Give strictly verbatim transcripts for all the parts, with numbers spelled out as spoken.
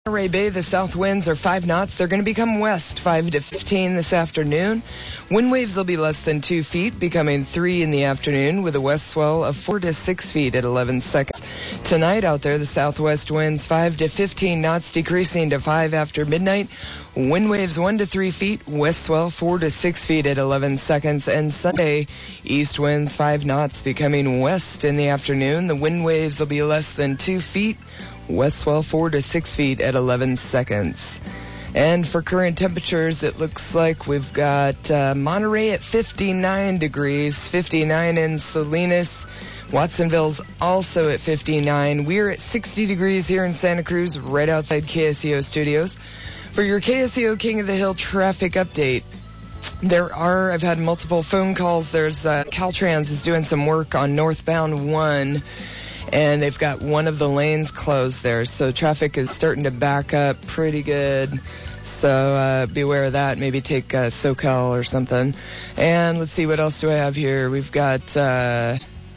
Monterey Bay, the south winds are five knots. They're going to become west five to fifteen this afternoon. Wind waves will be less than two feet, becoming three in the afternoon with a west swell of four to six feet at eleven seconds. Tonight out there, the southwest winds five to fifteen knots, decreasing to five after midnight. Wind waves one to three feet, west swell four to six feet at eleven seconds. And Sunday, east winds five knots, becoming west in the afternoon. The wind waves will be less than two feet. West swell four to six feet at eleven seconds. And for current temperatures, it looks like we've got uh, Monterey at fifty-nine degrees, fifty-nine in Salinas. Watsonville's also at fifty-nine. We're at sixty degrees here in Santa Cruz, right outside K S E O studios. For your K S E O King of the Hill traffic update, there are, I've had multiple phone calls. There's uh, Caltrans is doing some work on northbound one. And they've got one of the lanes closed there, so traffic is starting to back up pretty good. So uh, beware of that. Maybe take uh, SoCal or something. And let's see, what else do I have here? We've got, uh,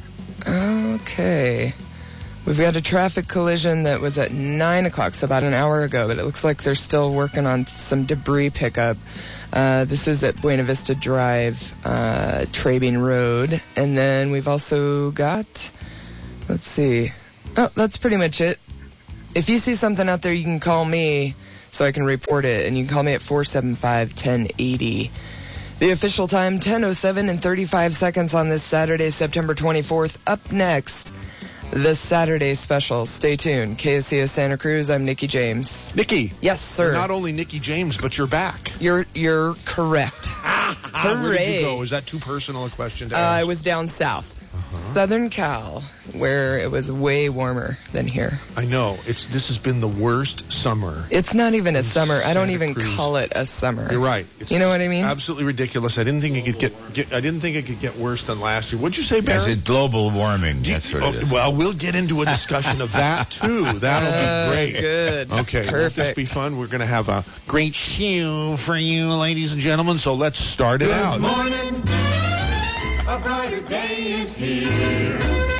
okay. We've got a traffic collision that was at nine o'clock, so about an hour ago, but it looks like they're still working on some debris pickup. Uh, this is at Buena Vista Drive, uh, Trabing Road. And then we've also got... Let's see. Oh, that's pretty much it. If you see something out there, you can call me so I can report it, and you can call me at four seven five, one zero eight zero. The official time, ten oh seven and thirty-five seconds on this Saturday, September twenty-fourth. Up next, the Saturday special. Stay tuned. K S E O Santa Cruz, I'm Nikki James. Nikki. Yes, sir. You're not only Nikki James, but you're back. You're you're correct. Where did you go? Is that too personal a question to uh, ask? I was down south. Uh-huh. Southern Cal, where it was way warmer than here. I know. It's This has been the worst summer. It's not even a summer. Santa I don't even Cruz. call it a summer. You're right. It's you know what I mean? Absolutely ridiculous. I didn't think it could get, get. I didn't think it could get worse than last year. What'd you say, Barry? Is it global warming? You, That's what oh, it is. Well, we'll get into a discussion of that too. That'll uh, be great. Good. Okay. Perfect. Won't this be fun? We're going to have a great show for you, ladies and gentlemen. So let's start it Good out. Good morning. A brighter day is here.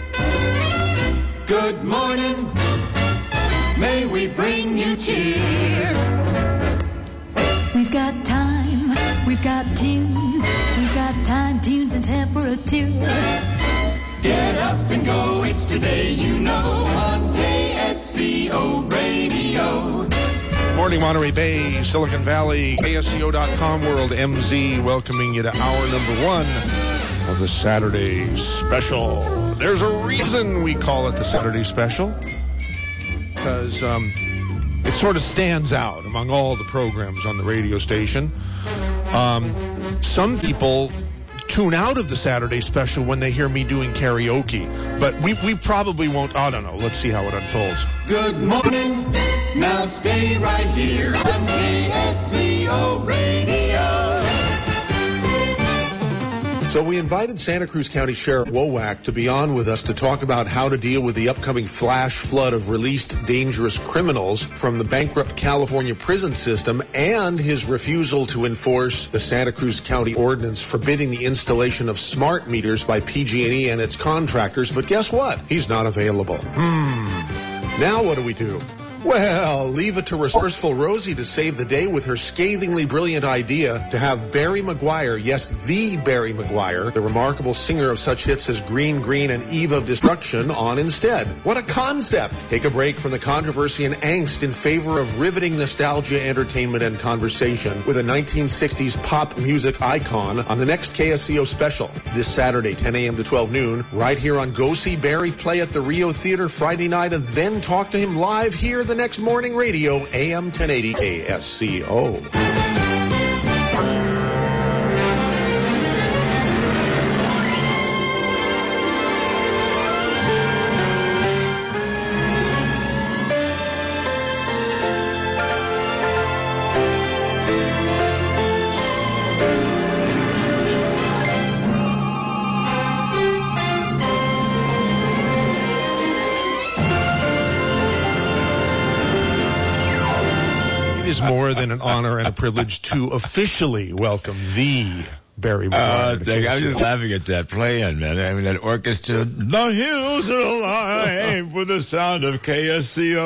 Good morning. May we bring you cheer. We've got time, we've got tunes, we've got time, tunes, and temperature. Get up and go, it's today, you know, on K S E O Radio. Morning, Monterey Bay, Silicon Valley, K S E O dot com, World M Z, welcoming you to hour number one of the Saturday Special. There's a reason we call it the Saturday Special, because um, it sort of stands out among all the programs on the radio station. Um, some people tune out of the Saturday Special when they hear me doing karaoke, but we, we probably won't. I don't know. Let's see how it unfolds. Good morning. Now stay right here on K S E O Radio. So we invited Santa Cruz County Sheriff Wowak to be on with us to talk about how to deal with the upcoming flash flood of released dangerous criminals from the bankrupt California prison system and his refusal to enforce the Santa Cruz County ordinance forbidding the installation of smart meters by P G and E and its contractors. But guess what? He's not available. Hmm. Now what do we do? Well, leave it to resourceful Rosie to save the day with her scathingly brilliant idea to have Barry McGuire, yes, the Barry McGuire, the remarkable singer of such hits as Green Green and Eve of Destruction, on instead. What a concept! Take a break from the controversy and angst in favor of riveting nostalgia, entertainment, and conversation with a nineteen sixties pop music icon on the next K S E O special this Saturday, ten a.m. to twelve noon, right here on Go See Barry play at the Rio Theater Friday night, and then talk to him live here the next morning radio, A M ten eighty K S C O. More than an honor and a privilege to officially welcome the Barry Uh, McGuire. I was just laughing at that playing, man. I mean, that orchestra. The hills are alive with the sound of K S C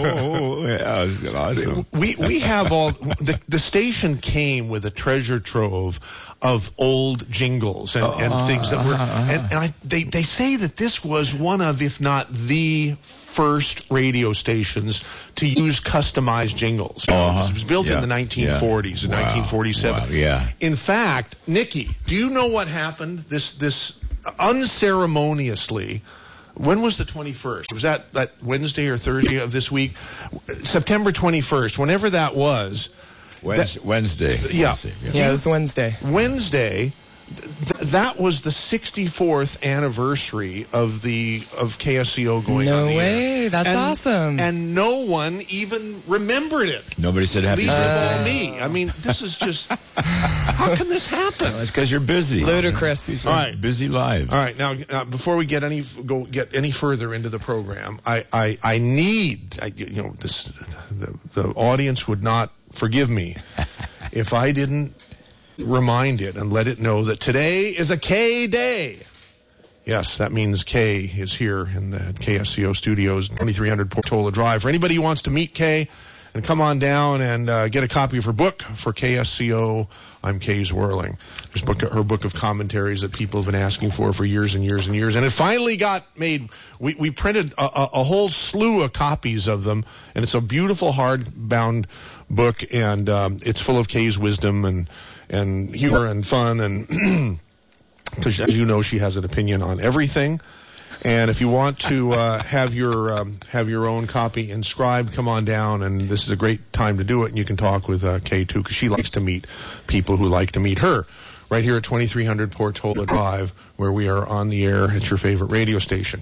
O. Yeah, it was awesome. We we have all the the station came with a treasure trove of old jingles and, and Uh, things that were uh, and, and I, they they say that this was one of, if not the first radio stations to use customized jingles. Uh-huh. It was built Yeah. in the nineteen forties, Yeah. in Wow. nineteen forty-seven. Wow. Yeah. In fact, Nikki, do you know what happened? This this unceremoniously. When was the twenty-first? Was that that Wednesday or Thursday of this week? September twenty-first. Whenever that was. Wednesday. That, Wednesday. Yeah. Wednesday, Yeah, it was Wednesday. Wednesday. Th- that was the sixty-fourth anniversary of the of K S C O going No on the way. air. That's And- awesome. And no one even remembered it. Nobody said happy Least of birthday. all me. I mean, this is just. How can this happen? It's because you're busy. Ludicrous. All All right. Busy lives. All right, now uh, before we get any go get any further into the program, I I, I need I, you know this the, the audience would not forgive me if I didn't remind it and let it know that today is a K day. Yes, that means Kay is here in the K S C O studios, twenty-three hundred Portola Drive. For anybody who wants to meet Kay and come on down and uh, get a copy of her book for K S C O, I'm Kay Zwerling. There's book, her book of commentaries that people have been asking for for years and years and years. And it finally got made. We, we printed a, a, a whole slew of copies of them, and it's a beautiful hardbound book, and um, it's full of Kay's wisdom and, and humor and fun, and because as you know, she has an opinion on everything. And if you want to uh, have your um, have your own copy inscribed, come on down, and this is a great time to do it. And you can talk with uh, Kay too, because she likes to meet people who like to meet her. Right here at twenty-three hundred Portola Drive, where we are on the air. It's your favorite radio station.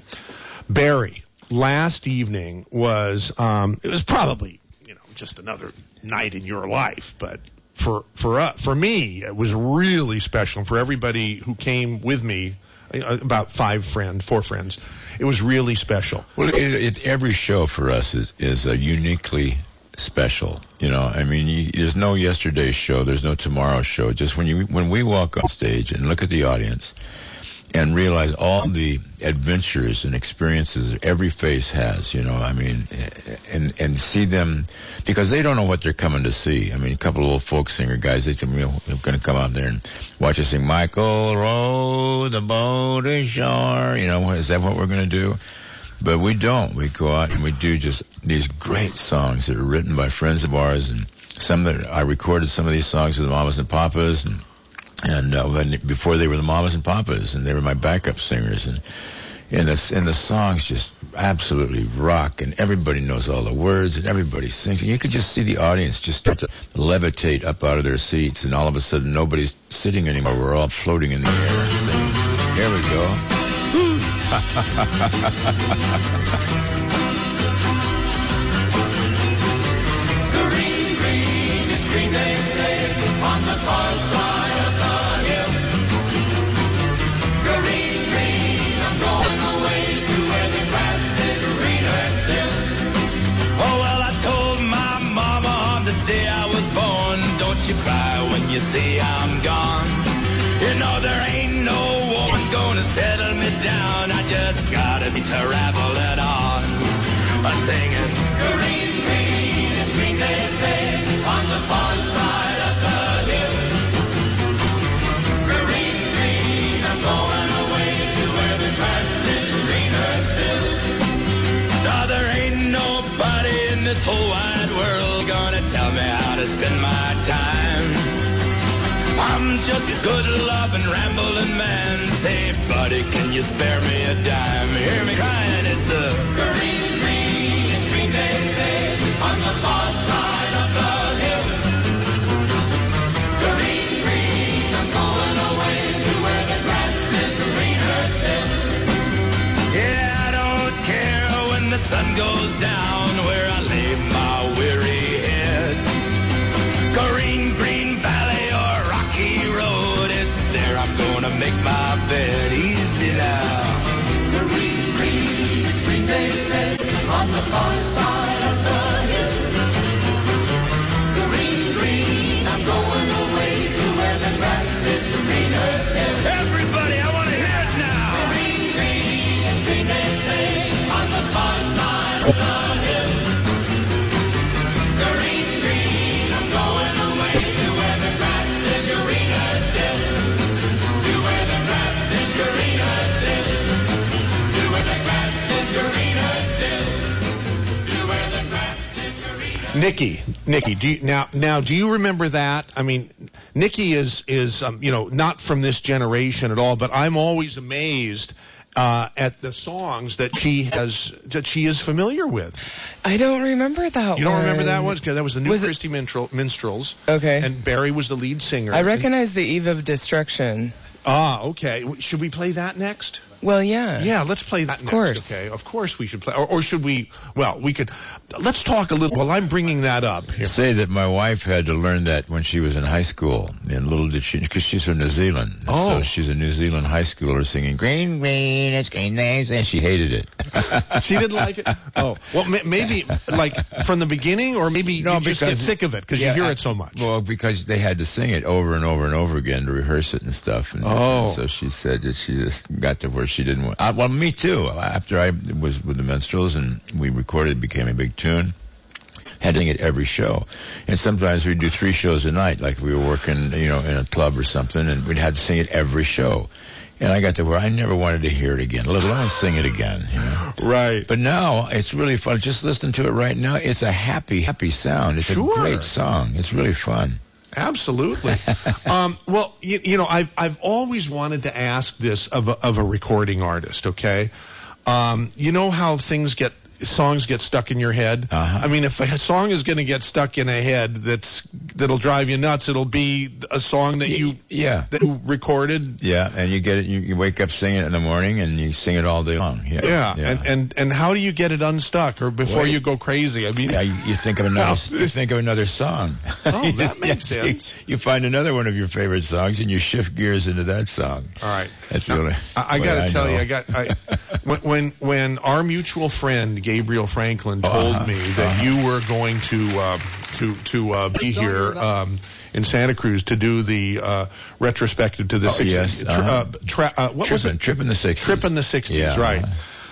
Barry, last evening was um, it was probably you know just another night in your life, but for for uh, for me it was really special. And for everybody who came with me. About five friends, four friends. It was really special. Well, it, it, every show for us is, is uh, uniquely special. You know, I mean, you, there's no yesterday's show, there's no tomorrow's show. Just when you when we walk on stage and look at the audience and realize all the adventures and experiences every face has, you know, I mean, and and see them, because they don't know what they're coming to see. I mean, a couple of little folk singer guys, they think, you know, we're going to come out there and watch us sing, Michael, row the boat ashore. You know, is that what we're going to do? But we don't. We go out and we do just these great songs that are written by friends of ours, and some that I recorded some of these songs with the Mamas and Papas, and And uh, when, before they were the Mamas and Papas, and they were my backup singers, and and the and the songs just absolutely rock, and everybody knows all the words, and everybody sings. And you could just see the audience just start to levitate up out of their seats, and all of a sudden nobody's sitting anymore. We're all floating in the air, singing. Here we go. Green, green, it's green they say on the far side of the hill. Green, green, I'm going away to where the grass is greener still. Oh, well, I told my mama on the day I was born, don't you cry when you see I'm gone. You know there ain't no woman gonna settle me down. I just gotta be traveling on. I'm singing. Green, green, it's green they say on the far side of the hill. Green, green, I'm going away to where the grass is greener still. Now there ain't nobody in this whole wide world gonna tell me how to spend my time. I'm just a good loving rambling man. Say, buddy, can you spare me a dime? Hear me crying, it's a Green, green, it's green they say on the far side of the hill. Green, green, I'm going away to where the grass is greener still. yeah, I don't care when the sun goes down where I lay my weary head. Green, green valley or rocky road, Nikki, Nikki, do you, now, now, do you remember that? I mean, Nikki is, is, um, you know, not from this generation at all, but I'm always amazed, uh, at the songs that she has, that she is familiar with. I don't remember that one. You don't remember that one? Because that was the New Was it- Christie Minstrel, Minstrels. Okay. And Barry was the lead singer. I recognize the Eve of Destruction. Ah, okay. Should we play that next? Well, yeah. Yeah, let's play that next. course. Okay, of course we should play. Or, or should we? Well, we could. Let's talk a little. Well, I'm bringing that up here. Say that my wife had to learn that when she was in high school, and little did she, because she's from New Zealand. Oh. So she's a New Zealand high schooler singing "Green, green, it's green days," and she hated it. She didn't like it. Oh, well, ma- maybe like from the beginning, or maybe No, you just get because- sick of it because Yeah, you hear I- it so much. Well, because they had to sing it over and over and over again to rehearse it and stuff. And, Oh. and so she said that she just got to where she didn't want. Uh, well, me too. After I was with the Minstrels and we recorded, it became a big tune. Had to sing it every show, and sometimes we'd do three shows a night, like we were working, you know, in a club or something, and we'd have to sing it every show. And I got to where I never wanted to hear it again, let alone sing it again. You know? Right. But now it's really fun. Just listen to it right now. It's a happy, happy sound. It's Sure. a great song. It's really fun. Absolutely. um, well, you, you know, I've I've always wanted to ask this of a, of a recording artist. Okay, um, you know how things get. Songs get stuck in your head. Uh-huh. I mean, if a song is going to get stuck in a head that's that'll drive you nuts, it'll be a song that you Yeah. that you recorded. Yeah, and you get it. You, you wake up singing it in the morning, and you sing it all day long. Yeah, Yeah, yeah. And, and and how do you get it unstuck or before Well, you go crazy? I mean, Yeah, you, you think of another. Well, you think of another song. Oh, that makes You- sense. You, find another one of your favorite songs, and you shift gears into that song. all right. That's Now, really. I, I what got to tell know. you, I got I, when, when when our mutual friend Gabriel Franklin told Uh-huh, me that uh-huh. you were going to uh, to to uh, be here um, in Santa Cruz to do the uh, retrospective to the Oh, sixties. yes, Tri- uh-huh. uh, tra- uh, what was Trippin', it? Trip in the sixties. Trip in the sixties, Yeah. right.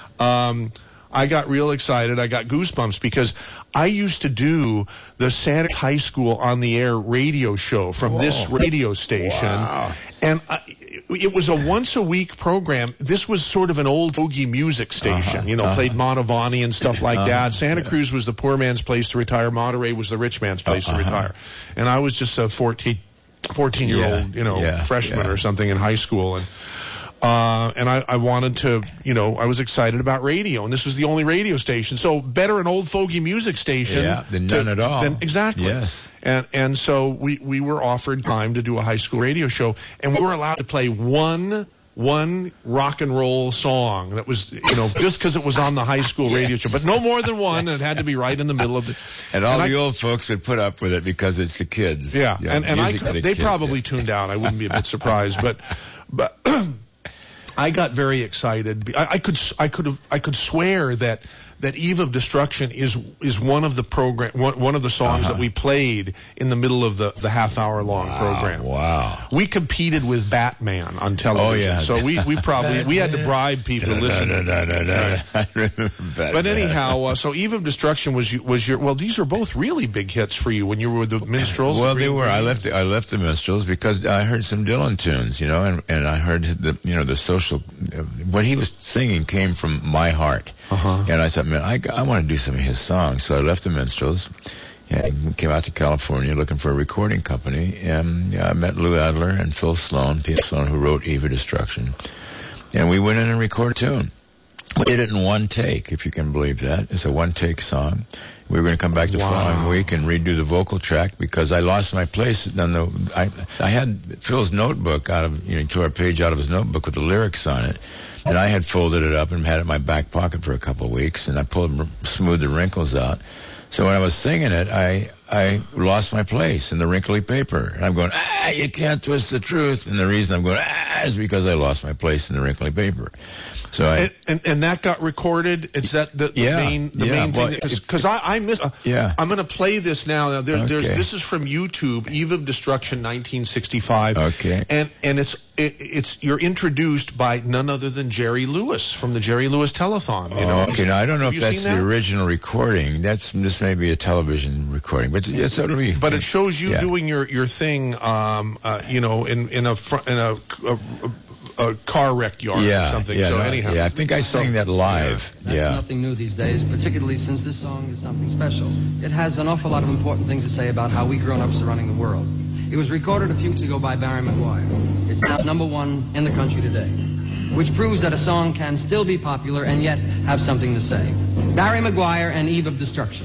Um, I got real excited. I got goosebumps because I used to do the Santa High School on the air radio show from this Whoa. radio station. Wow. And I, it was a once a week program. This was sort of an old bogey music station, Uh-huh, you know, uh-huh. played Montavani and stuff like Uh-huh, that. Santa yeah. Cruz was the poor man's place to retire. Monterey was the rich man's place Uh-huh. to retire. And I was just a fourteen, fourteen year old, Yeah, you know, yeah, freshman yeah. or something in high school. And, Uh, and I, I wanted to, you know, I was excited about radio, and this was the only radio station. So better an old fogey music station Yeah, than to- none at all. than- exactly. Yes. And and so we, we were offered time to do a high school radio show, and we were allowed to play one one rock and roll song that was, you know, just because it was on the high school radio show, but no more than one, and it had to be right in the middle of the. And all and the I- old folks would put up with it because it's the kids. Yeah, Yeah, and and I music for the they kids, probably yeah. tuned out. I wouldn't be a bit surprised, but but I got very excited. I, I could I could have I could swear that that Eve of Destruction is is one of the program one, one of the songs Uh-huh. that we played in the middle of the the half hour long program. Wow. We competed with Batman on television, Oh, yeah. so we, we probably we had to bribe people to listen. Da, da, da, da, da. I remember that. But anyhow, uh, so Eve of Destruction was you, was your well. These are both really big hits for you when you were with the Minstrels. Well, they were. I left. The, I left the Minstrels because I heard some Dylan tunes, you know, and and I heard the, you know, the social. Uh, what he was singing came from my heart, Uh-huh. and I thought, man, I, I want to do some of his songs. So I left the Minstrels, and came out to California looking for a recording company, and uh, I met Lou Adler and Phil Sloan, P. Sloan, who wrote Eve of Destruction, and we went in and recorded a tune. We did it in one take, if you can believe that. It's a one-take song. We were going to come back the Wow. following week and redo the vocal track because I lost my place. On the, I, I had Phil's notebook out of, you know, he tore a page out of his notebook with the lyrics on it, and I had folded it up and had it in my back pocket for a couple of weeks, and I pulled, smoothed the wrinkles out. So when I was singing it, I I lost my place in the wrinkly paper. And I'm going, ah, you can't twist the truth. And the reason I'm going, ah, is because I lost my place in the wrinkly paper. So I, And, and and that got recorded. Is that the, the Yeah, main the yeah, main well, thing? if- Because I I missed. Uh, Yeah. I'm going to play this now. Now there's there's Okay. this is from YouTube, Eve of Destruction, nineteen sixty-five. Okay. And and it's it, it's you're introduced by none other than Jerry Lewis from the Jerry Lewis Telethon. You know. Oh, okay, now I don't know Have if you that's seen the that? original recording. That's this may be a television recording, but yes, that'll be. But it shows you Yeah. doing your your thing, um, uh, you know, in in a fr- in a, a, a car wreck yard yeah, or something. Yeah, so no, anyhow, yeah, I think I sang that live. That's yeah. nothing new these days, particularly since this song is something special. It has an awful lot of important things to say about how we grown-ups are running the world. It was recorded a few weeks ago by Barry McGuire. It's now number one in the country today, which proves that a song can still be popular and yet have something to say. Barry McGuire and Eve of Destruction.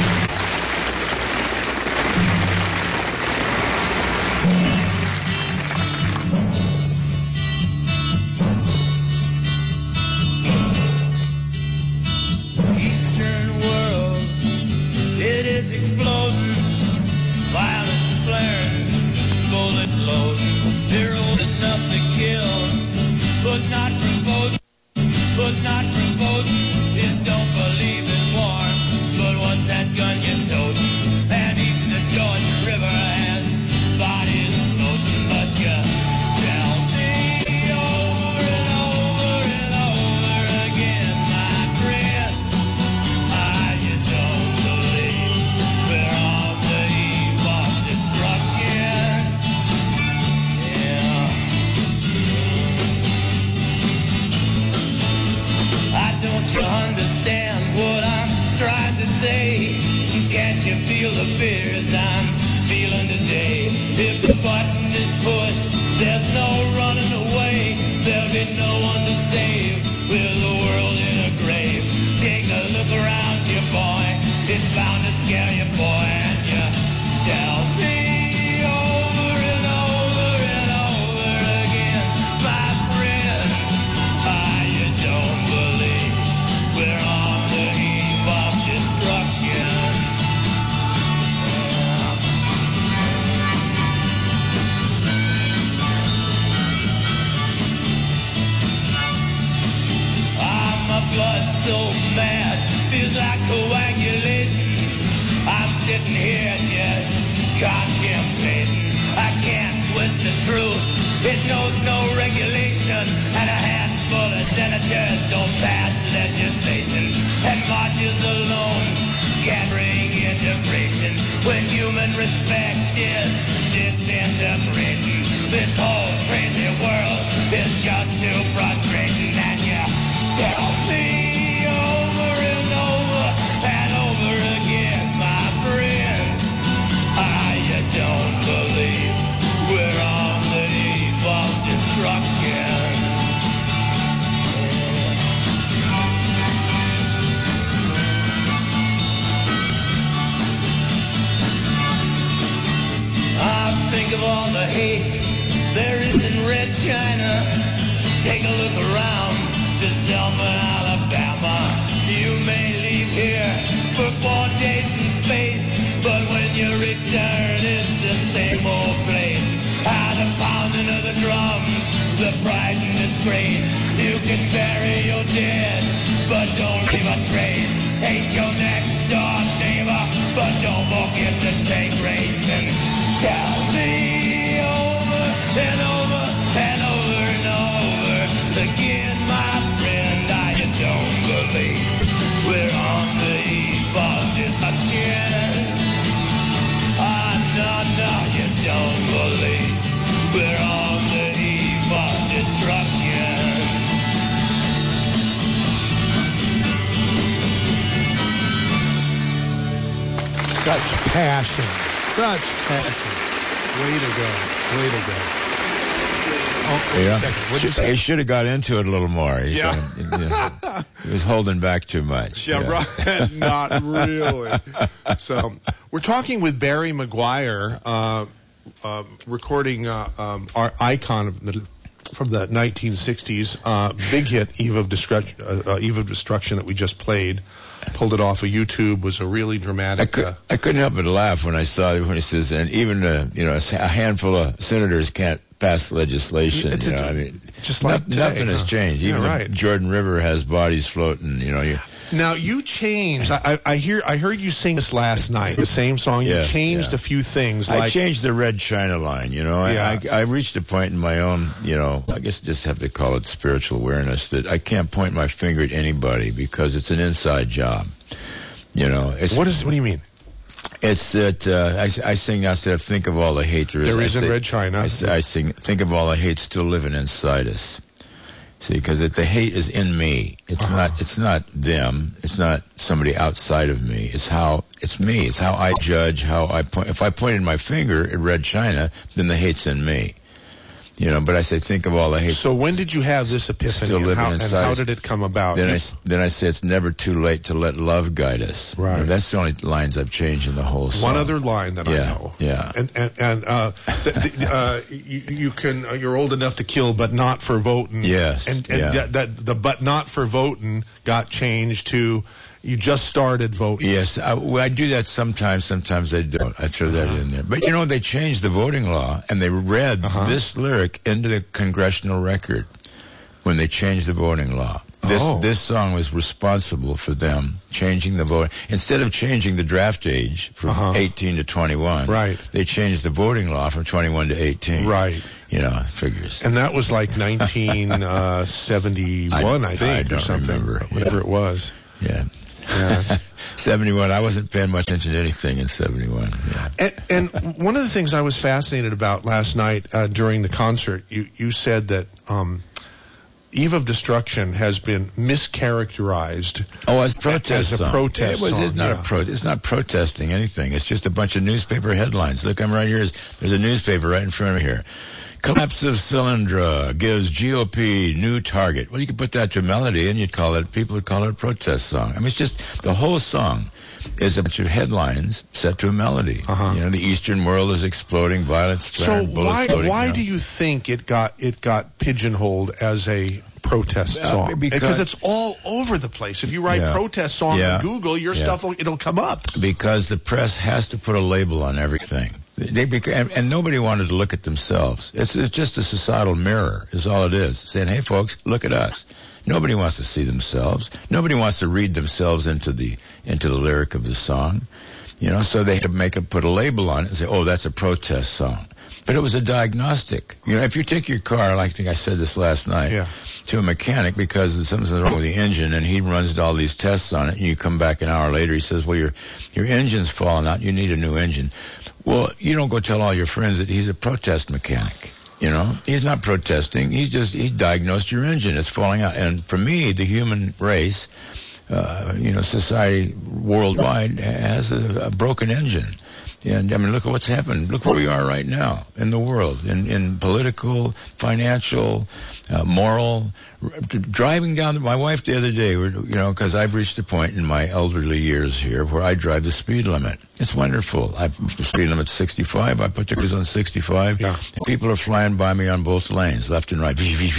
Passion. Such passion. Way to go. Way to go. Oh, wait yeah. a second. What'd you say? He should have got into it a little more. He, Yeah. kinda, you know, he was holding back too much. Yeah, yeah. right. Not really. So, we're talking with Barry McGuire, uh, uh, recording uh, um, our icon of the, from the nineteen sixties, uh, big hit, Eve of Destruction, uh, uh, Eve of Destruction that we just played. Pulled it off of YouTube. Was a really dramatic. I, could, uh, I couldn't help but laugh when I saw it when he says, and even uh, you know a handful of senators can't pass legislation. It's you a- know, I mean, just no- like today, nothing huh? has changed. Yeah, Even right. Jordan River has bodies floating. You know, you. Now you changed. I, I I hear. I heard you sing this last night. The same song. You Yes, changed yeah. a few things. I Like changed the Red China line, you know. I, Yeah. I I reached a point in my own, you know, I guess just have to call it spiritual awareness that I can't point my finger at anybody because it's an inside job. You know, it's what is? What do you mean? It's that uh, I, I sing now instead of think of all the hate there is. There I is in say, Red China. I, say, I sing think of all the hate still living inside us. See, because the hate is in me. It's Uh-huh. not. It's not them. It's not somebody outside of me. It's how. It's me. It's how I judge. How I point. If I pointed my finger at Red China, then the hate's in me. You know. But I say, think of all the hate. So when did you have this epiphany, Still and living how, and inside how us. did it come about? Then I then I say it's never too late to let love guide us. Right. That's the only lines I've changed in the whole song. One other line that I Yeah, know. yeah. And and and uh, the, the, uh, you, you can uh, you're old enough to kill, but not for voting. Yes, And and yeah. that, that the but not for voting got changed to you just started voting. Yes, I, well, I do that sometimes. Sometimes I don't. I throw that in there. But you know, they changed the voting law, and they read Uh-huh. this lyric into the congressional record when they changed the voting law. This Oh. this song was responsible for them changing the voting. Instead of changing the draft age from Uh-huh. eighteen to twenty-one, Right. they changed the voting law from twenty-one to eighteen. Right. You know, figures. And that was like nineteen seventy-one, I, I- think, I or don't something. remember. Whatever Yeah. it was. Yeah. Yeah, it's- seventy-one. I wasn't paying much attention to anything in seventy-one. Yeah. And, and one of the things I was fascinated about last night uh, during the concert, you, you said that um, Eve of Destruction has been mischaracterized. Oh, as protest As a song. protest it was, song, It's not yeah. a pro. It's not protesting anything. It's just a bunch of newspaper headlines. Look, I'm right here. There's a newspaper right in front of me here. Collapse of Cylindra gives G O P new target. Well, you could put that to a melody, and you'd call it. People would call it a protest song. I mean, it's just the whole song is a bunch of headlines set to a melody. Uh-huh. You know, the Eastern world is exploding, violence, So splattering, bullets why floating, why you know. do you think it got it got pigeonholed as a protest Uh, song? because- it's all over the place. If you write Yeah. protest song Yeah. on Google, your Yeah. stuff will, it'll come up. Because the press has to put a label on everything. They bec- and, and nobody wanted to look at themselves. It's, it's just a societal mirror is all it is. Saying, hey, folks, look at us. Nobody wants to see themselves. Nobody wants to read themselves into the into the lyric of the song. You know, so they had to make it, put a label on it and say, oh, that's a protest song. But it was a diagnostic. You know, if you take your car, like I think I said this last night, Yeah. to a mechanic because there's something wrong with the engine, and he runs all these tests on it, and you come back an hour later, he says, well, your your engine's falling out, you need a new engine. Well, you don't go tell all your friends that he's a protest mechanic. You know, he's not protesting. He's just, he diagnosed your engine. It's falling out. And for me, the human race, uh, you know, society worldwide has a, a broken engine. And, I mean, look at what's happened. Look where we are right now in the world, in, in political, financial, uh, moral. R- driving down, my wife the other day, we're, you know, because I've reached a point in my elderly years here where I drive the speed limit. It's wonderful. I've the speed limit's sixty-five. I put the cruise on sixty-five. Yeah. And people are flying by me on both lanes, left and right.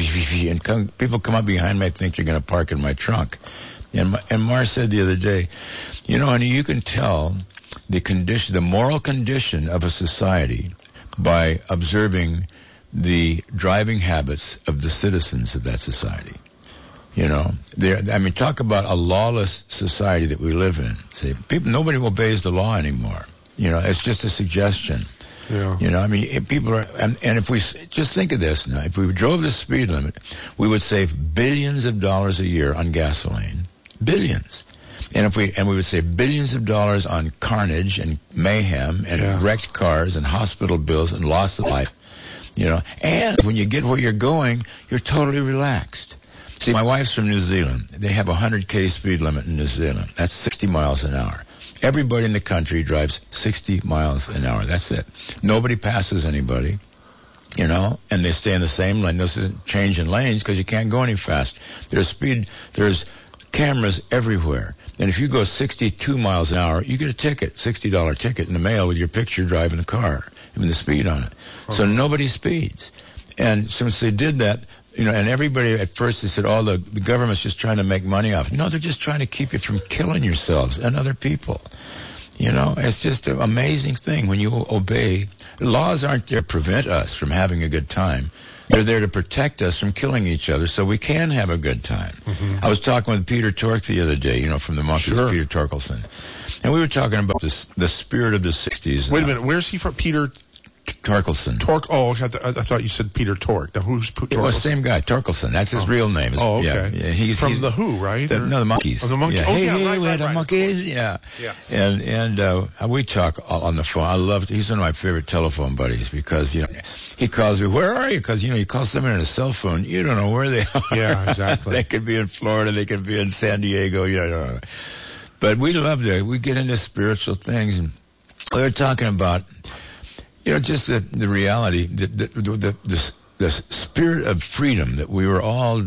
And come, people come up behind me, I think they're going to park in my trunk. And, my, and Mar said the other day, you know, honey, you can tell the condition, the moral condition of a society by observing the driving habits of the citizens of that society. You know, there. I mean, talk about a lawless society that we live in. See, people, nobody obeys the law anymore. You know, it's just a suggestion. Yeah. You know, I mean, if people are, and, and if we s- just think of this now, if we drove the speed limit, we would save billions of dollars a year on gasoline, billions. And if we and we would save billions of dollars on carnage and mayhem and Yeah. wrecked cars and hospital bills and loss of life, you know. And when you get where you're going, you're totally relaxed. See, my wife's from New Zealand. They have a one hundred K speed limit in New Zealand. That's sixty miles an hour. Everybody in the country drives sixty miles an hour. That's it. Nobody passes anybody, you know, and they stay in the same lane. This isn't changing lanes because you can't go any fast. There's speed, there's cameras everywhere. And if you go sixty-two miles an hour, you get a ticket, sixty dollar ticket in the mail with your picture driving the car and the speed on it. So nobody speeds. And since they did that, you know, and everybody at first they said, oh, the, the government's just trying to make money off it. No, they're just trying to keep you from killing yourselves and other people. You know, it's just an amazing thing when you obey. Laws aren't there to prevent us from having a good time. They're there to protect us from killing each other so we can have a good time. Mm-hmm. I was talking with Peter Tork the other day, you know, from the Monkees, Sure. Peter Torkelson. And we were talking about this, the spirit of the sixties. Wait a minute, where's he from? Peter Torkelson. Tork. Oh, I, th- I thought you said Peter Tork. Now, who's P- It was Torkelson? same guy, Torkelson. That's his Oh. real name. It's, Oh, okay. Yeah, yeah, he's From he's, the Who, right? The, Or- no, the Monkees. Oh, the Monkees. Yeah. Oh, hey, yeah, hey, right, we're right, the right. Monkees. Yeah. Yeah. And and uh, we talk on the phone. I loved. He's one of my favorite telephone buddies because you know he calls me. Where are you? Because you know you call someone on a cell phone, you don't know where they are. Yeah, exactly. They could be in Florida. They could be in San Diego. You know. But we love that. We get into spiritual things, and we were talking about, you know, just the, the reality, the the, the the the spirit of freedom that we were all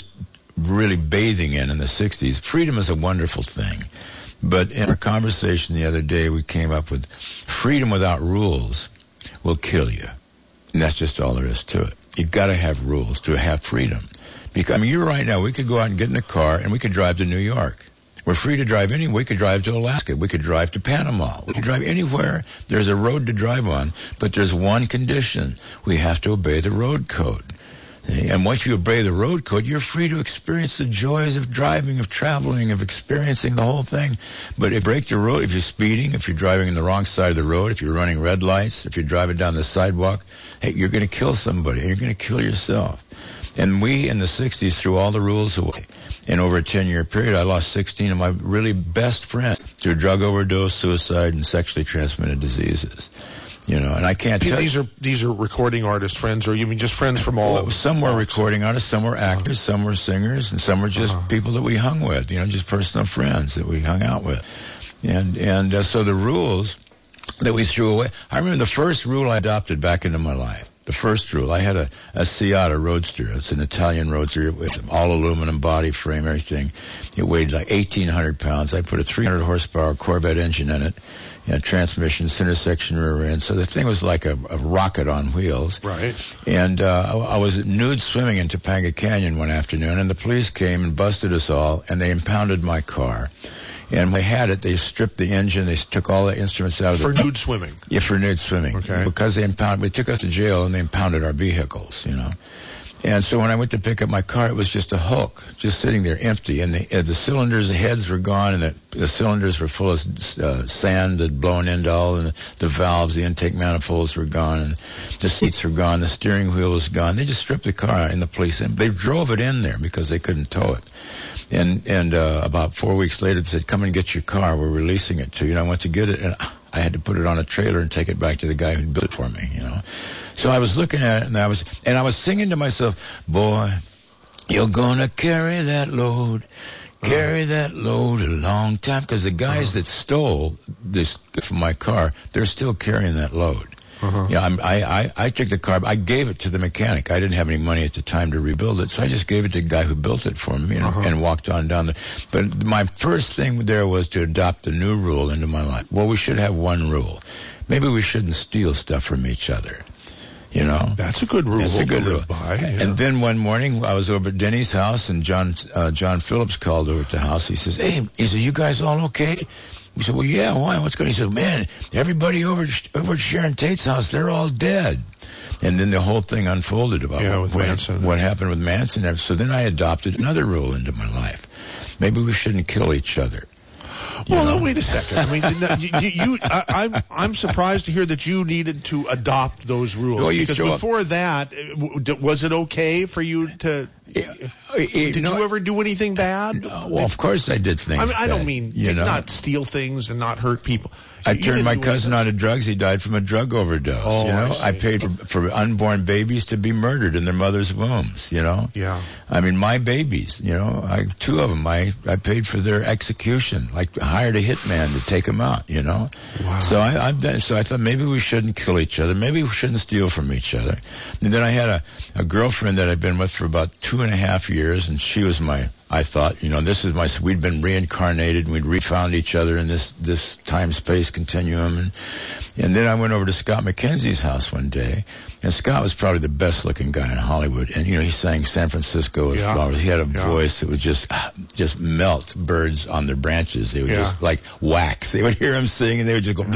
really bathing in in the sixties. Freedom is a wonderful thing. But in our conversation the other day, we came up with freedom without rules will kill you. And that's just all there is to it. You've got to have rules to have freedom. Because, I mean, you're right now, we could go out and get in a car and we could drive to New York. We're free to drive anywhere. We could drive to Alaska. We could drive to Panama. We could drive anywhere. There's a road to drive on, but there's one condition. We have to obey the road code. And once you obey the road code, you're free to experience the joys of driving, of traveling, of experiencing the whole thing. But if you break the road, if you're speeding, if you're driving on the wrong side of the road, if you're running red lights, if you're driving down the sidewalk, hey, you're going to kill somebody, and you're going to kill yourself. And we in the sixties threw all the rules away. And over a ten-year period, I lost sixteen of my really best friends to drug overdose, suicide, and sexually transmitted diseases. You know, and I can't tell These are these are recording artist friends, or you mean just friends from all? Well, some were walks? recording artists, some were actors, some were singers, and some were just Uh-huh. people that we hung with. You know, just personal friends that we hung out with. And and uh, so the rules that we threw away. I remember the first rule I adopted back into my life. The first rule, I had a, a Seata Roadster. It's an Italian Roadster with all aluminum body frame, everything. It weighed like eighteen hundred pounds. I put a three hundred horsepower Corvette engine in it, and transmission, center section rear end. So the thing was like a, a rocket on wheels. Right. And uh, I, I was nude swimming in Topanga Canyon one afternoon, and the police came and busted us all, and they impounded my car. And when they had it, they stripped the engine, they took all the instruments out of For the... nude swimming. Yeah, for nude swimming. Okay. Because they impounded, they took us to jail and they impounded our vehicles, you know. And so when I went to pick up my car, it was just a hulk, just sitting there empty. And the, uh, the cylinders, the heads were gone, and the, the cylinders were full of uh, sand that had blown into all, and the, the valves, the intake manifolds were gone, and the seats were gone, the steering wheel was gone. They just stripped the car out, and the police, and they drove it in there because they couldn't tow it. And and uh, about four weeks later, they said, "Come and get your car. We're releasing it to you." And I went to get it, and I had to put it on a trailer and take it back to the guy who built it for me. You know, so I was looking at it, and I was and I was singing to myself, "Boy, you're gonna carry that load, carry that load a long time." Because the guys that stole this from my car, they're still carrying that load. Uh-huh. Yeah, I'm, I, I, I took the car, I gave it to the mechanic. I didn't have any money at the time to rebuild it, so I just gave it to the guy who built it for me, you know, Uh-huh. and walked on down the. But my first thing there was to adopt a new rule into my life. Well, we should have one rule. Maybe we shouldn't steal stuff from each other. You know, That's a good rule That's a good to rule. live by. Yeah. And then one morning, I was over at Denny's house, and John uh, John Phillips called over to the house. He says, "Hey," he said, "you guys all okay?" We said, "Well, yeah, why? What's going on?" He said, "Man, everybody over over at Sharon Tate's house, they're all dead." And then the whole thing unfolded about Yeah, what, with what, Manson. what happened with Manson. So then I adopted another rule into my life. Maybe we shouldn't kill each other. You Well, know? no, wait a second. I mean, no, you, you, I, I'm I'm surprised to hear that you needed to adopt those rules. Well, you because show up- before that, uh, w- d- was it okay for you to? Yeah, Did you know, you ever do anything bad? Uh, well, of course I did things. I mean, I don't bad, mean you know. not steal things and not hurt people. I You turned didn't my do cousin anything. onto drugs. He died from a drug overdose. Oh, you know, I see. I paid for, for unborn babies to be murdered in their mother's wombs. You know. Yeah. I mean, my babies. You know, I two of them. I I paid for their execution. Like hired a hitman to take them out. You know. Wow. So I I've done. So I thought maybe we shouldn't kill each other. Maybe we shouldn't steal from each other. And then I had a a girlfriend that I'd been with for about two and a half years, and she was my. I thought, you know, this is my. We'd been reincarnated, and we'd refound each other in this this time space continuum, and and then I went over to Scott McKenzie's house one day, and Scott was probably the best looking guy in Hollywood, and you know he sang San Francisco with Yeah. flowers. He had a Yeah. voice that would just just melt birds on their branches. They would Yeah. just like wax. They would hear him sing, and they would just go.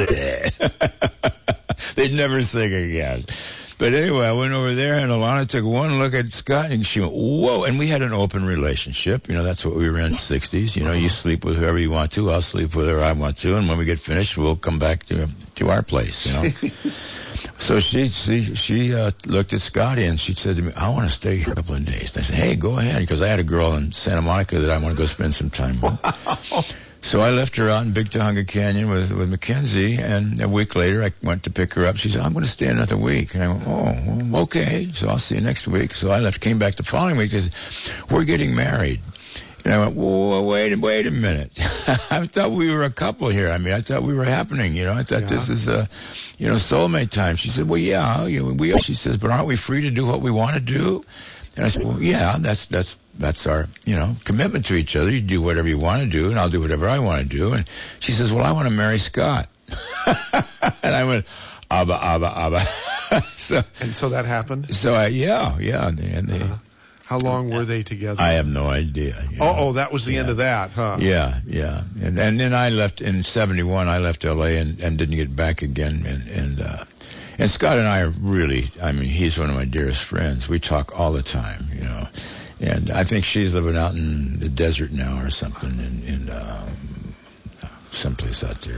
They'd never sing again. But anyway, I went over there, and Alana took one look at Scott, and she went, "Whoa!" And we had an open relationship. You know, that's what we were in the sixties. You know, you sleep with whoever you want to. I'll sleep with whoever I want to, and when we get finished, we'll come back to to our place. You know. So she she, she uh, looked at Scotty and she said to me, I want to stay here a couple of days. And I said, hey, go ahead, because I had a girl in Santa Monica that I want to go spend some time with. Wow. So I left her out in Big Tujunga Canyon with, with Mackenzie, and a week later I went to pick her up. She said, I'm going to stay another week. And I went, oh, well, okay, so I'll see you next week. So I left, came back the following week. She said, we're getting married. And I went, whoa, wait, wait a minute. I thought we were a couple here. I mean, I thought we were happening, you know. I thought yeah. this is, a, you know, soulmate time. She said, well, yeah, we are. She says, but aren't we free to do what we want to do? And I said, well, yeah, that's that's that's our, you know, commitment to each other. You do whatever you want to do, and I'll do whatever I want to do. And she says, well, I want to marry Scott. And I went, Abba, Abba, Abba. so, and so that happened? So, I, yeah, yeah. And they, and they uh-huh. How long were they together? I have no idea. You know? Oh, oh, that was the yeah. end of that, huh? Yeah, yeah. And and then I left in seventy-one. I left L A and, and didn't get back again. And and uh, and Scott and I are really, I mean, he's one of my dearest friends. We talk all the time, you know. And I think she's living out in the desert now or something, in, in um, someplace out there.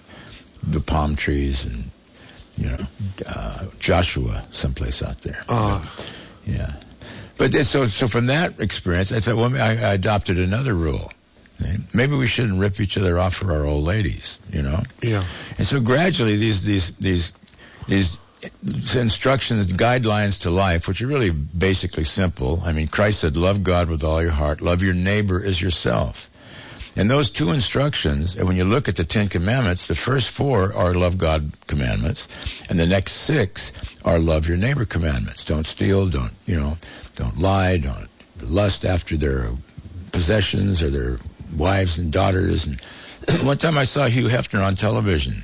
The palm trees and, you know, uh, Joshua, someplace out there. Uh. Yeah. But so, so from that experience, I thought, well, I, I adopted another rule. Okay? Maybe we shouldn't rip each other off for our old ladies, you know? Yeah. And so gradually, these these these these instructions, guidelines to life, which are really basically simple. I mean, Christ said, "Love God with all your heart, love your neighbor as yourself." And those two instructions, and when you look at the Ten Commandments, the first four are love God commandments, and the next six are love your neighbor commandments. Don't steal, don't, you know, don't lie, don't lust after their possessions or their wives and daughters. And one time I saw Hugh Hefner on television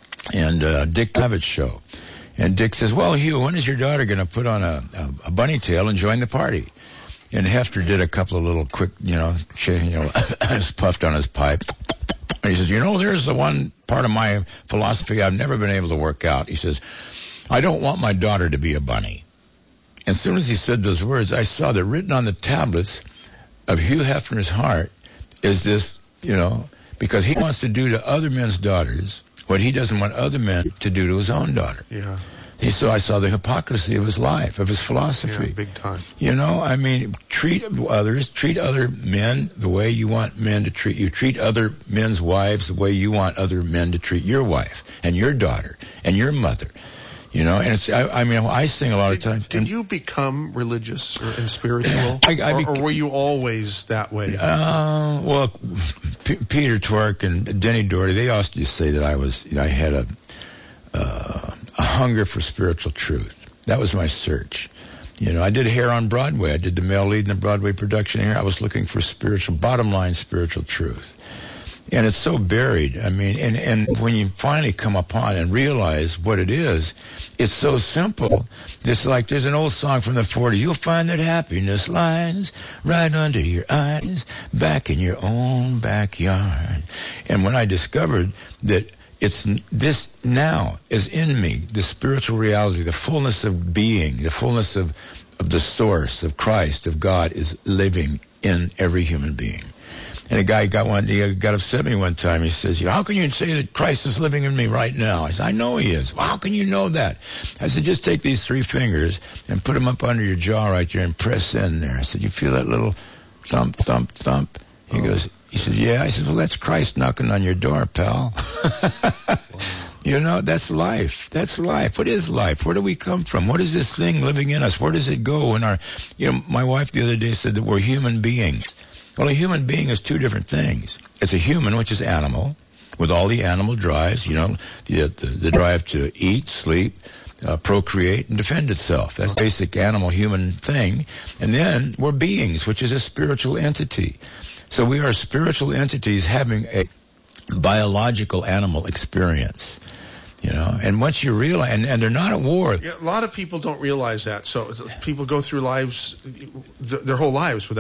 and uh, Dick Cavett show. And Dick says, well, Hugh, when is your daughter going to put on a, a, a bunny tail and join the party? And Hefner did a couple of little quick, you know, you know, puffed on his pipe. And he says, you know, there's the one part of my philosophy I've never been able to work out. He says, I don't want my daughter to be a bunny. And as soon as he said those words, I saw that written on the tablets of Hugh Hefner's heart is this, you know, because he wants to do to other men's daughters what he doesn't want other men to do to his own daughter. Yeah. He saw, I saw the hypocrisy of his life, of his philosophy. Yeah, big time. You know, I mean, treat others, treat other men the way you want men to treat you. Treat other men's wives the way you want other men to treat your wife and your daughter and your mother. You know, and it's, I, I mean, I sing a lot did, of times. Did you become religious or, and spiritual? I, I or, or were you always that way? Uh, well, P- Peter Twerk and Denny Doherty, they also used to say that I was, you know, I had a, uh, a hunger for spiritual truth. That was my search. You know, I did hair on Broadway. I did the male lead in the Broadway production here. I was looking for spiritual, bottom line spiritual truth. And it's so buried. I mean, and, and when you finally come upon and realize what it is, it's so simple. It's like there's an old song from the forties. You'll find that happiness lies right under your eyes, back in your own backyard. And when I discovered that it's this now is in me, the spiritual reality, the fullness of being, the fullness of, of the source of Christ, of God, is living in every human being. And a guy got one, he got upset at me one time. He says, how can you say that Christ is living in me right now? I said, I know he is. Well, how can you know that? I said, just take these three fingers and put them up under your jaw right there and press in there. I said, you feel that little thump, thump, thump? He oh. goes, he says, yeah. I said, well, that's Christ knocking on your door, pal. Wow. You know, that's life. That's life. What is life? Where do we come from? What is this thing living in us? Where does it go? In our, you know, my wife the other day said that we're human beings. Well, a human being is two different things. It's a human, which is animal, with all the animal drives, you know, the, the, the drive to eat, sleep, uh, procreate, and defend itself. That's the basic animal-human thing. And then we're beings, which is a spiritual entity. So we are spiritual entities having a biological animal experience. You know, and once you realize, and, and they're not at war. Yeah, a lot of people don't realize that. So people go through lives, th- their whole lives without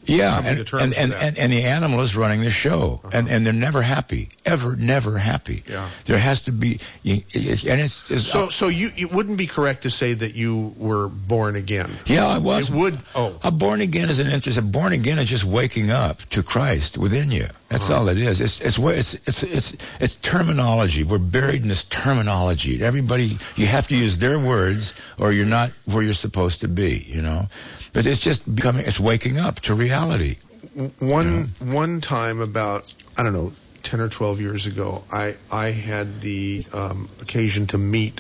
Yeah, coming and to terms and, with and, that. and and the animal is running the show, Uh-huh. and and they're never happy, ever, never happy. Yeah. There has to be, and it's, it's So, so you it wouldn't be correct to say that you were born again. yeah, I was. It would. Oh, A born again is an interest. A born again is just waking up to Christ within you. That's Uh-huh. all it is. It's it's what it's it's it's it's terminology. We're buried in this terminology. Everybody, you have to use their words, or you're not where you're supposed to be. You know, but it's just becoming. It's waking up to reality. one one time about I don't know ten or twelve years ago, I I had the um, occasion to meet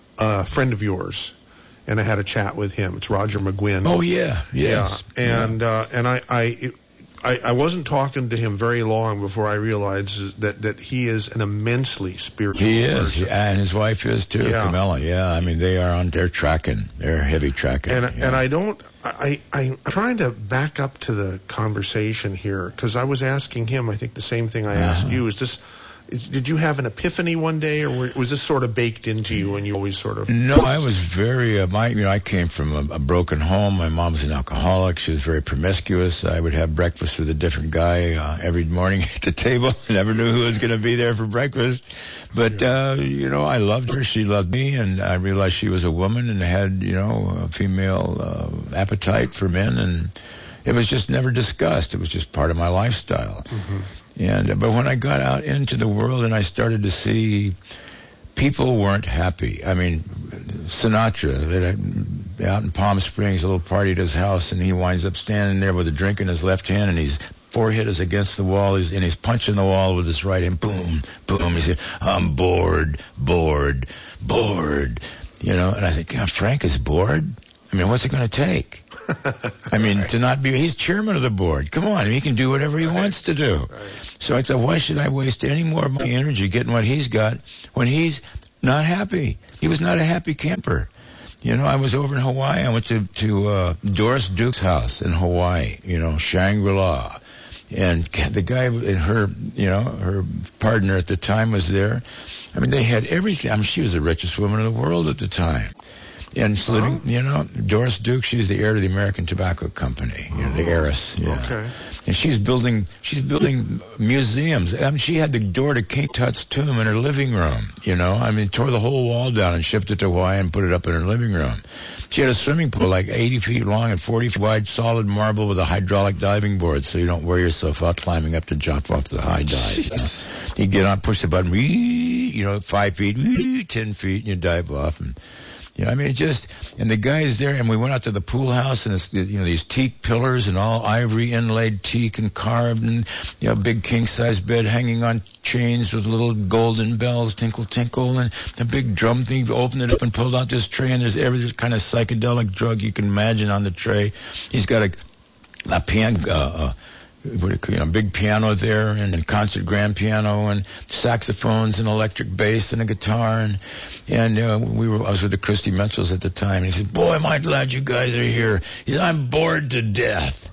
a friend of yours, and I had a chat with him. It's Roger McGuinn. Oh yeah, yes. Yeah, and uh, and I I, it, I I wasn't talking to him very long before I realized that that he is an immensely spiritual He is, person. yeah, and his wife is too, Yeah. Camilla. Yeah, I mean they are on. They're tracking. They're heavy tracking. And yeah. and I don't I, I I'm trying to back up to the conversation here because I was asking him I think the same thing I asked Uh-huh. you. Is this is, did you have an epiphany one day, or were, was this sort of baked into you and you always sort of? No, I was very. Uh, my, you know, I came from a, a broken home. My mom was an alcoholic. She was very promiscuous. I would have breakfast with a different guy uh, every morning at the table. I never knew who was going to be there for breakfast. But uh, you know, I loved her. She loved me, and I realized she was a woman and had, you know, a female uh, appetite for men, and it was just never discussed. It was just part of my lifestyle. Mm-hmm. And uh, but when I got out into the world and I started to see people weren't happy. I mean, Sinatra, that I, out in Palm Springs, a little party at his house, and he winds up standing there with a drink in his left hand, and his forehead is against the wall, he's, and he's punching the wall with his right hand. Boom, boom. He said, "I'm bored, bored, bored." You know, and I think, God, Frank is bored. I mean, what's it going to take? I mean, to not be, he's chairman of the board. Come on, he can do whatever he wants to do. Right. So I thought, why should I waste any more of my energy getting what he's got when he's not happy? He was not a happy camper. You know, I was over in Hawaii. I went to, to uh, Doris Duke's house in Hawaii, you know, Shangri-La. And the guy and her, you know, her partner at the time was there. I mean, they had everything. I mean, she was the richest woman in the world at the time. And she's living, you know, Doris Duke, she's the heir to the American Tobacco Company, you know, the heiress. Yeah. Okay. And she's building, she's building museums. I mean, she had the door to King Tut's tomb in her living room, you know. I mean, tore the whole wall down and shipped it to Hawaii and put it up in her living room. She had a swimming pool like eighty feet long and forty feet wide, solid marble with a hydraulic diving board, so you don't wear yourself out climbing up to jump off the high dive. You know? You get on, push the button, you know, five feet, ten feet, and you dive off. And you know, I mean, just, and the guy's there, and we went out to the pool house, and it's, you know, these teak pillars and all ivory inlaid teak and carved, and, you know, big king-size bed hanging on chains with little golden bells, tinkle, tinkle, and a big drum thing. You opened it up and pulled out this tray, and there's every kind of psychedelic drug you can imagine on the tray. He's got a, a piano, uh, uh, what do you know, big piano there, and a concert grand piano, and saxophones, and electric bass, and a guitar, and and uh, we were I was with the Christy Mitchells at the time, and he said, "Boy, am I glad you guys are here." He said, "I'm bored to death."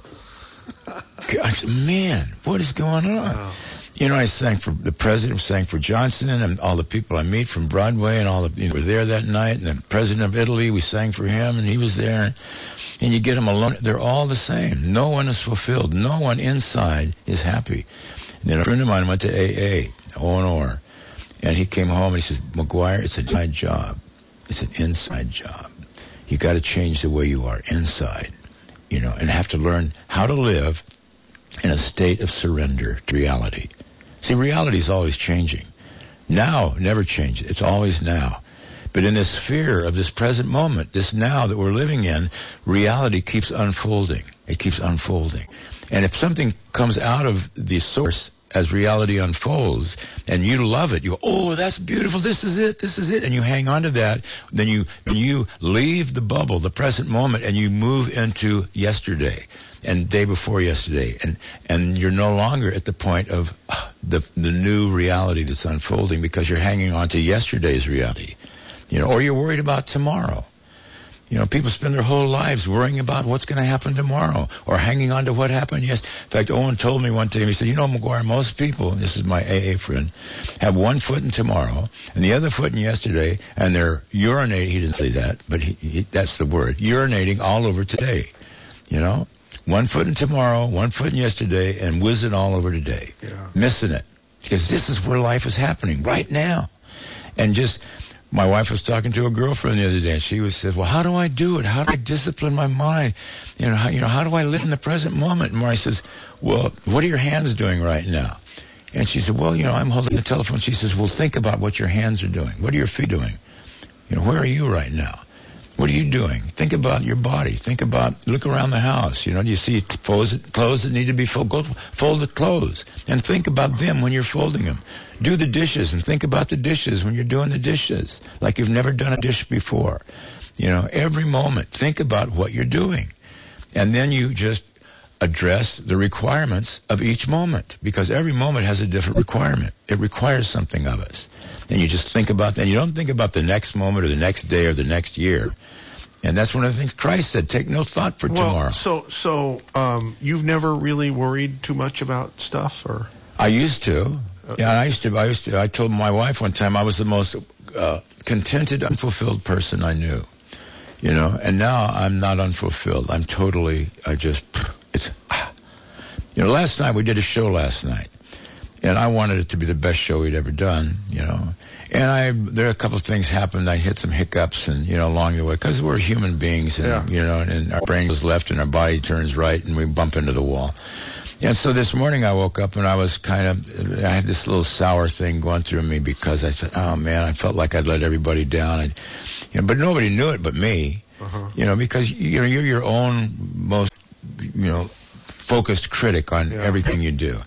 I said, "Man, what is going on?" Wow. You know, I sang for the president, sang for Johnson, and all the people I meet from Broadway, and all the you know, were there that night, and the president of Italy, we sang for him, and he was there. And you get them alone, they're all the same. No one is fulfilled. No one inside is happy. And then a friend of mine went to A A, O and R, and he came home and he says, "McGuire, it's an inside job. It's an inside job. You got to change the way you are inside, you know, and have to learn how to live in a state of surrender to reality." See, reality is always changing. Now never changes. It's always now. But in this sphere of this present moment, this now that we're living in, reality keeps unfolding. It keeps unfolding. And if something comes out of the source as reality unfolds, and you love it, you go, "Oh, that's beautiful, this is it, this is it," and you hang on to that, then you, then you leave the bubble, the present moment, and you move into yesterday and day before yesterday, and and you're no longer at the point of uh, the the new reality that's unfolding because you're hanging on to yesterday's reality. You know, or you're worried about tomorrow. You know, people spend their whole lives worrying about what's going to happen tomorrow or hanging on to what happened yesterday. In fact, Owen told me one time, he said, "You know, McGuire, most people," and this is my A A friend, "have one foot in tomorrow and the other foot in yesterday, and they're urinating," he didn't say that, but he, he, that's the word, urinating all over today. You know? One foot in tomorrow, one foot in yesterday, and whizzing all over today. Yeah. Missing it. Because this is where life is happening right now. And just, my wife was talking to a girlfriend the other day, and she was said, well, how do I do it? How do I discipline my mind? You know, how, you know, how do I live in the present moment? And Maury says, well, what are your hands doing right now? And she said, well, you know, I'm holding the telephone. She says, well, think about what your hands are doing. What are your feet doing? You know, where are you right now? What are you doing? Think about your body. Think about, look around the house. You know, do you see clothes, clothes that need to be folded? Go fold the clothes and think about them when you're folding them. Do the dishes and think about the dishes when you're doing the dishes, like you've never done a dish before. You know, every moment, think about what you're doing. And then you just address the requirements of each moment, because every moment has a different requirement. It requires something of us. And you just think about that. You don't think about the next moment or the next day or the next year. And that's one of the things Christ said, take no thought for well, tomorrow. So, so um, you've never really worried too much about stuff, or? I used to. Yeah, I used to. I used to. I told my wife one time I was the most uh, contented, unfulfilled person I knew. You know, and now I'm not unfulfilled. I'm totally, I just, it's, you know, last night we did a show last night. And I wanted it to be the best show we'd ever done, you know. And I, there are a couple of things happened. I hit some hiccups, and you know, along the way, because we're human beings, and yeah. you know, and our brain goes left and our body turns right, and we bump into the wall. And so this morning I woke up and I was kind of, I had this little sour thing going through me because I thought, oh man, I felt like I'd let everybody down, and you know, but nobody knew it but me, uh-huh. you know, because you know you're your own most, you know, focused critic on yeah. everything you do.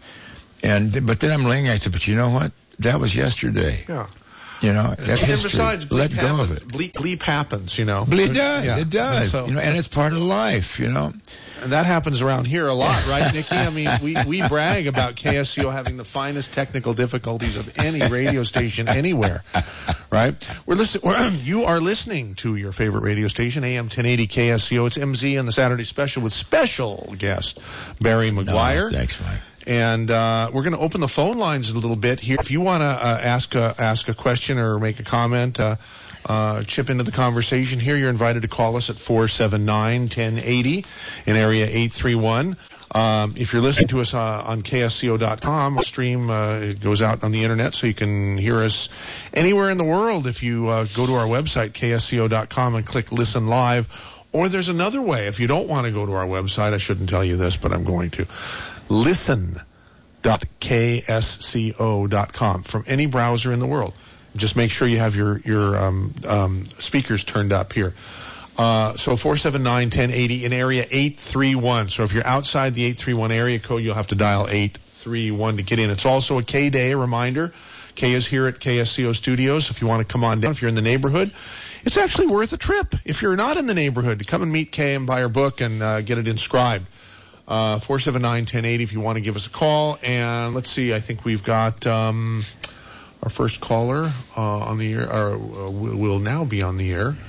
And but then I'm laying, I said, but you know what? That was yesterday. Yeah. You know, that's and history. Besides, let bleep go happen, of it. Bleep, bleep happens, you know. Bleep does. Yeah. It does. And so, you know, and it's part of life, you know. And that happens around here a lot, right, Nikki? I mean, we, we brag about K S C O having the finest technical difficulties of any radio station anywhere, right? We're listen, we're, you are listening to your favorite radio station, A M ten eighty K S C O. It's M Z on the Saturday Special with special guest Barry McGuire. No, thanks, Mike. And uh, we're going to open the phone lines a little bit here. If you want to uh, ask a ask a question or make a comment, uh, uh, chip into the conversation here, you're invited to call us at four seven nine, one zero eight zero in area eight three one. Um, if you're listening to us uh, on K S C O dot com, our stream uh, it goes out on the internet, so you can hear us anywhere in the world. If you uh, go to our website, K S C O dot com, and click Listen Live. Or there's another way. If you don't want to go to our website, I shouldn't tell you this, but I'm going to. Listen dot K S C O dot com from any browser in the world. Just make sure you have your your um, um, speakers turned up here. Uh, so four seven nine, one zero eight zero in area eight three one. So if you're outside the eight three one area code, you'll have to dial eight three one to get in. It's also a K Day, a reminder. Kay is here at K S C O Studios. If you want to come on down, if you're in the neighborhood, it's actually worth a trip. If you're not in the neighborhood, to come and meet Kay and buy her book and uh, get it inscribed. Uh, four seven nine, one zero eight zero if you want to give us a call. And let's see, I think we've got um, our first caller uh, on the air, or uh, will now be on the air.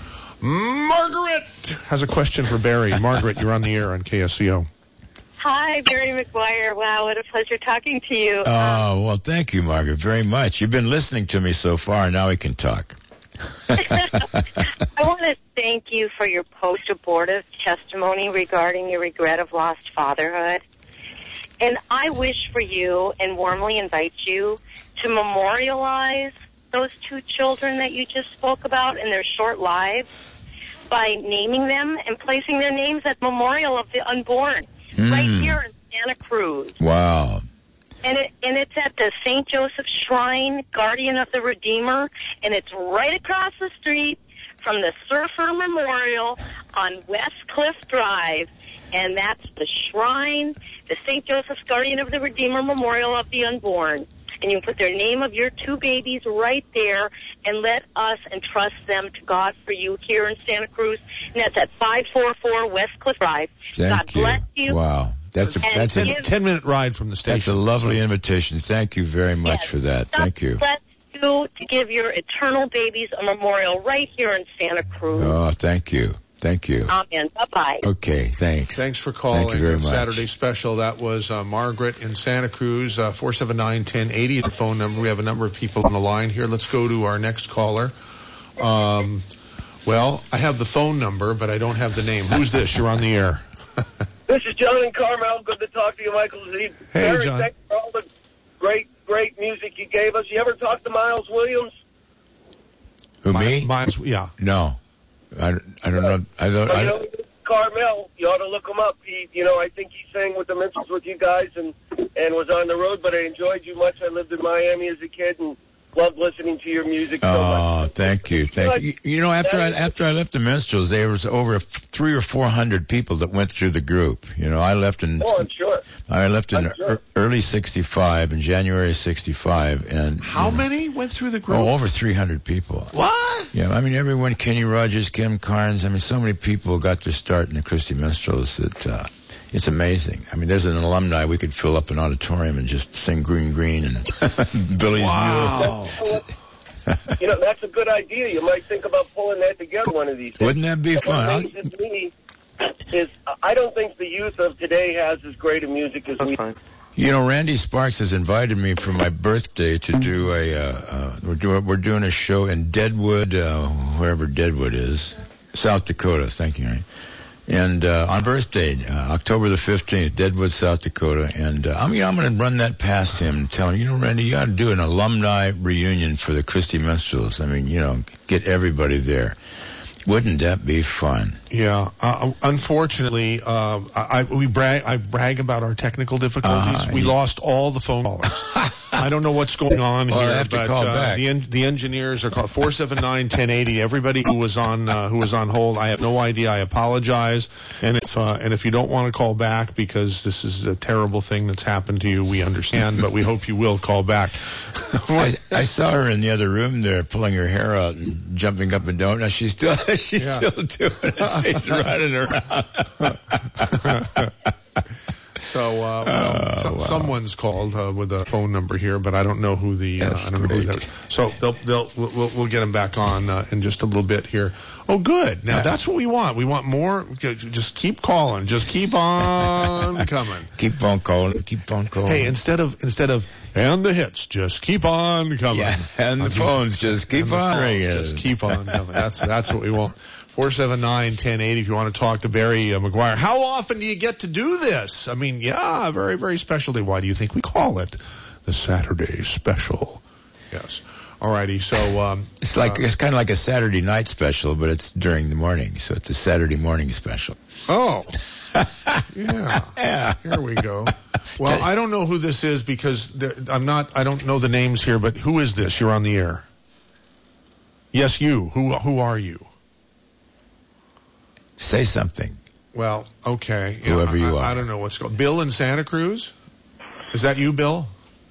Margaret has a question for Barry. Margaret, you're on the air on K S C O. Hi, Barry McGuire. Wow, what a pleasure talking to you. Oh, well, thank you, Margaret, very much. You've been listening to me so far, now we can talk. I want to thank you for your post-abortive testimony regarding your regret of lost fatherhood. And I wish for you and warmly invite you to memorialize those two children that you just spoke about in their short lives by naming them and placing their names at the Memorial of the Unborn mm. right here in Santa Cruz. Wow. And it and it's at the Saint Joseph Shrine, Guardian of the Redeemer, and it's right across the street from the Surfer Memorial on West Cliff Drive. And that's the shrine, the Saint Joseph's Guardian of the Redeemer Memorial of the Unborn. And you can put their name of your two babies right there and let us entrust them to God for you here in Santa Cruz. And that's at five forty-four West Cliff Drive. Thank God you. bless you. Wow. That's a, that's a give, ten minute ride from the station. That's a lovely invitation. Thank you very much yes, for that. God Thank you. Bless you to give your eternal babies a memorial right here in Santa Cruz. Oh, thank you. Thank you. Amen. Bye-bye. Okay, thanks. Thanks for calling. Thank you very much. Saturday Special. That was uh, Margaret in Santa Cruz, uh, four seven nine, one zero eight zero, the phone number. We have a number of people on the line here. Let's go to our next caller. Um, well, I have the phone number, but I don't have the name. Who's this? You're on the air. This is John in Carmel. Good to talk to you, Michael Z. Hey, Barry, John. thanks for all the great, great music you gave us. You ever talk to Miles Williams? Who, me? Miles, yeah. No. I, I don't know. I don't. Well, I you don't know, Carmel, you ought to look him up. He, you know, I think he sang with the Minstrels with you guys and, and was on the road, but I enjoyed you much. I lived in Miami as a kid and loved listening to your music so Oh, much. thank you, thank you. You know, after I after I left the Minstrels, there was over three or four hundred people that went through the group. You know, I left in Oh, I'm sure. I left in I'm sure. er, early sixty-five, in January sixty-five, and How you know, many went through the group? Oh, over three hundred people. What? Yeah, I mean, everyone, Kenny Rogers, Kim Carnes, I mean, so many people got their start in the Christie Minstrels that uh, it's amazing. I mean, there's an alumni, we could fill up an auditorium and just sing Green Green and Billy's Wow. Mule. You know, that's a good idea. You might think about pulling that together one of these days. Wouldn't that be What fun? amazes me is I don't think the youth of today has as great a music as we. You know, Randy Sparks has invited me for my birthday to do a, uh, uh, we're doing, we're doing a show in Deadwood, uh, wherever Deadwood is, South Dakota, thank you, Randy. And, uh, on birthday, uh, October the fifteenth, Deadwood, South Dakota. And, uh, I mean, I'm going to run that past him and tell him, you know, Randy, you got to do an alumni reunion for the Christie Minstrels. I mean, you know, get everybody there. Wouldn't that be fun? Yeah. Uh, unfortunately, uh, I, we brag, I brag about our technical difficulties. Uh-huh. We lost all the phone callers. I don't know what's going on Well, here, I have to but call uh, back. the en- the engineers are called four seven nine, one oh eight oh. Everybody who was on uh, who was on hold, I have no idea. I apologize. And if uh, and if you don't want to call back because this is a terrible thing that's happened to you, we understand. But we hope you will call back. I, I saw her in the other room there, pulling her hair out and jumping up and down. Now she's still, she's Yeah. still doing it. She's running around. So, uh, well, Oh, so, wow. someone's called uh, with a phone number here, but I don't know who the. Uh, That's I don't know who great. that. So they'll they'll we'll, we'll we'll get them back on uh, in just a little bit here. Oh, good. Now Yeah. that's what we want. We want more. Just keep calling. Just keep on coming. Keep on calling. Keep on calling. Hey, instead of instead of and the hits, just keep on coming. Yeah, and the I mean, phones just keep and the on phones ringing. Just keep on coming. That's that's what we want. four seven nine, one oh eight oh if you want to talk to Barry uh, McGuire. How often do you get to do this? I mean, yeah, very, very special day. Why do you think we call it the Saturday Special? Yes. All righty. So um, It's like uh, it's kind of like a Saturday night special, but it's during the morning, so it's a Saturday morning special. oh, yeah. Yeah. Here we go. Well, I don't know who this is because there, I'm not. I don't know the names here. But who is this? You're on the air. Yes, you. Who Who are you? Say something. Well, okay. Whoever I, you I, are. I don't know what's going. Bill in Santa Cruz? Is that you, Bill?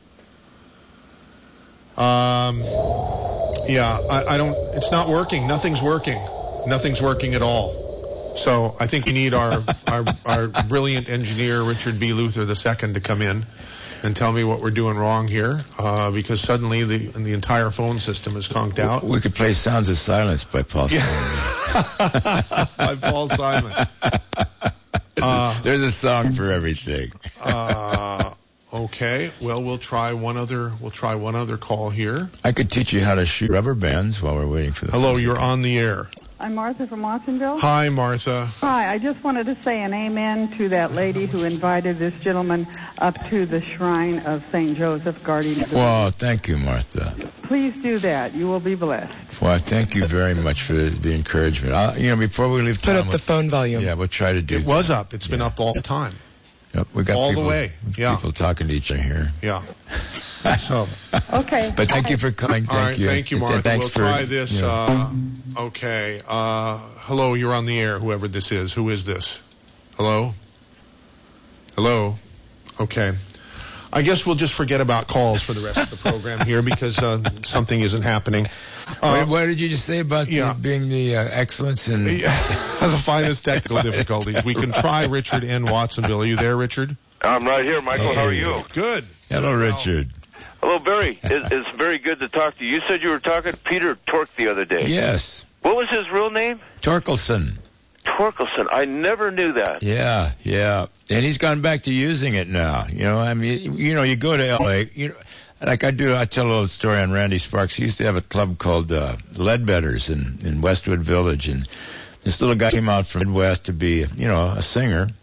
Um. Yeah, I, I don't. It's not working. Nothing's working. Nothing's working at all. So I think we need our our, our brilliant engineer Richard B. Luther the second to come in and tell me what we're doing wrong here, uh, because suddenly the the entire phone system is conked out. We could play Sounds of Silence by Paul Simon. By Paul Simon. Uh, There's a song for everything. Uh, okay. Well, we'll try one other. We'll try one other call here. I could teach you how to shoot rubber bands while we're waiting for the. Hello, you're on the air. I'm Martha from Watsonville. Hi, Martha. Hi, I just wanted to say an amen to that lady who invited this gentleman up to the shrine of Saint Joseph, guardian of the Well, thank you, Martha. Please do that. You will be blessed. Well, thank you very much for the encouragement. I, you know, before we leave Put town, up the we'll- phone volume. Yeah, we'll try to do It that. was up. It's been Yeah. up all the time. Yep, we got all the people, way. Yeah. people talking to each other here. Yeah. So. Okay. But thank you for coming. Thank All right. you. Thank you, And Martha. Thanks We'll for, try this. you know, Uh, okay. Uh, hello, you're on the air. Whoever this is. Who is this? Hello. Hello. Okay. I guess we'll just forget about calls for the rest of the program here because uh, something isn't happening. Uh, Wait, what did you just say about yeah. the, being the uh, excellence in the finest technical difficulties? We can try Richard in Watsonville. Are you there, Richard? I'm right here, Michael. How are you? Good. Hello, Richard. Hello, Barry. It, it's very good to talk to you. You said you were talking to Peter Tork the other day. Yes. What was his real name? Torkelson. Torkelson. I never knew that. Yeah, yeah. And he's gone back to using it now. You know, I mean, you know, you go to L A, you know, like I do, I tell a little story on Randy Sparks. He used to have a club called uh, Leadbetters in, in Westwood Village, and this little guy came out from Midwest to be, you know, a singer.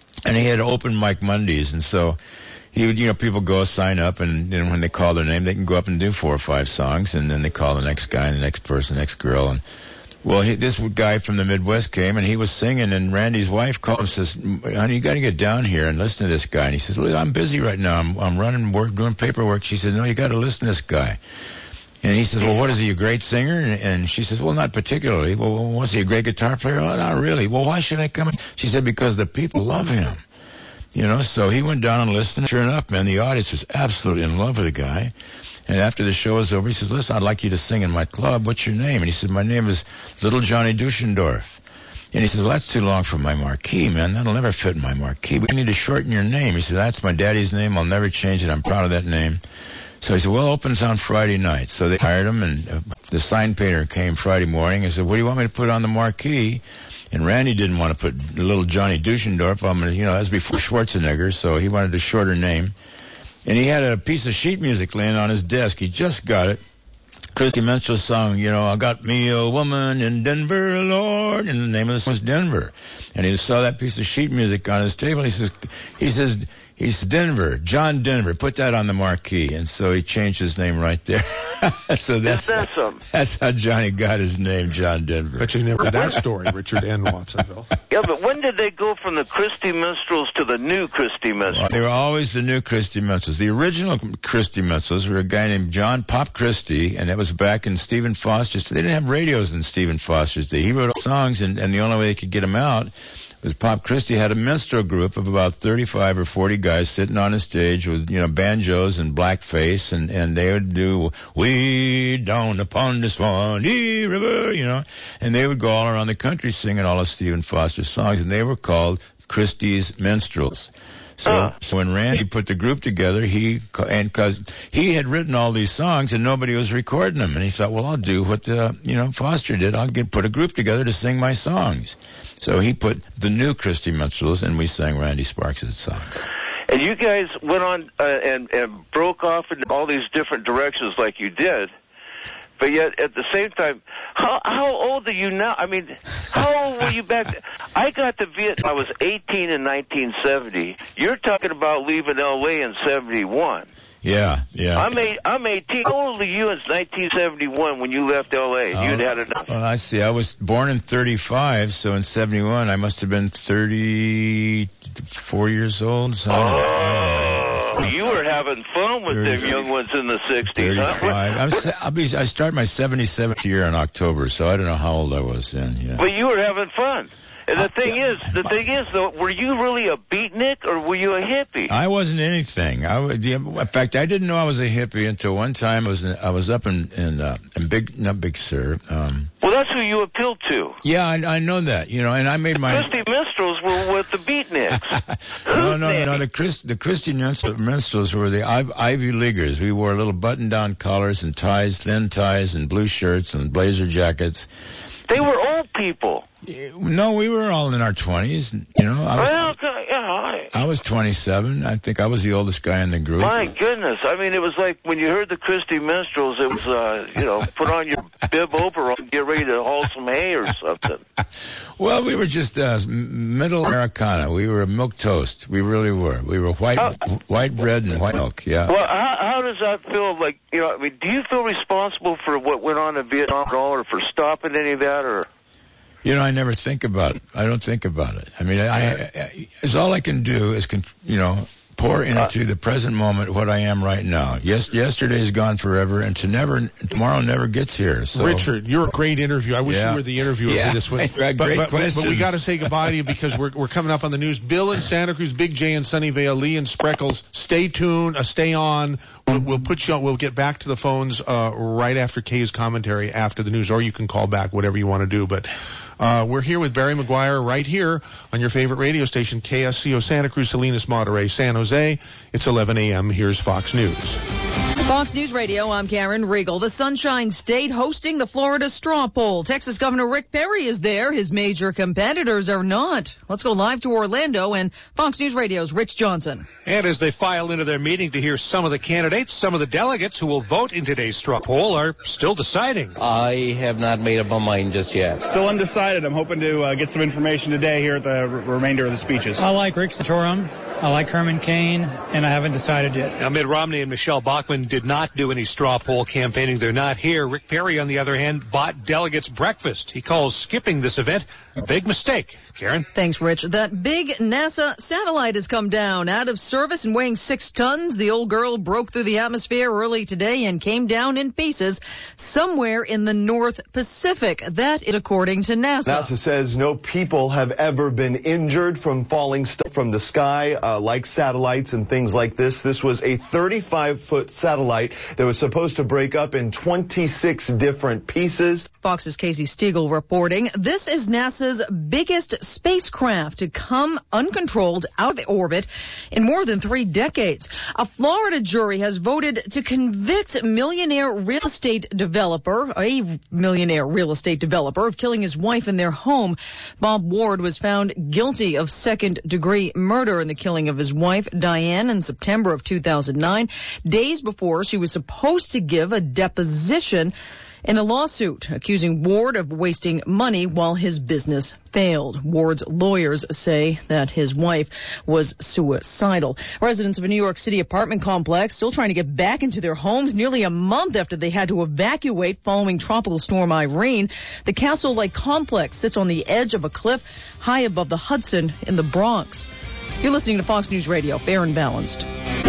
and he had open mic Mondays, and so he would, you know, people go sign up, and, and when they call their name, they can go up and do four or five songs, and then they call the next guy, and the next person, the next girl, and well, he, this guy from the Midwest came, and he was singing, and Randy's wife called him and says, honey, you got to get down here and listen to this guy. And he says, well, I'm busy right now. I'm, I'm running work, doing paperwork. She said, no, you got to listen to this guy. And he says, well, what is he, a great singer? And, and she says, well, not particularly. Well, was he a great guitar player? Well, not really. Well, why should I come? She said, because the people love him. You know, so he went down and listened. Sure enough, man, the audience was absolutely in love with the guy. And after the show was over, he says, listen, I'd like you to sing in my club. What's your name? And he said, my name is Little Johnny Dushendorf. And he says, well, that's too long for my marquee, man. That'll never fit in my marquee. We need to shorten your name. He said, that's my daddy's name. I'll never change it. I'm proud of that name. So he said, well, it opens on Friday night. So they hired him, and uh, the sign painter came Friday morning and said, what do you want me to put on the marquee? And Randy didn't want to put Little Johnny Dushendorf. I'm gonna, you know, that was before Schwarzenegger, so he wanted a shorter name. And he had a piece of sheet music laying on his desk. He just got it. Christy Minstrel's song, you know, I got me a woman in Denver, Lord, and the name of the song was Denver. And he saw that piece of sheet music on his table. He says, he says, he's Denver, John Denver. Put that on the marquee. And so he changed his name right there. So that's That's awesome. That's how Johnny got his name, John Denver. Bet you never heard that story, Richard N. Watsonville. Yeah, but when did they go from the Christy Minstrels to the new Christy Minstrels? Well, they were always the new Christy Minstrels. The original Christy Minstrels were a guy named John Pop Christy, and that was back in Stephen Foster's. They didn't have radios in Stephen Foster's day. He wrote songs, and, and the only way they could get them out was Pop Christy had a minstrel group of about thirty-five or forty guys sitting on a stage with, you know, banjos and blackface, and, and they would do, we down upon the Swanee River, you know, and they would go all around the country singing all of Stephen Foster's songs, and they were called Christy's Minstrels. So, uh. so when Randy put the group together, he, and cause he had written all these songs and nobody was recording them, and he thought, well, I'll do what, uh, you know, Foster did. I'll get, put a group together to sing my songs. So he put the new Christy Minstrels, and we sang Randy Sparks' songs. And you guys went on uh, and, and broke off in all these different directions like you did, but yet at the same time, how, how old are you now? I mean, how old were you back then? I got to Vietnam, I was eighteen in nineteen seventy. You're talking about leaving L A in seventy-one. Yeah, yeah. I'm eight, I'm eighteen. How old were you in nineteen seventy-one when you left L A? Oh, You'd had enough. Well, I see. I was born in thirty-five, so in seventy-one I must have been thirty-four years old. So oh, you were having fun with them young ones in the sixties, huh? thirty-five. I'm, I'll be, I start my seventy-seventh year in October, so I don't know how old I was then. Yeah. But you were having fun. And the thing is, the thing is, though, were you really a beatnik or were you a hippie? I wasn't anything. I was, in fact, I didn't know I was a hippie until one time I was in, I was up in in, uh, in Big, not Big Sur. Um, well, that's who you appealed to. Yeah, I, I know that. You know, and I made the my Christy Minstrels were with the beatniks. no, no, no. The Christ, the Christy Minstrels were the Ivy Leaguers. We wore little button-down collars and ties, thin ties, and blue shirts and blazer jackets. They were old people. No, we were all in our twenties. You know, I was, well, yeah, I, I was twenty-seven. I think I was the oldest guy in the group. My goodness. I mean, it was like when you heard the Christy Minstrels, it was, uh, you know, put on your bib overall and get ready to haul some hay or something. Well, we were just uh, middle Americana. We were milk toast. We really were. We were white uh, white bread and white milk, yeah. Well, how, how does that feel? Like, you know, I mean, do you feel responsible for what went on in Vietnam at all, or for stopping any of that, or? You know, I never think about it. I don't think about it. I mean, I, I, I all I can do is, con, you know, pour into the present moment what I am right now. Yes, yesterday is gone forever, and to never, tomorrow never gets here. So. Richard, you're a great interview. I wish yeah. you were the interviewer yeah. for this one. Great but, but, questions. But we got to say goodbye to you because we're we're coming up on the news. Bill in Santa Cruz, Big J in Sunnyvale, Lee in Spreckles. Stay tuned. Uh, stay on. We'll, we'll put you on. We'll get back to the phones uh, right after Kay's commentary after the news, or you can call back, whatever you want to do. But. Uh, we're here with Barry McGuire right here on your favorite radio station, K S C O, Santa Cruz, Salinas, Monterey, San Jose. Jose. It's eleven a.m. Here's Fox News. Fox News Radio, I'm Karen Riegel. The Sunshine State hosting the Florida straw poll. Texas Governor Rick Perry is there. His major competitors are not. Let's go live to Orlando and Fox News Radio's Rich Johnson. And as they file into their meeting to hear some of the candidates, some of the delegates who will vote in today's straw poll are still deciding. I have not made up my mind just yet. Still undecided. I'm hoping to uh, get some information today here at the r- remainder of the speeches. I like Rick Santorum. I like Herman Cain, and I haven't decided yet. Now, Mitt Romney and Michelle Bachmann did not do any straw poll campaigning. They're not here. Rick Perry, on the other hand, bought delegates breakfast. He calls skipping this event a big mistake. Karen? Thanks, Rich. That big NASA satellite has come down out of service and weighing six tons. The old girl broke through the atmosphere early today and came down in pieces somewhere in the North Pacific. That is according to NASA. NASA says no people have ever been injured from falling stuff from the sky, uh, like satellites and things like this. This was a thirty-five foot satellite that was supposed to break up in twenty-six different pieces. Fox's Casey Stiegel reporting. This is NASA's biggest spacecraft to come uncontrolled out of orbit in more than three decades. A Florida jury has voted to convict millionaire real estate developer, a millionaire real estate developer, of killing his wife in their home. Bob Ward was found guilty of second-degree murder in the killing of his wife, Diane, in September of two thousand nine, days before she was supposed to give a deposition in a lawsuit accusing Ward of wasting money while his business failed. Ward's lawyers say that his wife was suicidal. Residents of a New York City apartment complex still trying to get back into their homes nearly a month after they had to evacuate following Tropical Storm Irene. The Castle Lake complex sits on the edge of a cliff high above the Hudson in the Bronx. You're listening to Fox News Radio, fair and balanced.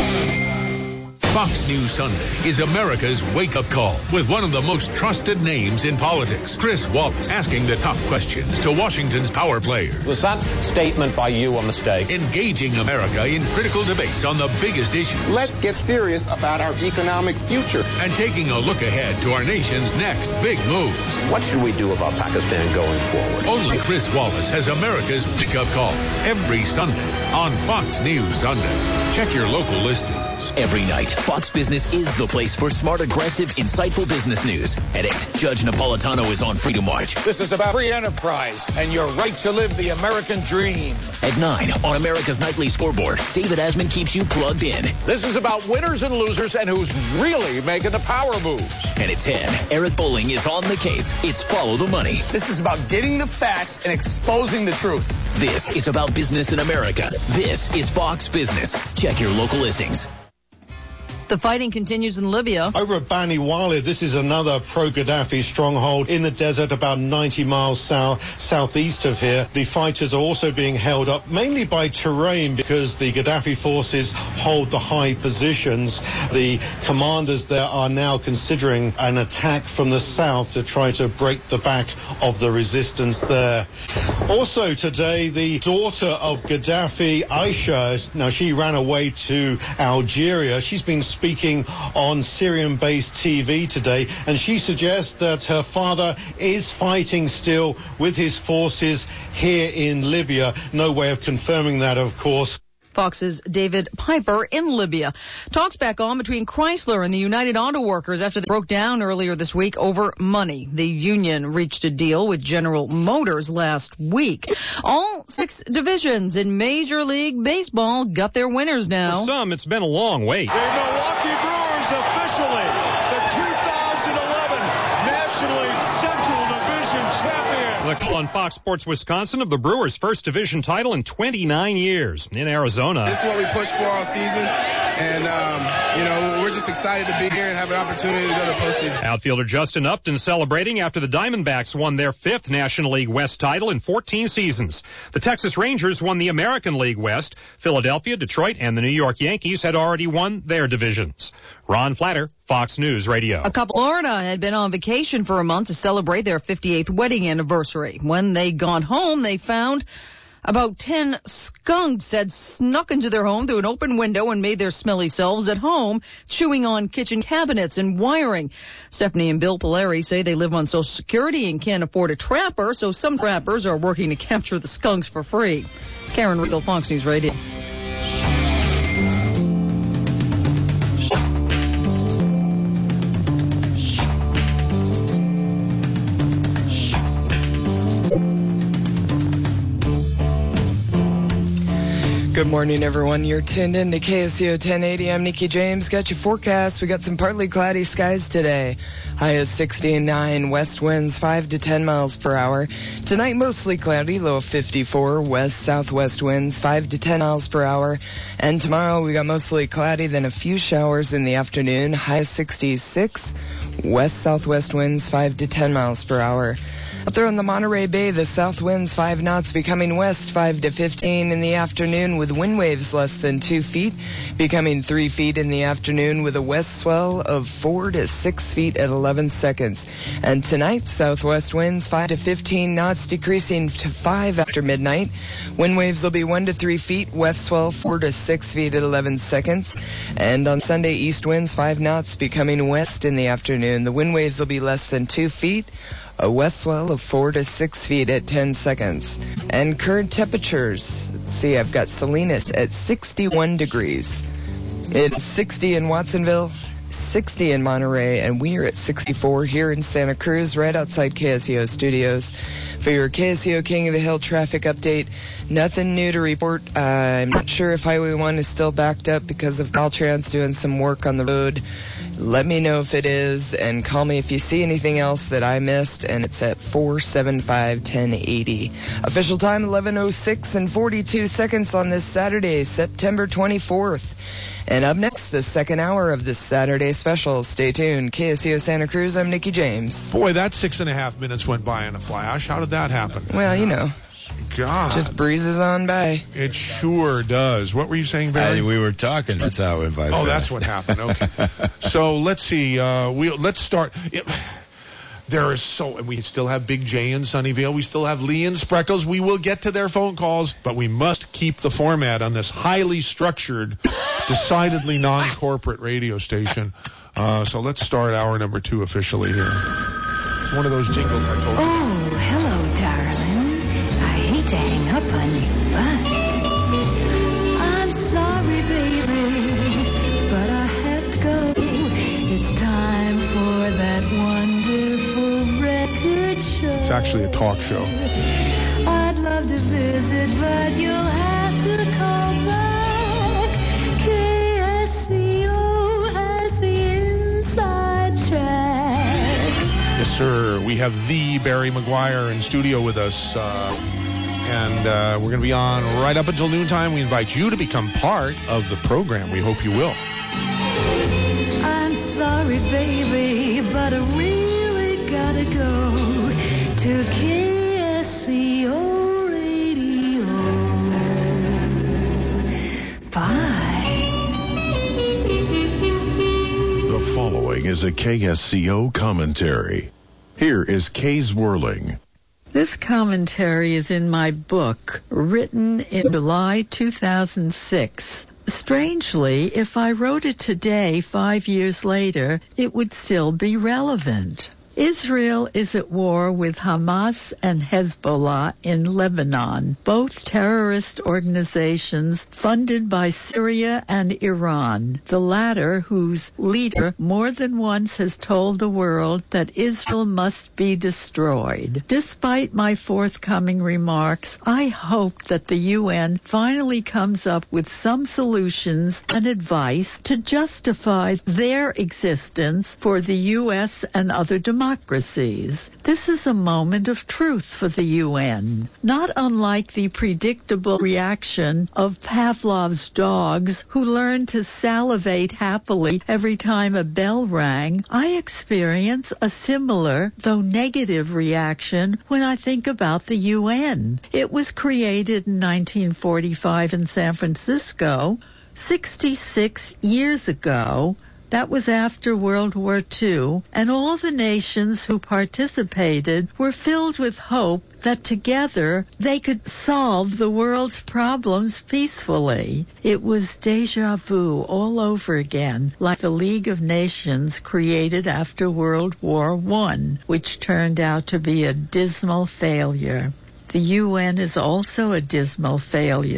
Fox News Sunday is America's wake-up call with one of the most trusted names in politics, Chris Wallace, asking the tough questions to Washington's power players. Was that statement by you a mistake? Engaging America in critical debates on the biggest issues. Let's get serious about our economic future. And taking a look ahead to our nation's next big moves. What should we do about Pakistan going forward? Only Chris Wallace has America's wake-up call every Sunday on Fox News Sunday. Check your local listings. Every night, Fox Business is the place for smart, aggressive, insightful business news. At eight, Judge Napolitano is on Freedom March. This is about free enterprise and your right to live the American dream. At nine, on America's Nightly Scoreboard, David Asman keeps you plugged in. This is about winners and losers and who's really making the power moves. And at ten, Eric Bowling is on the case. It's Follow the Money. This is about getting the facts and exposing the truth. This is about business in America. This is Fox Business. Check your local listings. The fighting continues in Libya. Over at Bani Walid, this is another pro-Gaddafi stronghold in the desert about ninety miles south southeast of here. The fighters are also being held up mainly by terrain because the Gaddafi forces hold the high positions. The commanders there are now considering an attack from the south to try to break the back of the resistance there. Also today, the daughter of Gaddafi, Aisha, now she ran away to Algeria. She's been speaking on Syrian-based T V today, and she suggests that her father is fighting still with his forces here in Libya. No way of confirming that, of course. Fox's David Piper in Libya. Talks back on between Chrysler and the United Auto Workers after they broke down earlier this week over money. The union reached a deal with General Motors last week. All six divisions in Major League Baseball got their winners now. For some, it's been a long wait. The Milwaukee Brewers officially the two thousand eleven National League Central Division champion. The on Fox Sports Wisconsin of the Brewers' first division title in twenty-nine years in Arizona. This is what we pushed for all season, and um, you know we're just excited to be here and have an opportunity to go to the postseason. Outfielder Justin Upton celebrating after the Diamondbacks won their fifth National League West title in fourteen seasons. The Texas Rangers won the American League West. Philadelphia, Detroit, and the New York Yankees had already won their divisions. Ron Flatter, Fox News Radio. A couple Florida had been on vacation for a month to celebrate their fifty-eighth wedding anniversary. When they got home, they found about ten skunks had snuck into their home through an open window and made their smelly selves at home, chewing on kitchen cabinets and wiring. Stephanie and Bill Polari say they live on Social Security and can't afford a trapper, so some trappers are working to capture the skunks for free. Karen Riegel, Fox News Radio. Good morning, everyone. You're tuned in to K S C O ten eighty. I'm Nikki James. Got your forecast. We got some partly cloudy skies today. High is sixty-nine. West winds five to ten miles per hour. Tonight, mostly cloudy. Low of fifty-four. West southwest winds five to ten miles per hour. And tomorrow, we got mostly cloudy, then a few showers in the afternoon. High is sixty-six. West southwest winds five to ten miles per hour. Up there on the Monterey Bay, the south winds five knots becoming west five to fifteen in the afternoon with wind waves less than two feet, becoming three feet in the afternoon with a west swell of four to six feet at eleven seconds. And tonight, southwest winds five to fifteen knots decreasing to five after midnight. Wind waves will be one to three feet, west swell four to six feet at eleven seconds. And on Sunday, east winds five knots becoming west in the afternoon. The wind waves will be less than two feet. A west swell of four to six feet at ten seconds. And current temperatures. Let's see, I've got Salinas at sixty-one degrees. It's sixty in Watsonville, sixty in Monterey, and we are at sixty-four here in Santa Cruz, right outside K S E O studios. For your K S E O King of the Hill traffic update, nothing new to report. Uh, I'm not sure if Highway one is still backed up because of Caltrans doing some work on the road. Let me know if it is, and call me if you see anything else that I missed, and it's at four seven five, ten eighty. Official time eleven oh six and forty-two seconds on this Saturday, September twenty-fourth. And up next, the second hour of this Saturday special. Stay tuned. K S E O Santa Cruz, I'm Nikki James. Boy, that six and a half minutes went by in a flash. How did that happen? Well, you know. God. Just breezes on by. It sure does. What were you saying, Barry? I, we were talking. That's how it went by. Oh, fast. That's what happened. Okay. So let's see. Uh, we let's start. It, there is so, and we still have Big J in Sunnyvale. We still have Lee and Spreckles. We will get to their phone calls, but we must keep the format on this highly structured, decidedly non-corporate radio station. Uh, so let's start hour number two officially here. It's one of those jingles I told you. Oh, hello, darling. I hate to hang up on you, but I'm sorry, baby, but I have to go. It's time for that wonderful record show. It's actually a talk show. I'd love to visit, but you'll have to call back. K S C O has the inside track. Yes, sir. We have the Barry McGuire in studio with us. Uh, And uh, we're going to be on right up until noontime. We invite you to become part of the program. We hope you will. I'm sorry, baby, but I really gotta go to K S C O Radio. Bye. The following is a K S C O commentary. Here is Kay's Whirling. This commentary is in my book, written in July two thousand six. Strangely, if I wrote it today, five years later, it would still be relevant. Israel is at war with Hamas and Hezbollah in Lebanon, both terrorist organizations funded by Syria and Iran, the latter whose leader more than once has told the world that Israel must be destroyed. Despite my forthcoming remarks, I hope that the U N finally comes up with some solutions and advice to justify their existence for the U S and other democracies. Democracies. This is a moment of truth for the U N. Not unlike the predictable reaction of Pavlov's dogs who learn to salivate happily every time a bell rang, I experience a similar, though negative, reaction when I think about the U N. It was created in nineteen forty-five in San Francisco, sixty-six years ago. That was after World War Two, and all the nations who participated were filled with hope that together they could solve the world's problems peacefully. It was deja vu all over again, like the League of Nations created after World War One, which turned out to be a dismal failure. The U N is also a dismal failure.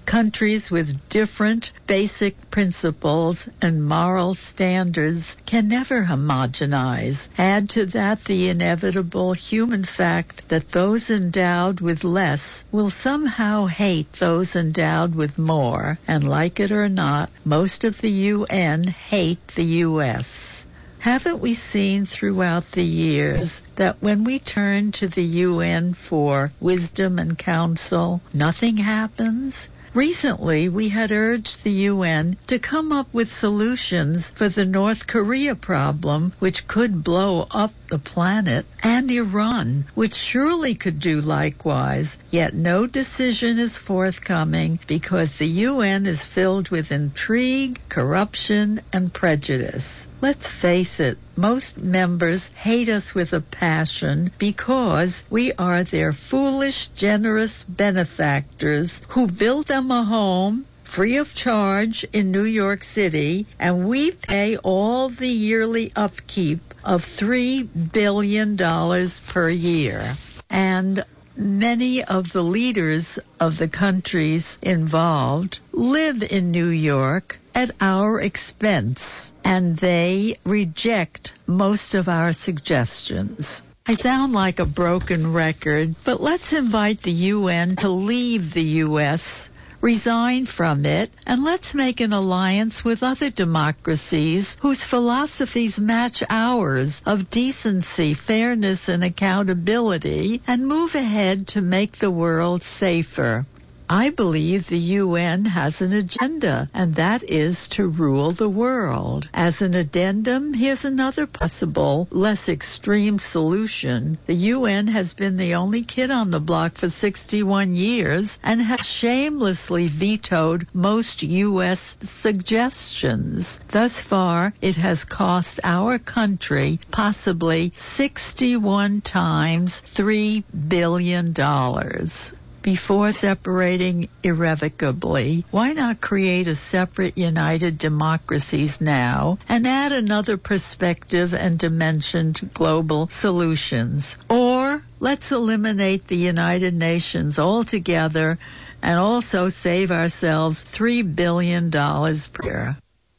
Countries with different basic principles and moral standards can never homogenize. Add to that the inevitable human fact that those endowed with less will somehow hate those endowed with more, and like it or not, most of the U N hate the U S. Haven't we seen throughout the years that when we turn to the U N for wisdom and counsel, nothing happens? Recently, we had urged the U N to come up with solutions for the North Korea problem, which could blow up the planet, and Iran, which surely could do likewise. Yet no decision is forthcoming because the U N is filled with intrigue, corruption, and prejudice. Let's face it, most members hate us with a passion because we are their foolish, generous benefactors who built them a home free of charge in New York City, and we pay all the yearly upkeep of three billion dollars per year. And many of the leaders of the countries involved live in New York at our expense, and they reject most of our suggestions. I sound like a broken record, but let's invite the U N to leave the U S, resign from it, and let's make an alliance with other democracies whose philosophies match ours of decency, fairness, and accountability, and move ahead to make the world safer. I believe the U N has an agenda, and that is to rule the world. As an addendum, here's another possible, less extreme solution. The U N has been the only kid on the block for sixty-one years and has shamelessly vetoed most U S suggestions. Thus far, it has cost our country possibly sixty-one times three billion dollars. Before separating irrevocably, why not create a separate United Democracies now and add another perspective and dimension to global solutions? Or let's eliminate the United Nations altogether and also save ourselves three billion dollars per year.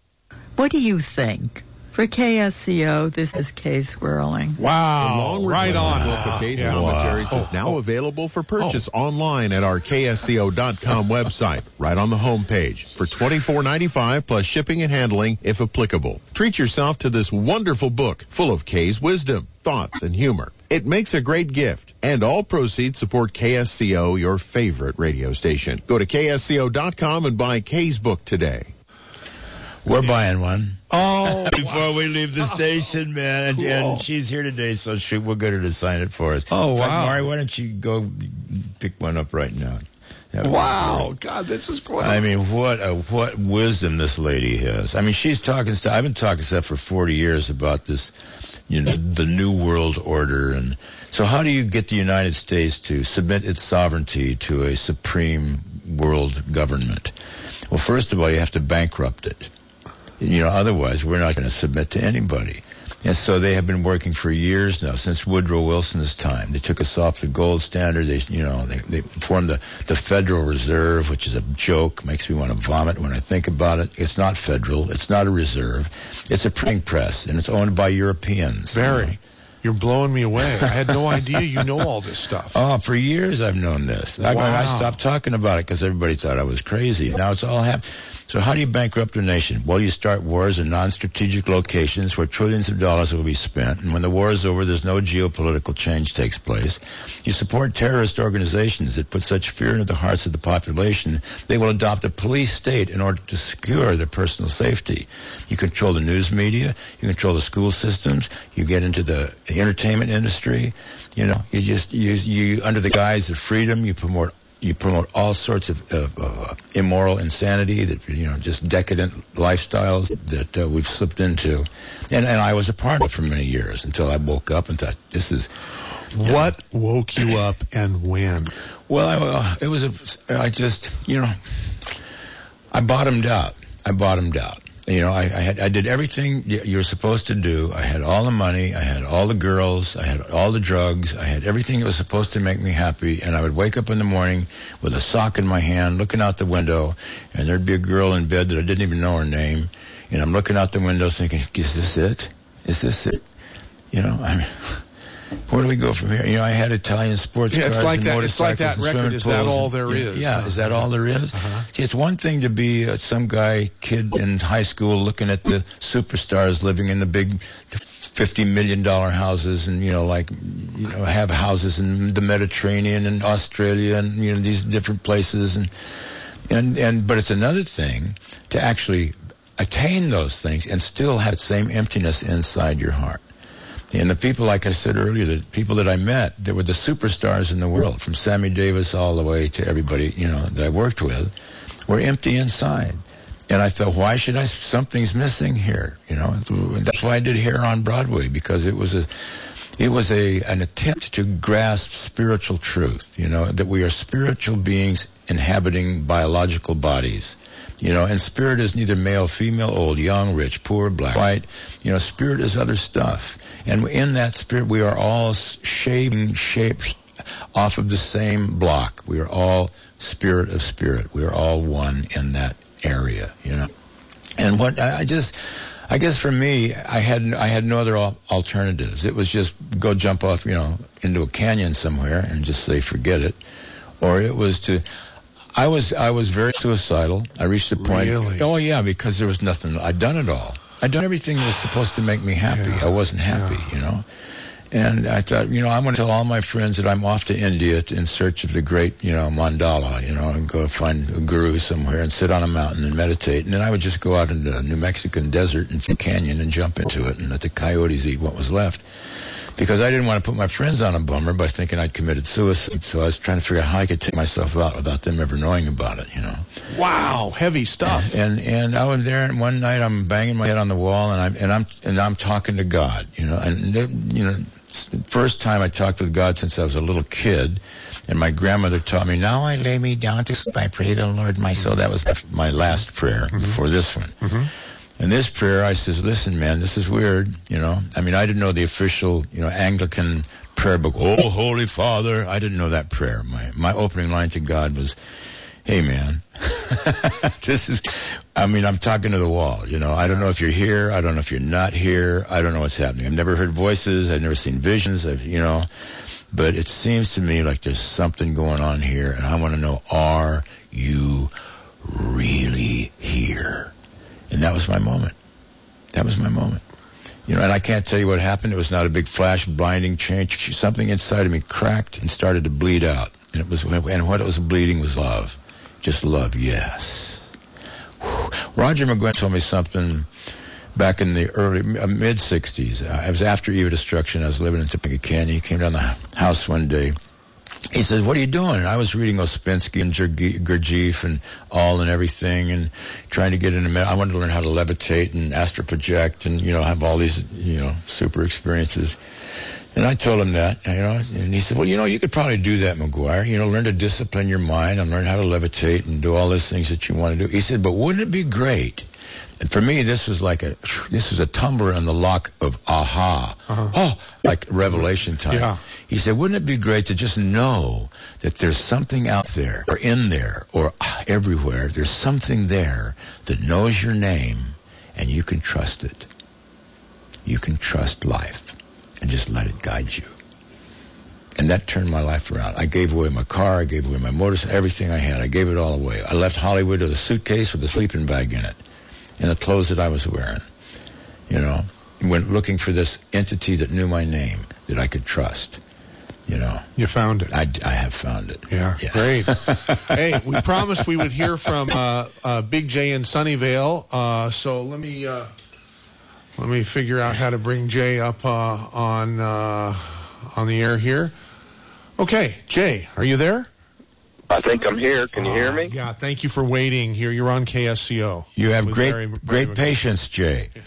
What do you think? For K S C O, this is Kay Swirling. Wow, right on. Book of Kay's Yeah. commentaries Wow. is now Oh, oh. available for purchase online at our K S C O dot com website, right on the homepage, for twenty-four ninety-five plus shipping and handling if applicable. Treat yourself to this wonderful book full of Kay's wisdom, thoughts, and humor. It makes a great gift, and all proceeds support K S C O, your favorite radio station. Go to K S C O dot com and buy Kay's book today. We're buying one. Oh, before we leave the station, man. And, Cool. and she's here today, so she, we'll get her to sign it for us. Oh, In fact, wow. Mari, why don't you go pick one up right now? That would be Wow, great. God, this is great. I mean, what a, what wisdom this lady has. I mean, she's talking stuff. I've been talking stuff for forty years about this, you know, the new world order. And so how do you get the United States to submit its sovereignty to a supreme world government? Well, first of all, you have to bankrupt it. You know, otherwise we're not going to submit to anybody. And so they have been working for years now, since Woodrow Wilson's time. They took us off the gold standard. They, you know, they, they formed the, the Federal Reserve, which is a joke. Makes me want to vomit when I think about it. It's not federal. It's not a reserve. It's a printing press, and it's owned by Europeans. Very. You know? You're blowing me away. I had no idea you know all this stuff. Oh, for years I've known this. I, Wow. I stopped talking about it because everybody thought I was crazy. Now it's all happening. So how do you bankrupt a nation? Well, you start wars in non-strategic locations where trillions of dollars will be spent, and when the war is over, there's no geopolitical change takes place. You support terrorist organizations that put such fear into the hearts of the population, they will adopt a police state in order to secure their personal safety. You control the news media, you control the school systems, you get into the entertainment industry, you know, you just, you, you under the guise of freedom, you promote You promote all sorts of uh, uh, immoral insanity, that you know, just decadent lifestyles that uh, we've slipped into, and and I was a part of it for many years until I woke up and thought, this is. What know. woke you up and when? Well, I, uh, it was a. I just, you know, I bottomed out. I bottomed out. You know, I, I had, I did everything you were supposed to do. I had all the money. I had all the girls. I had all the drugs. I had everything that was supposed to make me happy. And I would wake up in the morning with a sock in my hand, looking out the window, and there'd be a girl in bed that I didn't even know her name. And I'm looking out the window thinking, is this it? Is this it? You know, I mean, where do we go from here? You know, I had Italian sports yeah, cars it's like and that, motorcycles it's like that and record. swimming Is pools. that all and, there yeah, is? Yeah, is that all there is? Uh-huh. See, it's one thing to be uh, some guy, kid in high school looking at the superstars living in the big fifty million dollar houses and, you know, like, you know, have houses in the Mediterranean and Australia and, you know, these different places. And, and, and, but it's another thing to actually attain those things and still have the same emptiness inside your heart. And the people, like I said earlier, the people that I met, that were the superstars in the world, from Sammy Davis all the way to everybody, you know, that I worked with, were empty inside. And I thought, why should I, something's missing here, you know. And that's why I did Hair on Broadway, because it was a, it was a, an attempt to grasp spiritual truth, you know, that we are spiritual beings inhabiting biological bodies. You know, and spirit is neither male, female, old, young, rich, poor, black, white. You know, spirit is other stuff. And in that spirit, we are all shaving shapes off of the same block. We are all spirit of spirit. We are all one in that area, you know. And what I just, I guess for me, I had I had no other al- alternatives. It was just go jump off, you know, into a canyon somewhere and just say forget it, or it was to. I was I was very suicidal. I reached the point. Really? Oh yeah, because there was nothing. I'd done it all. I'd done everything that was supposed to make me happy. Yeah. I wasn't happy, yeah. you know. And I thought, you know, I want to tell all my friends that I'm off to India in search of the great, you know, mandala, you know, and go find a guru somewhere and sit on a mountain and meditate. And then I would just go out into the New Mexican desert and canyon and jump into it and let the coyotes eat what was left. Because I didn't want to put my friends on a bummer by thinking I'd committed suicide. So I was trying to figure out how I could take myself out without them ever knowing about it, you know. Wow, heavy stuff. And and I was there, and one night I'm banging my head on the wall, and I'm and I'm and I'm talking to God, you know. And you know, first time I talked with God since I was a little kid, and my grandmother taught me, "Now I lay me down to sleep. I pray the Lord my soul." That was my last prayer mm-hmm. before this one. Mm-hmm. And this prayer, I says, listen, man, this is weird, you know. I mean, I didn't know the official, you know, Anglican prayer book. Oh, Holy Father. I didn't know that prayer. My my opening line to God was, hey, man, this is, I mean, I'm talking to the wall, you know. I don't know if you're here. I don't know if you're not here. I don't know what's happening. I've never heard voices. I've never seen visions. I've, you know, but it seems to me like there's something going on here, and I want to know, are you really here? And that was my moment. That was my moment. You know, and I can't tell you what happened. It was not a big flash, blinding change. Something inside of me cracked and started to bleed out. And it was, and what it was bleeding was love. Just love, yes. Whew. Roger McGuinn told me something back in the early, uh, mid-sixties. Uh, it was after Eva Destruction. I was living in Topeka Canyon. He came down the house one day. He says, what are you doing? And I was reading Ouspensky and Gurdjieff and all and everything and trying to get into med- I wanted to learn how to levitate and astral project and, you know, have all these, you know, super experiences. And I told him that, you know, and he said, well, you know, you could probably do that, McGuire. You know, learn to discipline your mind and learn how to levitate and do all those things that you want to do. He said, but wouldn't it be great? And for me, this was like a, this was a tumbler in the lock of aha. Uh-huh. Oh, like revelation time. Yeah. He said, wouldn't it be great to just know that there's something out there or in there or everywhere, there's something there that knows your name and you can trust it. You can trust life and just let it guide you. And that turned my life around. I gave away my car. I gave away my motorcycle, everything I had. I gave it all away. I left Hollywood with a suitcase with a sleeping bag in it and the clothes that I was wearing, you know, and went looking for this entity that knew my name that I could trust. You know. You found it. I, I have found it. Yeah, yeah. Great. Hey, we promised we would hear from uh, uh, Big Jay in Sunnyvale. Uh, so let me uh, let me figure out how to bring Jay up uh, on uh, on the air here. Okay, Jay, are you there? I think I'm here. Can you uh, hear me? Yeah. Thank you for waiting. Here, you're on K S C O. You have great Barry, Barry great McGuire. Patience, Jay. Yeah.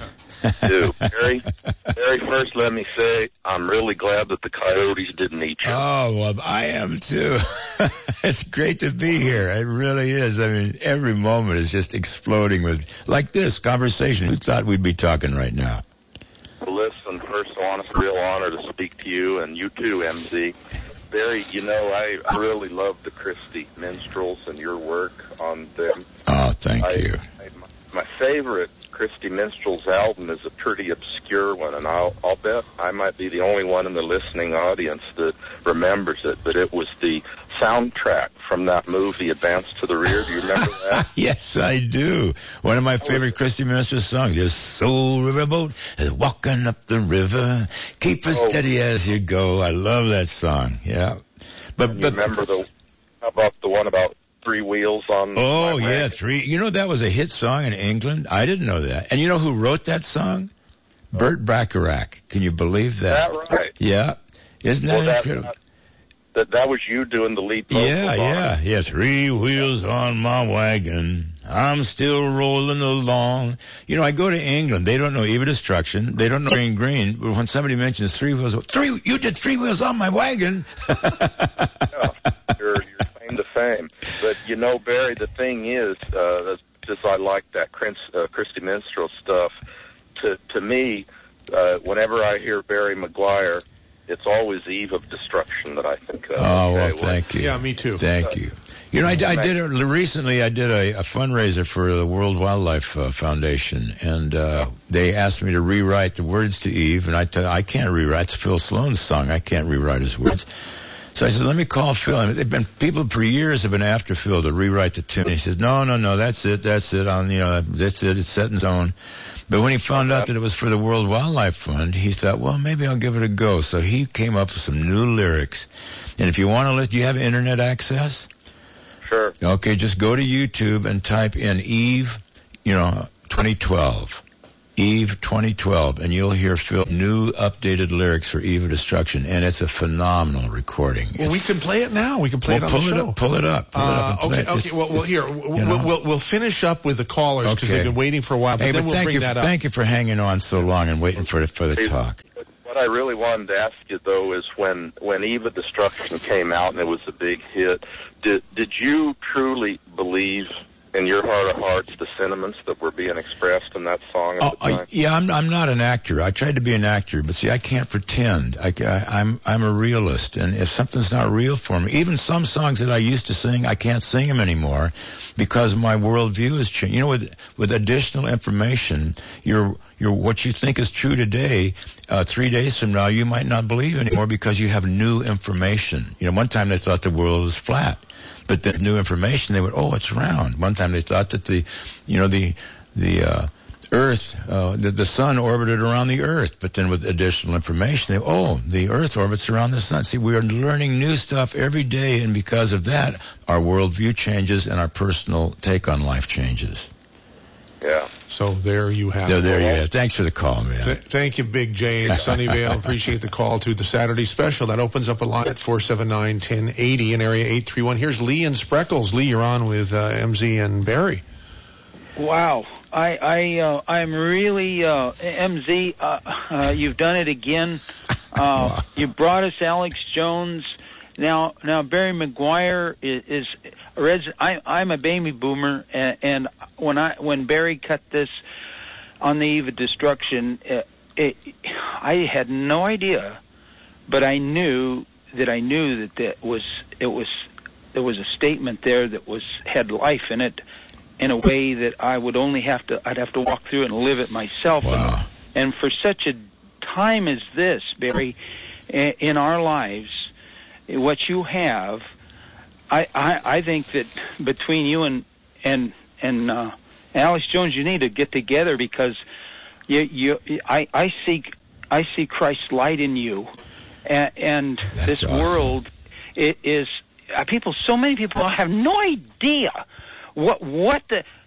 do. Barry, Barry, first let me say I'm really glad that the Coyotes didn't eat you. Oh, well, I am too. It's great to be here. It really is. I mean, every moment is just exploding with, like this conversation. Who thought we'd be talking right now? Well, listen, first of all, it's a real honor to speak to you, and you too, M Z. Barry, you know, I really love the Christie Minstrels and your work on them. Oh, thank I, you. I, my favorite Christie Minstrels album is a pretty obscure one, and I'll, I'll bet I might be the only one in the listening audience that remembers it, but it was the soundtrack from that movie, Advance to the Rear. Do you remember that? Yes, I do. One of my favorite Christie Minstrels songs is Soul Riverboat is walking up the river. Keep as Oh. steady as you go. I love that song. Yeah. But, And you but remember the, how about the one about three wheels on Oh, my yeah, wagon? three. You know, that was a hit song in England. I didn't know that. And you know who wrote that song? Burt Bacharach. Can you believe that? Is that right? Yeah. Isn't that Well, that, incredible? that, that was you doing the lead vocals Yeah, on yeah, it. yeah. Three wheels on my wagon. I'm still rolling along. You know, I go to England. They don't know Eva Destruction. They don't know Green Green. But when somebody mentions three wheels, three, you did three wheels on my wagon. Yeah, your, your claim to fame. But, you know, Barry, the thing is, uh, just I like that Chris, uh, Christie Minstrel stuff. To, to me, uh, whenever I hear Barry Maguire, it's always Eve of Destruction that I think of. Oh, well, Okay, thank you. Yeah, me too. Thank you. You know, I, I did a, recently. I did a, a fundraiser for the World Wildlife uh, Foundation, and uh, they asked me to rewrite the words to Eve, and I t- I can't rewrite. It's Phil Sloan's song. I can't rewrite his words. So I said, let me call Phil. And they've been people for years have been after Phil to rewrite the tune. He says, no, no, no, that's it, that's it. On you know, that's it. It's set in stone. But when he found out that it was for the World Wildlife Fund, he thought, well, maybe I'll give it a go. So he came up with some new lyrics. And if you want to, do you have internet access? Sure. Okay, just go to YouTube and type in Eve, you know, twenty twelve. Eve twenty twelve, and you'll hear Phil new updated lyrics for Eve of Destruction, and it's a phenomenal recording. Well, we can play it now. We can play Well, it on pull the it show. up, pull it up, pull it up Uh, and play okay, it. okay. Just- Well, well, here we'll, you know. we'll, we'll we'll finish up with the callers because Okay. they've been waiting for a while. But Hey, then but we'll thank bring you, that up. thank you for hanging on so long and waiting for the, for the talk. What I really wanted to ask you, though, is when, when Eve of Destruction came out and it was a big hit, did, did you truly believe in your heart of hearts the sentiments that were being expressed in that song at Oh, the time? I, yeah, I'm I'm not an actor. I tried to be an actor, but see, I can't pretend. I, I, I'm I'm a realist, and if something's not real for me, even some songs that I used to sing, I can't sing them anymore because my worldview has changed. You know, with with additional information, your your what you think is true today, uh, three days from now, you might not believe anymore because you have new information. You know, one time they thought the world was flat. But the new information, they went, oh, it's round. One time they thought that the, you know, the the uh, Earth, uh, the, the sun orbited around the Earth. But then with additional information, they, oh, the Earth orbits around the sun. See, we are learning new stuff every day, and because of that, our worldview changes and our personal take on life changes. Yeah. So there you have So it. there you go. Thanks for the call, man. Th- thank you, Big J in Sunnyvale. Appreciate the call to the Saturday special. That opens up a line at four seven nine, one oh eight oh in area eight three one. Here's Lee in Spreckles. Lee, you're on with uh, M Z and Barry. Wow, I I uh, I'm really uh, M Z. Uh, uh, you've done it again. Uh, you brought us Alex Jones. Now now Barry Maguire is. is Res- I, I'm a baby boomer, and, and when I when Barry cut this on the Eve of Destruction, it, it, I had no idea, but I knew that I knew that that was it was there was a statement there that was had life in it, in a way that I would only have to I'd have to walk through and live it myself. Wow. And, and for such a time as this, Barry, in our lives, what you have. I, I, I think that between you and and and uh, Alex Jones, you need to get together because you you I, I see I see Christ's light in you, and, and this awesome. world it is uh, people. So many people have no idea what what the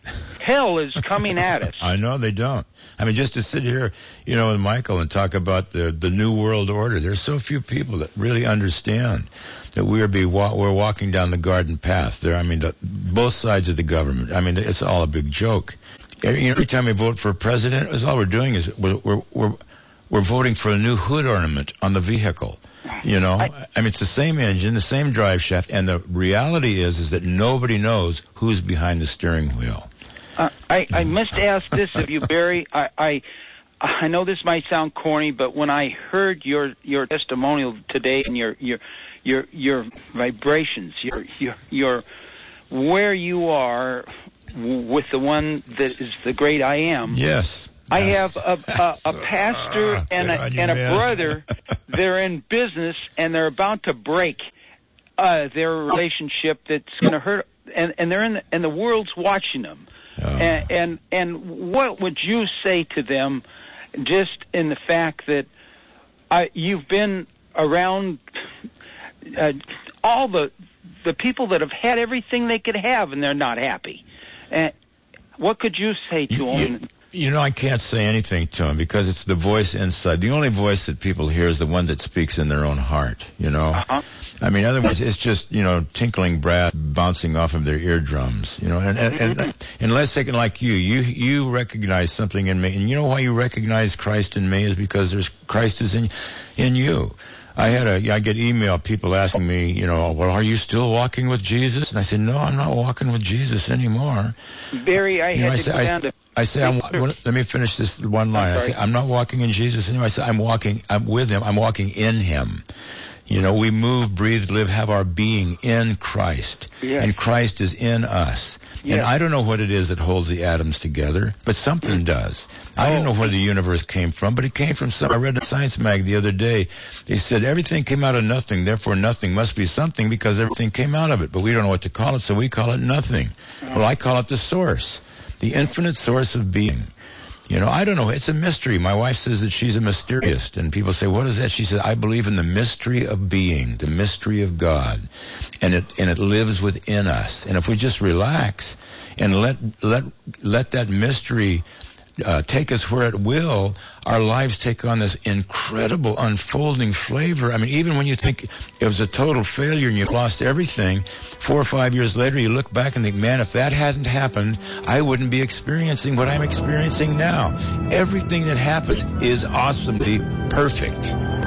hell is coming at us. I know they don't. I mean, just to sit here, you know, with Michael and talk about the the new world order. There's so few people that really understand that we are be wa- we're walking down the garden path. There, I mean, the, both sides of the government. I mean, it's all a big joke. Every, every time we vote for a president, it's all we're doing is we're we're we're, we're voting for a new hood ornament on the vehicle. You know, I, I mean, it's the same engine, the same drive shaft, and the reality is, is that nobody knows who's behind the steering wheel. Uh, I, I must ask this of you, Barry. I, I I know this might sound corny, but when I heard your your testimonial today and your your your your vibrations, your your your where you are with the one that is the great I am. Yes. I have a, a, a pastor and a, and a brother. They're in business and they're about to break uh, their relationship. That's going to hurt, and, and they're in the, and the world's watching them. Oh. And, and and what would you say to them, just in the fact that uh, you've been around uh, all the the people that have had everything they could have and they're not happy? And what could you say to them? You, You know, I can't say anything to him because it's the voice inside. The only voice that people hear is the one that speaks in their own heart, you know. Uh-huh. I mean, otherwise it's just, you know, tinkling brass bouncing off of their eardrums, you know. And, and, and unless they can, like you, you you recognize something in me. And you know why you recognize Christ in me is because there's Christ is in in you. I had a, I get email, people asking me, you know, well, are you still walking with Jesus? And I said, no, I'm not walking with Jesus anymore. Barry, I you had know, I to say, go I, down to... I say, I'm, let me finish this one line. I say, I'm not walking in Jesus anymore. I say, I'm walking, I'm with him. I'm walking in him. You know, we move, breathe, live, have our being in Christ. Yes. And Christ is in us. Yes. And I don't know what it is that holds the atoms together, but something does. I don't know where the universe came from, but it came from some. I read a science mag the other day. They said everything came out of nothing, therefore nothing must be something because everything came out of it. But we don't know what to call it, so we call it nothing. Well, I call it the source, the infinite source of being. You know, I don't know. It's a mystery. My wife says that she's a mysterist, and people say, what is that? She said, I believe in the mystery of being, the mystery of God, and it and it lives within us. And if we just relax and let let let that mystery uh, take us where it will, our lives take on this incredible unfolding flavor. I mean, even when you think it was a total failure and you've lost everything, four or five years later, you look back and think, man, if that hadn't happened, I wouldn't be experiencing what I'm experiencing now. Everything that happens is awesomely perfect.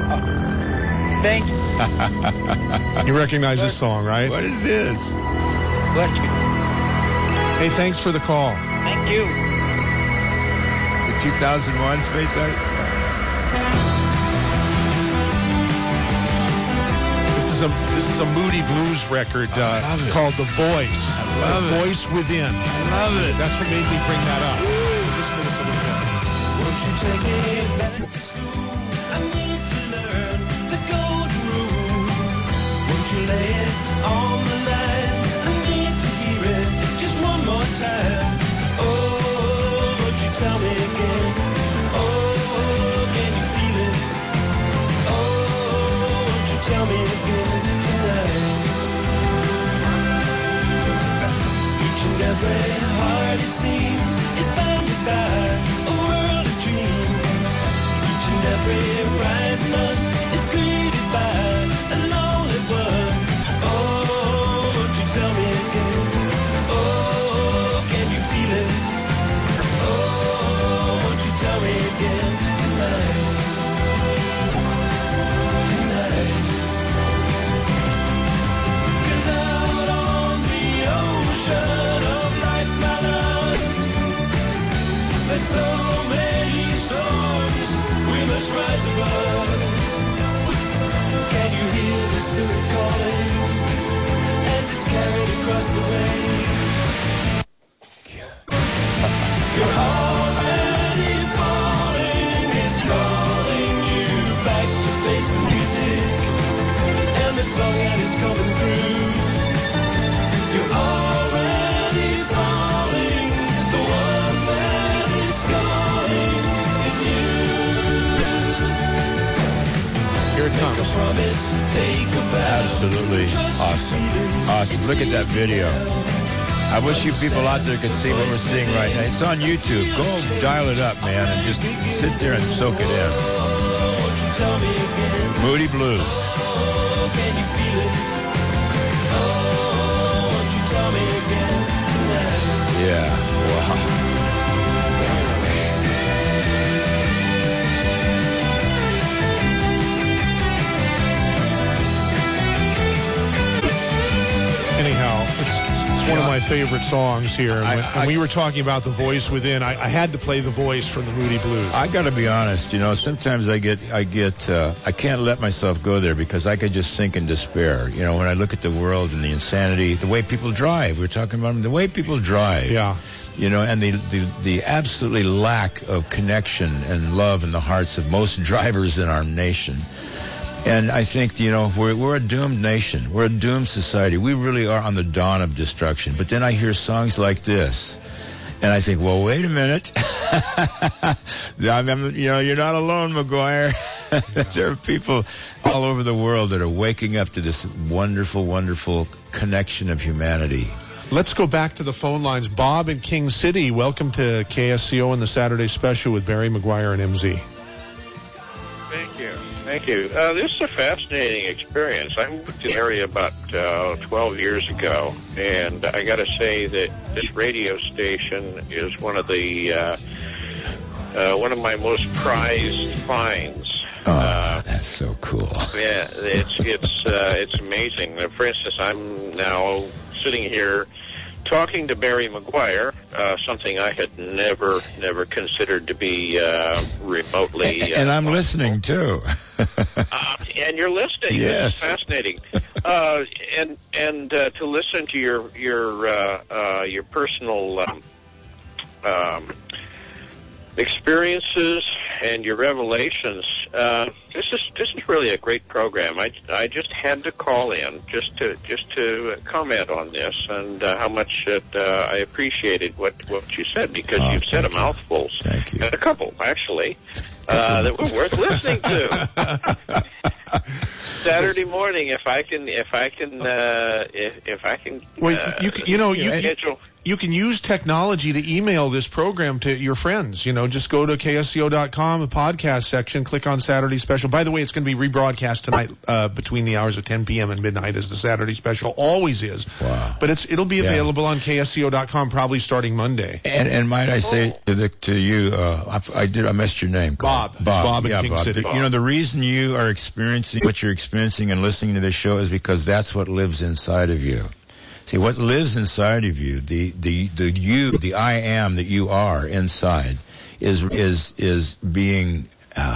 Thank you. You recognize this song, right? What is this? Bless you. Hey, thanks for the call. Thank you. two thousand one Space Art? This is a this is a Moody Blues record uh, called The Voice. I love the it. Voice Within. I love it. That's what made me bring that up. Listen to this a little bit. Won't you take me back to school? I need to learn the golden rule. Won't you lay it on the line? I need to hear it just one more time. Oh, won't you tell me again? Oh, can you feel it? Oh, won't you tell me again tonight? Each and every heart, it seems, is bounded by a world of dreams. Each and every rising up is greeted by a lonely one. Oh, won't you tell me again? Oh, can you feel it? Oh, won't you tell me again tonight? Tonight. 'Cause out on the ocean of life, my love, there's so many storms we must rise above. Can you hear the spirit calling as it's carried across the waves? You're already falling, it's calling you back to face the music and the song that is coming through. You're already falling, the one that is calling is you. Here it Make comes. a promise, take a vow. Absolutely awesome. Awesome. Look at that video. I wish you people out there could see what we're seeing right now. It's on YouTube. Go dial it up, man, and just sit there and soak it in. Moody Blues. Yeah. Wow. Anyhow, it's, it's one of my favorite songs here. And when, I- when I- we were talking about The Voice Within, I, I had to play The Voice from the Moody Blues. I got to be honest, you know, sometimes I get, I get, uh, I can't let myself go there because I could just sink in despair. You know, when I look at the world and the insanity, the way people drive, we're talking about the way people drive. Yeah. You know, and the, the, the absolutely lack of connection and love in the hearts of most drivers in our nation. And I think, you know, we're, we're a doomed nation. We're a doomed society. We really are on the dawn of destruction. But then I hear songs like this. And I think, well, wait a minute. I'm, you know, you're not alone, McGuire. There are people all over the world that are waking up to this wonderful, wonderful connection of humanity. Let's go back to the phone lines. Bob in King City, welcome to K S C O and the Saturday Special with Barry McGuire and M Z. Thank you. Thank you. Uh, this is a fascinating experience. I moved to the area about uh, twelve years ago, and I got to say that this radio station is one of the uh, uh, one of my most prized finds. Oh, uh, that's so cool. Yeah, it's it's uh, it's amazing. Uh, For instance, I'm now sitting here talking to Barry McGuire, uh, something I had never, never considered to be uh, remotely. Uh, And I'm listening, too. uh, and you're listening. Yes. It's fascinating. Uh, and and uh, to listen to your your uh, uh, your personal um, um, experiences and your revelations. Uh, this is this is really a great program. I, I just had to call in just to just to comment on this and uh, how much it, uh, I appreciated what, what you said because Oh, you've said a thank you. mouthfuls. Thank you. And a couple actually uh, that were worth listening to. Saturday morning, if I can, if I can, uh, if, if I can. Well, uh, you can, you know, you schedule. you can use technology to email this program to your friends. You know, just go to K S C O dot com, the podcast section, click on Saturday Special. By the way, it's going to be rebroadcast tonight uh, between the hours of ten p.m. and midnight, as the Saturday Special always is. Wow. But it's it'll be Yeah. available on K S C O dot com probably starting Monday. And, and might I say to, the, to you, uh, I, I did, I missed your name. Bob. It's Bob. Bob in yeah, King Bob. City. You know, the reason you are experiencing what you're experiencing and listening to this show is because that's what lives inside of you. See, what lives inside of you, the, the, the you, the I am that you are inside, is, is, is being,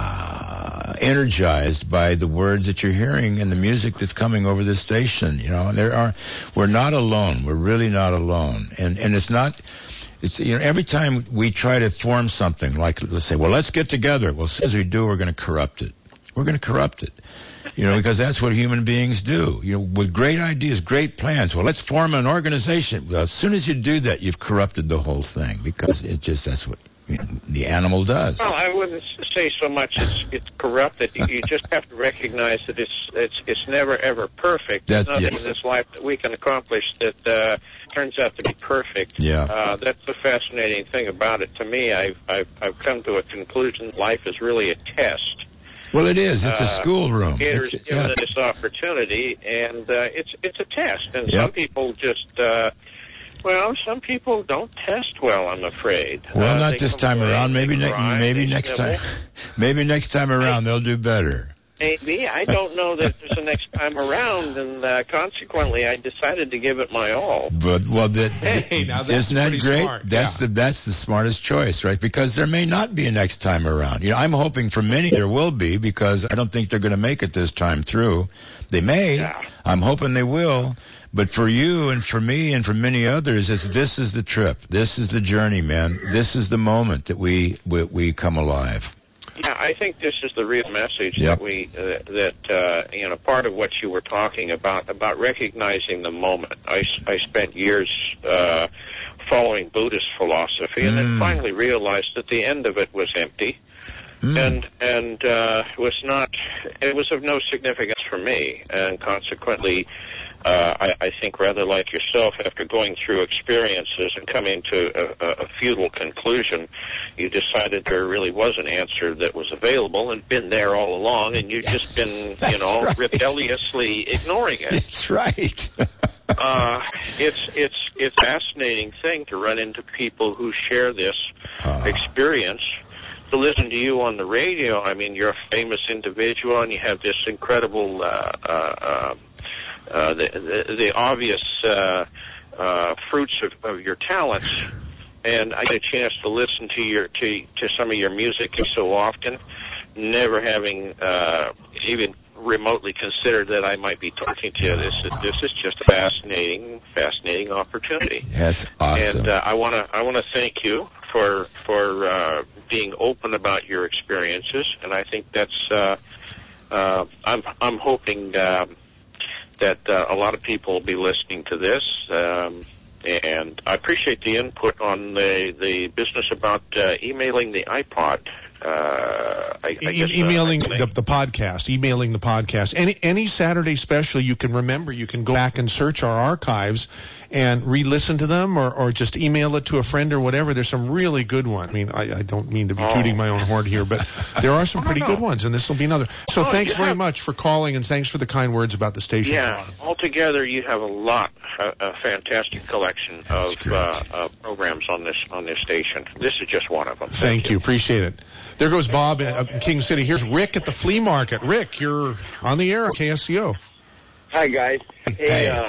uh, energized by the words that you're hearing and the music that's coming over this station. You know, and there are, we're not alone. We're really not alone. And, and it's not, it's, you know, every time we try to form something, like, let's say, well, let's get together. Well, as soon as we do, we're going to corrupt it. We're going to corrupt it. You know, because that's what human beings do. You know, with great ideas, great plans. Well, let's form an organization. Well, as soon as you do that, you've corrupted the whole thing because it just, that's what you know, the animal does. Well, I wouldn't say so much it's it's corrupted. You, you just have to recognize that it's it's it's never ever perfect. There's That- nothing yes. in this life that we can accomplish that uh, turns out to be perfect. Yeah. Uh, that's the fascinating thing about it. To me, I've I've I've come to a conclusion. Life is really a test. Well, it is. It's a Uh, schoolroom. Creator's It's- given yeah. it this opportunity, and uh, it's it's a test. And Yep. some people just, uh, well, some people don't test well. I'm afraid. Well, Uh, not they this come time away, around. Maybe they ne- cry, maybe they next snivel. time. Maybe next time around they'll do better. Maybe. I don't know that there's a next time around, and uh, consequently, I decided to give it my all. But well, that Hey, now that's isn't that pretty great? smart, That's the that's the smartest choice, right? Because there may not be a next time around. You know, I'm hoping for many there will be because I don't think they're going to make it this time through. They may. I'm hoping they will. But for you and for me and for many others, it's this is the trip. This is the journey, man. This is the moment that we we, we come alive. Yeah, I think this is the real message Yep. that we uh, that uh, you know part of what you were talking about about recognizing the moment. I, s- I spent years uh, following Buddhist philosophy, and then finally realized that the end of it was empty, and and uh, was not. It was of no significance for me, and consequently. uh, I, I think rather like yourself, after going through experiences and coming to a, a futile conclusion, you decided there really was an answer that was available and been there all along, and you've just been, you know, right. rebelliously ignoring it. That's right. uh, it's it's it's a fascinating thing to run into people who share this uh. experience. To listen to you on the radio, I mean, you're a famous individual, and you have this incredible, uh, uh, uh, uh, the, the, the obvious uh, uh, fruits of, of your talents. And I get a chance to listen to your to to some of your music so often, never having uh, even remotely considered that I might be talking to you. This is this is just a fascinating, fascinating opportunity. That's awesome. And uh, I want to I want to thank you for for uh, being open about your experiences, and I think that's uh, uh, I'm I'm hoping uh, that uh, a lot of people will be listening to this. Um, And I appreciate the input on the the business about uh, emailing the iPod. Uh, I, I e- guess, emailing uh, the, the podcast, emailing the podcast. Any any Saturday special you can remember, you can go back and search our archives and re-listen to them, or, or just email it to a friend or whatever. There's some really good ones. I mean, I, I don't mean to be Oh. tooting my own horn here, but there are some pretty good ones, and this will be another. So Oh, thanks you very have- much for calling, and thanks for the kind words about the station. Yeah, altogether you have a lot, a, a fantastic collection of uh, uh, programs on this on this station. This is just one of them. Thank you. Appreciate it. There goes Bob in in King City. Here's Rick at the flea market. Rick, you're on the air at K S C O. Hi, guys. Hey, uh,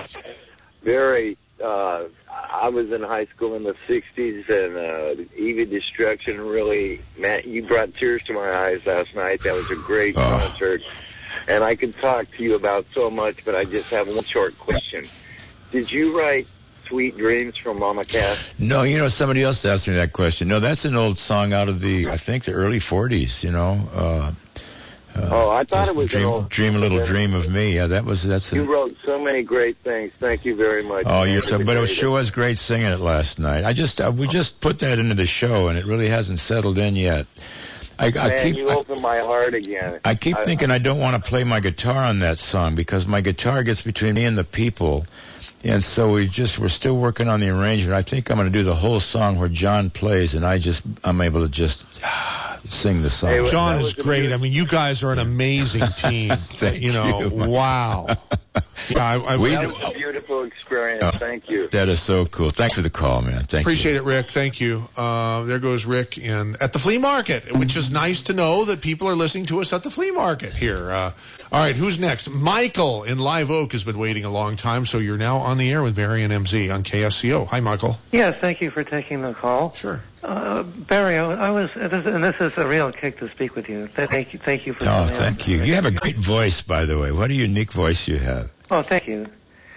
Barry, uh, I was in high school in the sixties, and uh, E V Destruction really, man, you brought tears to my eyes last night. That was a great concert. And I could talk to you about so much, but I just have one short question. Did you write Sweet Dreams from Mama Cass? No, you know, somebody else asked me that question. No, that's an old song out of the, I think, the early forties, you know. Uh, uh, Oh, I thought it was dream, an old... Dream a Little Dream of Me. Yeah, that was, that's a... You wrote so many great things. Thank you very much. Oh, you're man. so, but it was, sure was great singing it last night. I just, uh, we just put that into the show, and it really hasn't settled in yet. I, I Man, keep, you I, opened my heart again. I keep I- thinking I don't want to play my guitar on that song because my guitar gets between me and the people. And so we just, we're still working on the arrangement. I think I'm going to do the whole song where John plays, and I just, I'm able to just ah, sing the song. John is great. I mean, you guys are an amazing team. Thank you know, you. wow. Yeah, I, I, We- that was a beautiful experience. Oh, Thank you. That is so cool. Thanks for the call, man. Thank Appreciate it, Rick. Thank you. Uh, there goes Rick in at the flea market, which is nice to know that people are listening to us at the flea market here. Uh, all right, who's next? Michael in Live Oak has been waiting a long time, so you're now on the air with Barry and M Z on K S C O. Hi, Michael. Yes, thank you for taking the call. Sure. Uh, Barry, I, I was, and this is a real kick to speak with you. Th- Thank you, thank you for. you. Oh, coming thank on. you. You have a great voice, by the way. What a unique voice you have. Oh, thank you.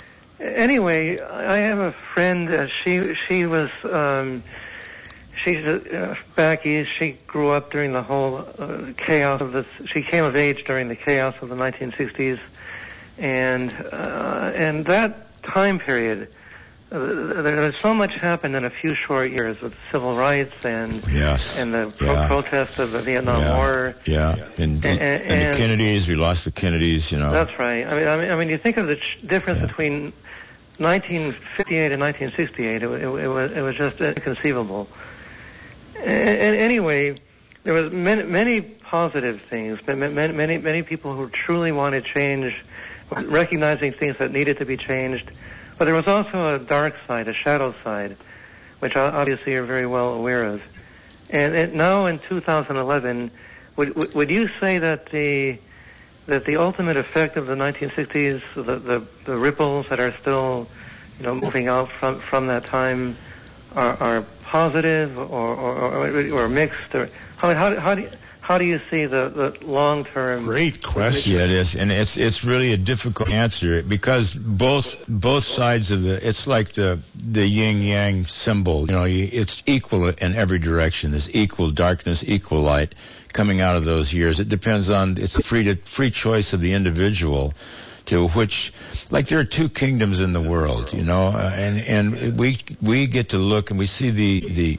Anyway, I have a friend. Uh, she she was um, she's uh, back east. She grew up during the whole uh, chaos of this. She came of age during the chaos of the nineteen sixties, and uh, and that time period. Uh, there's so much happened in a few short years with civil rights and Yes. and the pro- Yeah. protests of the Vietnam Yeah. War. Yeah. And, And- and, and- the Kennedys, we lost the Kennedys, you know. That's right. I mean, I mean, I mean, you think of the ch- difference between nineteen fifty-eight and nineteen sixty-eight. It, wa- it, wa- it was it was just inconceivable. And anyway, there was many many positive things. Many many many people who truly wanted change, recognizing things that needed to be changed. But there was also a dark side, a shadow side, which o- obviously you're very well aware of. And it, now in two thousand eleven, would would would you say that the that the ultimate effect of the nineteen sixties, the the, the ripples that are still, you know, moving out from from that time, are, are positive or or, or, or mixed? Or how how how do you, how do you see the, the long term? Great question. Yeah, it is, and it's it's really a difficult answer because both both sides of the it's like the the yin yang symbol. You know, you, it's equal in every direction. There's equal darkness, equal light coming out of those years. It depends on it's a free to, free choice of the individual to which, like there are two kingdoms in the world, you know, uh, and and we we get to look and we see the the.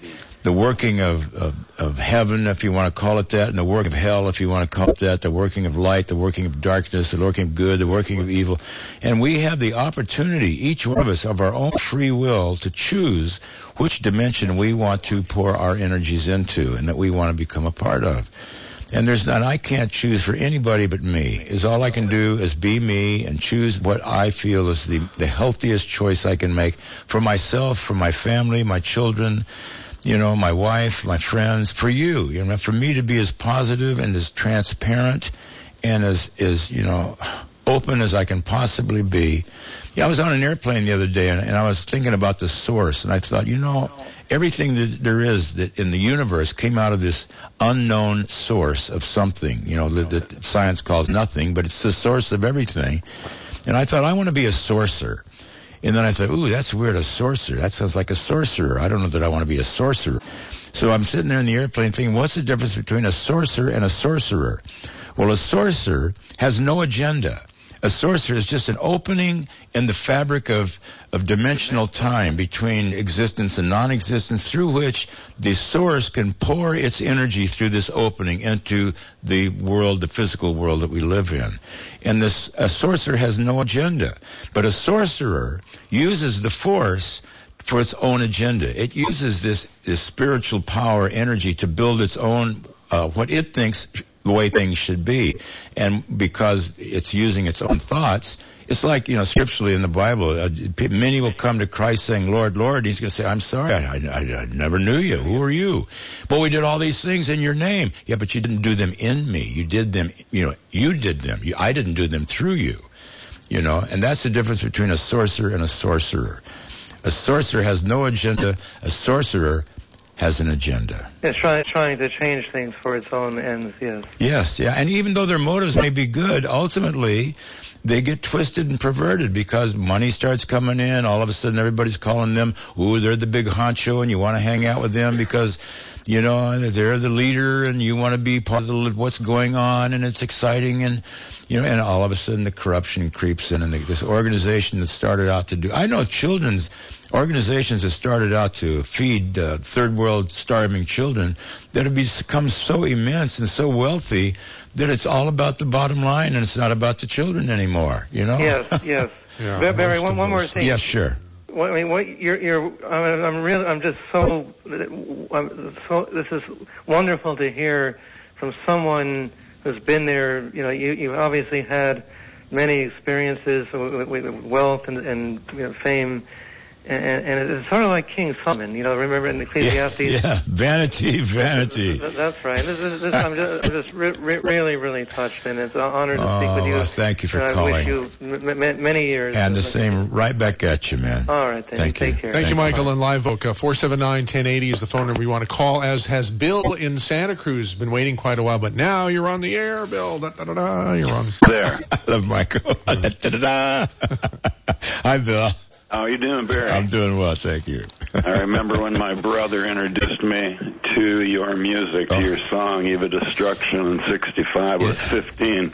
the working of, of, of heaven, if you want to call it that, and the work of hell, if you want to call it that, the working of light, the working of darkness, the working of good, the working of evil. And we have the opportunity, each one of us, of our own free will, to choose which dimension we want to pour our energies into and that we want to become a part of. And there's not, I can't choose for anybody but me. Is all I can do is be me and choose what I feel is the, the healthiest choice I can make for myself, for my family, my children, you know, my wife, my friends, for you, you know, for me to be as positive and as transparent and as, as, you know, open as I can possibly be. Yeah, I was on an airplane the other day and, and I was thinking about the source, and I thought, you know, everything that there is that in the universe came out of this unknown source of something, you know, that, that science calls nothing, but it's the source of everything. And I thought, I want to be a sorcerer. And then I thought, ooh, that's weird, a sorcerer. That sounds like a sorcerer. I don't know that I want to be a sorcerer. So I'm sitting there in the airplane thinking, what's the difference between a sorcerer and a sorcerer? Well, a sorcerer has no agenda. A sorcerer is just an opening in the fabric of, of dimensional time between existence and non-existence, through which the source can pour its energy through this opening into the world, the physical world that we live in. And this, a sorcerer has no agenda. But a sorcerer uses the force for its own agenda. It uses this, this spiritual power, energy, to build its own, uh, what it thinks the way things should be. And because it's using its own thoughts, it's like, you know, scripturally in the Bible, uh, many will come to Christ saying, Lord, Lord. He's going to say, I'm sorry, I, I, I never knew you. Who are you? But we did all these things in your name. Yeah, but you didn't do them in me. You did them, you know, you did them. You, I didn't do them through you. You know, and that's the difference between a sorcerer and a sorcerer. A sorcerer has no agenda. A sorcerer has an agenda. It's trying trying to change things for its own ends, yes. Yes, yeah. And even though their motives may be good, ultimately they get twisted and perverted because money starts coming in. All of a sudden everybody's calling them, ooh, they're the big honcho, and you want to hang out with them because, you know, they're the leader and you want to be part of the, what's going on, and it's exciting. And, you know, and all of a sudden the corruption creeps in, and the, this organization that started out to do, I know children's organizations that started out to feed uh, third world starving children that have become so immense and so wealthy that it's all about the bottom line and it's not about the children anymore, you know? Yes, yes. Yeah, Barry, one, one more thing. Yes, sure. What, I mean, what you're, you're, I'm, I'm really, I'm just so, I'm so, this is wonderful to hear from someone who's been there. You know, you, you've obviously had many experiences with, with wealth and, and you know, fame. And, and it's sort of like King Solomon, you know, remember in Ecclesiastes? Yeah, yeah. vanity, vanity. That's right. This, this, this, I'm just, I'm just re- re- really, really touched, and it's an honor to oh, speak with you. Thank you for and calling. I wish you m- m- many years. And the same right back at you, man. All right, then. Thank Take you. care. Thank, Thank you, you, Michael, and Live Oak. Uh, four seven nine, one zero eight zero is the phone number you want to call, as has Bill in Santa Cruz. Been waiting quite a while, but now you're on the air, Bill. Da, da, da, da, you're on. There. I love Michael. Da, da, da, da. Hi, Bill. How are you doing, Barry? I'm doing well, thank you. I remember when my brother introduced me to your music, oh. to your song, Eva Destruction, in sixty-five. I was fifteen.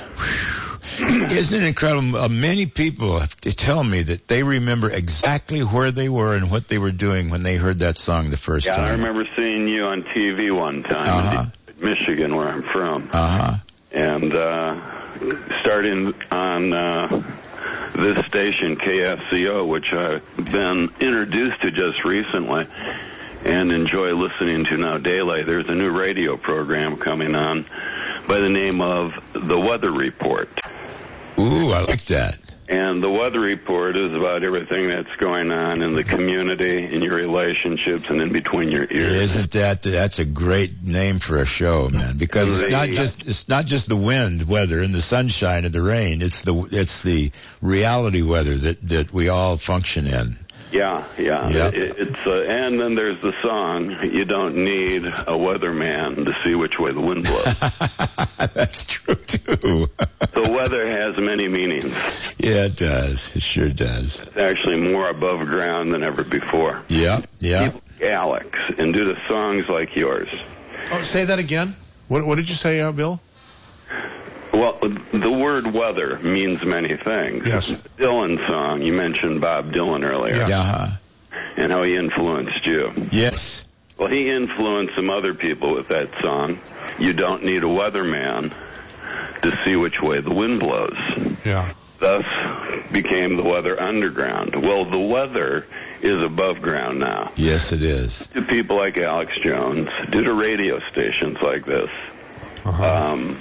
Isn't it incredible? Uh, many people have to tell me that they remember exactly where they were and what they were doing when they heard that song the first yeah, time. I remember seeing you on T V one time uh-huh. in Michigan, where I'm from. Uh-huh. And uh, starting on... Uh, this station, K S C O, which I've been introduced to just recently and enjoy listening to now daily. There's a new radio program coming on by the name of The Weather Report. Ooh, I like that. And the Weather Report is about everything that's going on in the community, in your relationships, and in between your ears. Isn't that that's a great name for a show, man? Because it's The- not just it's not just the wind weather and the sunshine and the rain. It's the it's the reality weather that that we all function in. Yeah, yeah. Yep. It, it's uh, and then there's the song. You don't need a weatherman to see which way the wind blows. That's true too. The weather has many meanings. Yeah, it does. It sure does. It's actually more above ground than ever before. Yeah, yeah. Alex, and do the songs like yours. Oh, say that again. What, what did you say, uh, Bill? Well, the word weather means many things. Yes. Dylan song, you mentioned Bob Dylan earlier. Yes. Uh-huh. And how he influenced you. Yes. Well, he influenced some other people with that song. You don't need a weatherman to see which way the wind blows. Yeah. Thus became the Weather Underground. Well, the weather is above ground now. Yes, it is. To people like Alex Jones, due to radio stations like this. Uh-huh. Um,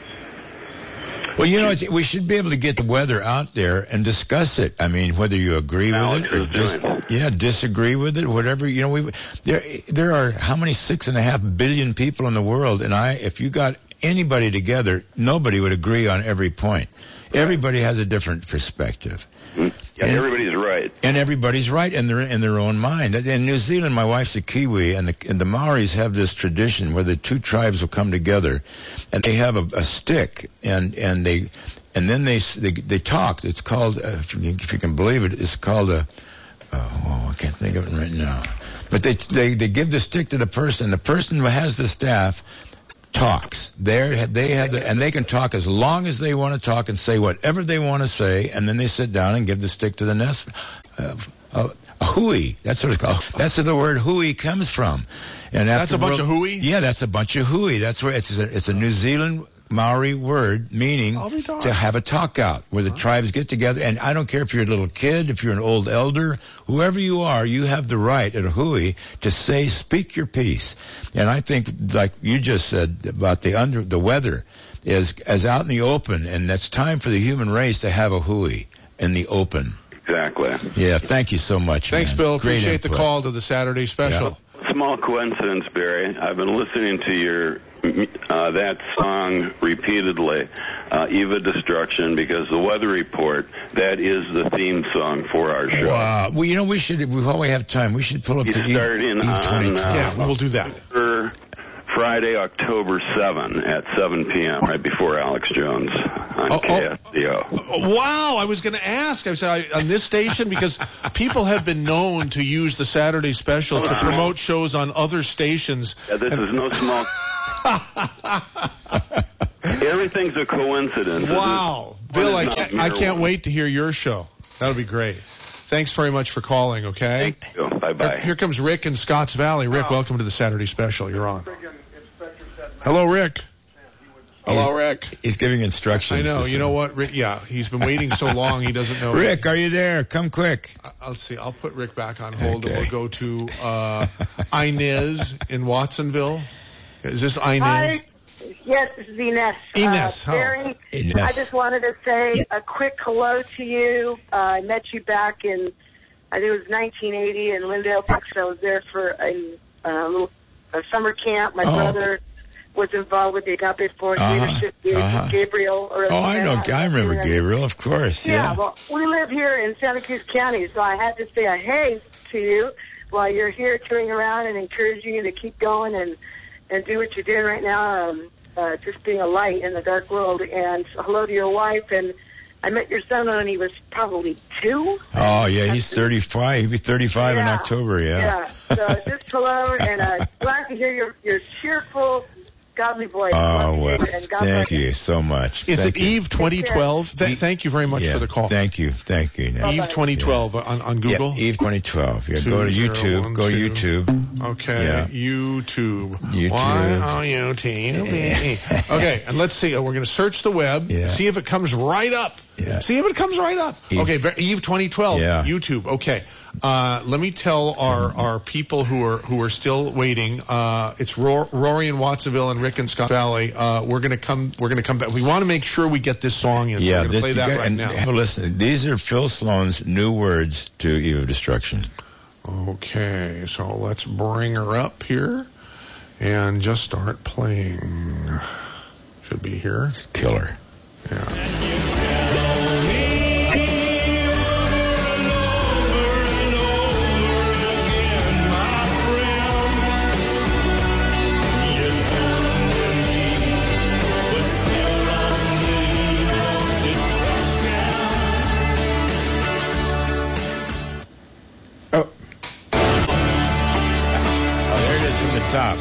Well, you know, it's, we should be able to get the weather out there and discuss it. I mean, whether you agree Alex with it or is dis- doing yeah, disagree with it, whatever. You know, we there there are how many six and a half billion people in the world, and I, if you got anybody together, nobody would agree on every point. Everybody has a different perspective. Yeah, and, everybody's right. And everybody's right in their in their own mind. In New Zealand, my wife's a Kiwi, and the, and the Maoris have this tradition where the two tribes will come together, and they have a, a stick, and and they and then they they, they talk. It's called, uh, if, you, if you can believe it, it's called a. Oh, I can't think of it right now. But they they they give the stick to the person. The person who has the staff talks. They they have the, and they can talk as long as they want to talk and say whatever they want to say, and then they sit down and give the stick to the nest. Uh, uh, a hui. That's what it's called. That's where the word hui comes from. And that's a bunch world, of hui? Yeah, that's a bunch of hui. That's where it's a, it's a New Zealand Maori word meaning to have a talk out where the tribes get together. And I don't care if you're a little kid, if you're an old elder, whoever you are, you have the right at a hui to say, speak your piece. And I think, like you just said about the under the weather, is as out in the open, and it's time for the human race to have a hui in the open. Exactly. Yeah, thank you so much. Thanks, man. Bill. Great Appreciate the input. call to the Saturday special. Yeah. Small coincidence, Barry. I've been listening to your uh, that song repeatedly, uh, Eva Destruction, because the Weather Report, that is the theme song for our show. Wow. Well, you know, we should, while we have time, we should pull up He's the starting Eve, Eve on, uh, Yeah, we'll do that. for Friday, October seventh at seven p.m., right before Alex Jones on Oh, K S C O. Oh, wow, I was going to ask. I was I, on this station because people have been known to use the Saturday special to promote shows on other stations. Yeah, this is no small. Everything's a coincidence. Wow, This is- Bill, I one is can't, not I mere can't one. wait to hear your show. That'll be great. Thanks very much for calling, okay? Thank you. Bye-bye. Here, here comes Rick in Scotts Valley. Rick, welcome to the Saturday special. You're on. Hello, Rick. Hello, Rick. He's giving instructions. I know. to You know some- what, Rick? Yeah, he's been waiting so long he doesn't know. Rick, are you there? Come quick. I- I'll see. I'll put Rick back on hold, Okay. and we'll go to uh, Inez in Watsonville. Is this Inez? Hi. Yes, this is Ines. Ines, Uh, oh. Barry, Ines. I just wanted to say a quick hello to you. Uh, I met you back in, I think it was nineteen eighty in Lindale, Texas. I was there for a, a little a summer camp. My Oh. brother was involved with the Agape Force Uh-huh, leadership. Gave uh-huh. Gabriel. Or Oh, I know. I remember Gabriel, of course. Yeah, Yeah. well, we live here in Santa Cruz County, so I had to say a hey to you while you're here touring around and encouraging you to keep going and, and do what you're doing right now, um, uh, just being a light in the dark world. And hello to your wife. And I met your son when he was probably two. Oh, yeah, he's thirty-five. He'll be thirty-five in Yeah. October, yeah. Yeah, so just hello, and uh, glad to hear your, your cheerful, godly voice. Oh, Love you, well, and God thank bless you so much. Is Thank it you. Eve twenty twelve? Th- thank you very much Yeah, for the call. Thank you. Thank you. Ines. Eve twenty twelve on, on Google? Yeah, Eve twenty twelve. Yeah, go to Two, zero, YouTube. one, Go to two. YouTube. Okay, Yeah. YouTube. YouTube. Y O U T U B E. Okay, and let's see. uh, We're going to search the web, Yeah. see if it comes right up. Yeah. See if it comes right up. Eve. Okay, Ver- Eve twenty twelve, Yeah. YouTube. Okay, uh, let me tell our, our people who are who are still waiting. Uh, it's Ro- Rory in Watsonville and Rick in Scott Valley. Uh, we're going to come. We're going to come back. We want to make sure we get this song in. So Yeah, we're going to this- play you that got- right and now. have a listen. These are Phil Sloan's new words to Eve of Destruction. Okay, so let's bring her up here and just start playing. Should be here. Killer. Yeah. Oh. Oh, there it is from the top.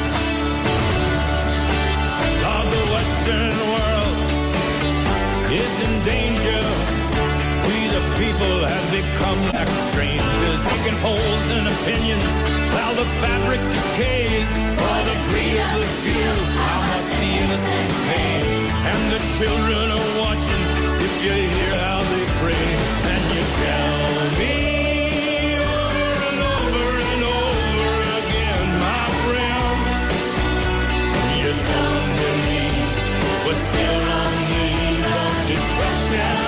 Of the Western world is in danger. We the people have become like strangers, taking polls and opinions while the fabric decays. For the greed of the few, how must the innocent pay? And the children are watching if you hear how they pray. And you tell me over and over and over again, my friend, you don't believe we're still on the eve of destruction.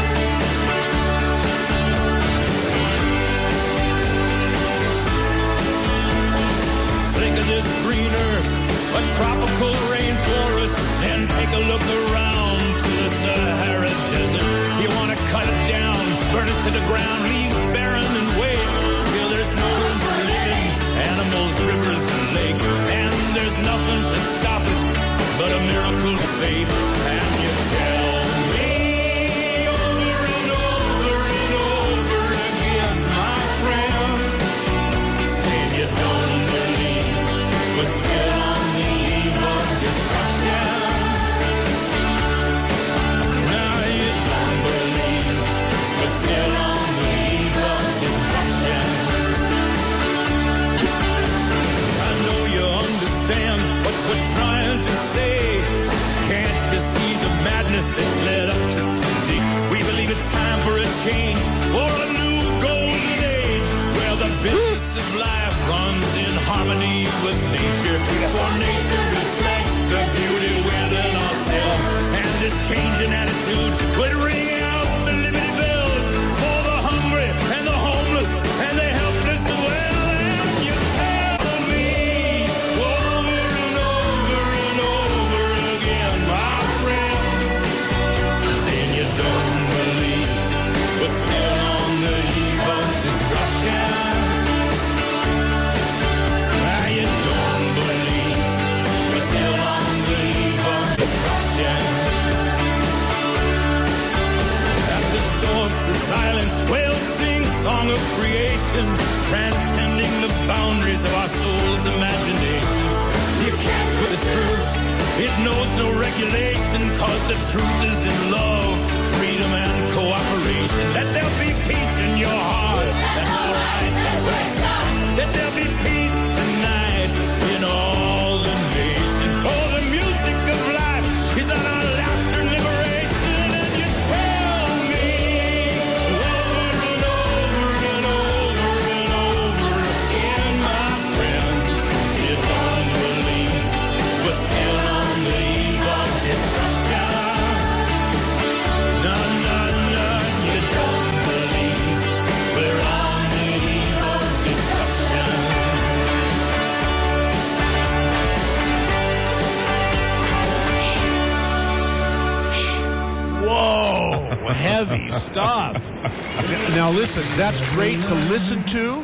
Think of this green earth, a tropical rainforest, then take a look around to the Sahara Desert. You want to cut it down, burn it to the ground, leave barren and waste. Till there's no room for living animals, rivers, and lakes. And there's nothing to stop it but a miracle of faith. And you tell me over and over and over again, my friend, say you don't believe we're still on the eve of destruction. Now you don't believe we're still on the eve of destruction. I know you understand what we're trying to say. Can't you see the madness that's led up to today? We believe it's time for a change, for a new golden age, where the business of life runs in harmony with nature. For nature reflects the beauty within ourselves. And this change in attitude would ring out the liberty bells for the hungry and the homeless and the helpless as well. And you tell me over and over and over again, my friend, saying you don't believe we're still on the eve of destruction. Now you don't believe we're still on the eve of destruction. At the source of silence, whales sing song of creation, transcending the boundaries of our soul's imagination. You can't with the truth, it knows no regulation, cause the truth is in love, freedom and cooperation. Let there be peace in your heart, and all right, that's right. Let there be peace tonight in all the nations. For the music of life is our laughter liberation. And you tell me over and over and over and over again, my friend, you don't believe we're still on the eve of destruction. No, no, no, you don't believe we're on the eve of destruction. Whoa, heavy stuff. Now listen, that's great to listen to.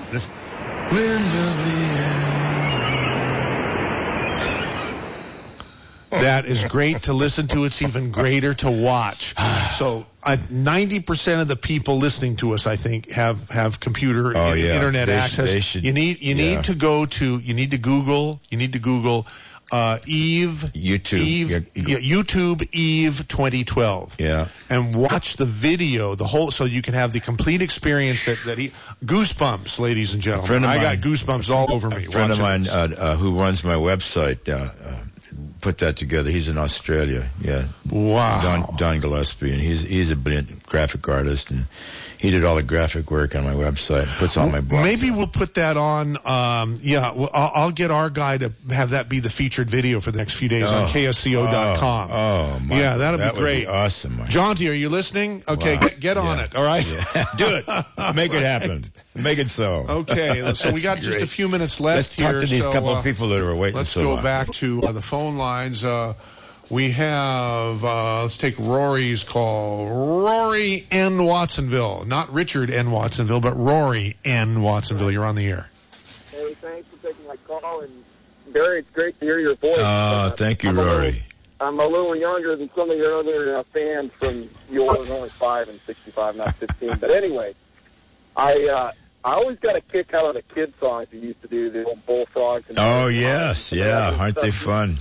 That is great to listen to. It's even greater to watch. So uh, ninety percent of the people listening to us, I think, have, have computer Oh, and yeah. internet They sh- access. they should- you need you yeah. need to go to you need to Google you need to Google uh, Eve YouTube. Eve Yeah, yeah, YouTube Eve twenty twelve. Yeah. And watch the video, the whole, so you can have the complete experience that, that he, goosebumps, ladies and A gentlemen. friend of I mine, got goosebumps all over me. A friend of watching mine this. uh, uh, who runs my website uh, uh, put that together. He's in Australia. Yeah. Wow. Don, Don Gillespie, and he's he's a brilliant graphic artist, and he did all the graphic work on my website. Puts all my blogs. Maybe we'll put that on. Um, yeah, well, I'll, I'll get our guy to have that be the featured video for the next few days Oh. on K S C O dot com. Oh, oh my, yeah, that'll that be would great. Be awesome. Mike. Jaunty, are you listening? Okay, Wow. get, get on Yeah. it. All right, Yeah. Do it. Make it happen. Make it so. Okay, so we got That's just a great. few minutes left Let's here. talk to these so, couple uh, of people that are waiting Let's so go long. back to uh, the phone lines. Uh, we have, uh, let's take Rory's call. Rory N. Watsonville. Not Richard N. Watsonville, but Rory N. Watsonville. You're on the air. Hey, thanks for taking my call. And Barry, it's great to hear your voice. Oh, Uh, thank you, I'm a little- Rory. I'm a little younger than some of your other uh, fans from yours, only five and sixty-five, not fifteen. But anyway, I uh, I always got a kick out of the kid songs you used to do, the old bullfrogs. And Oh yes, yeah. Aren't they fun?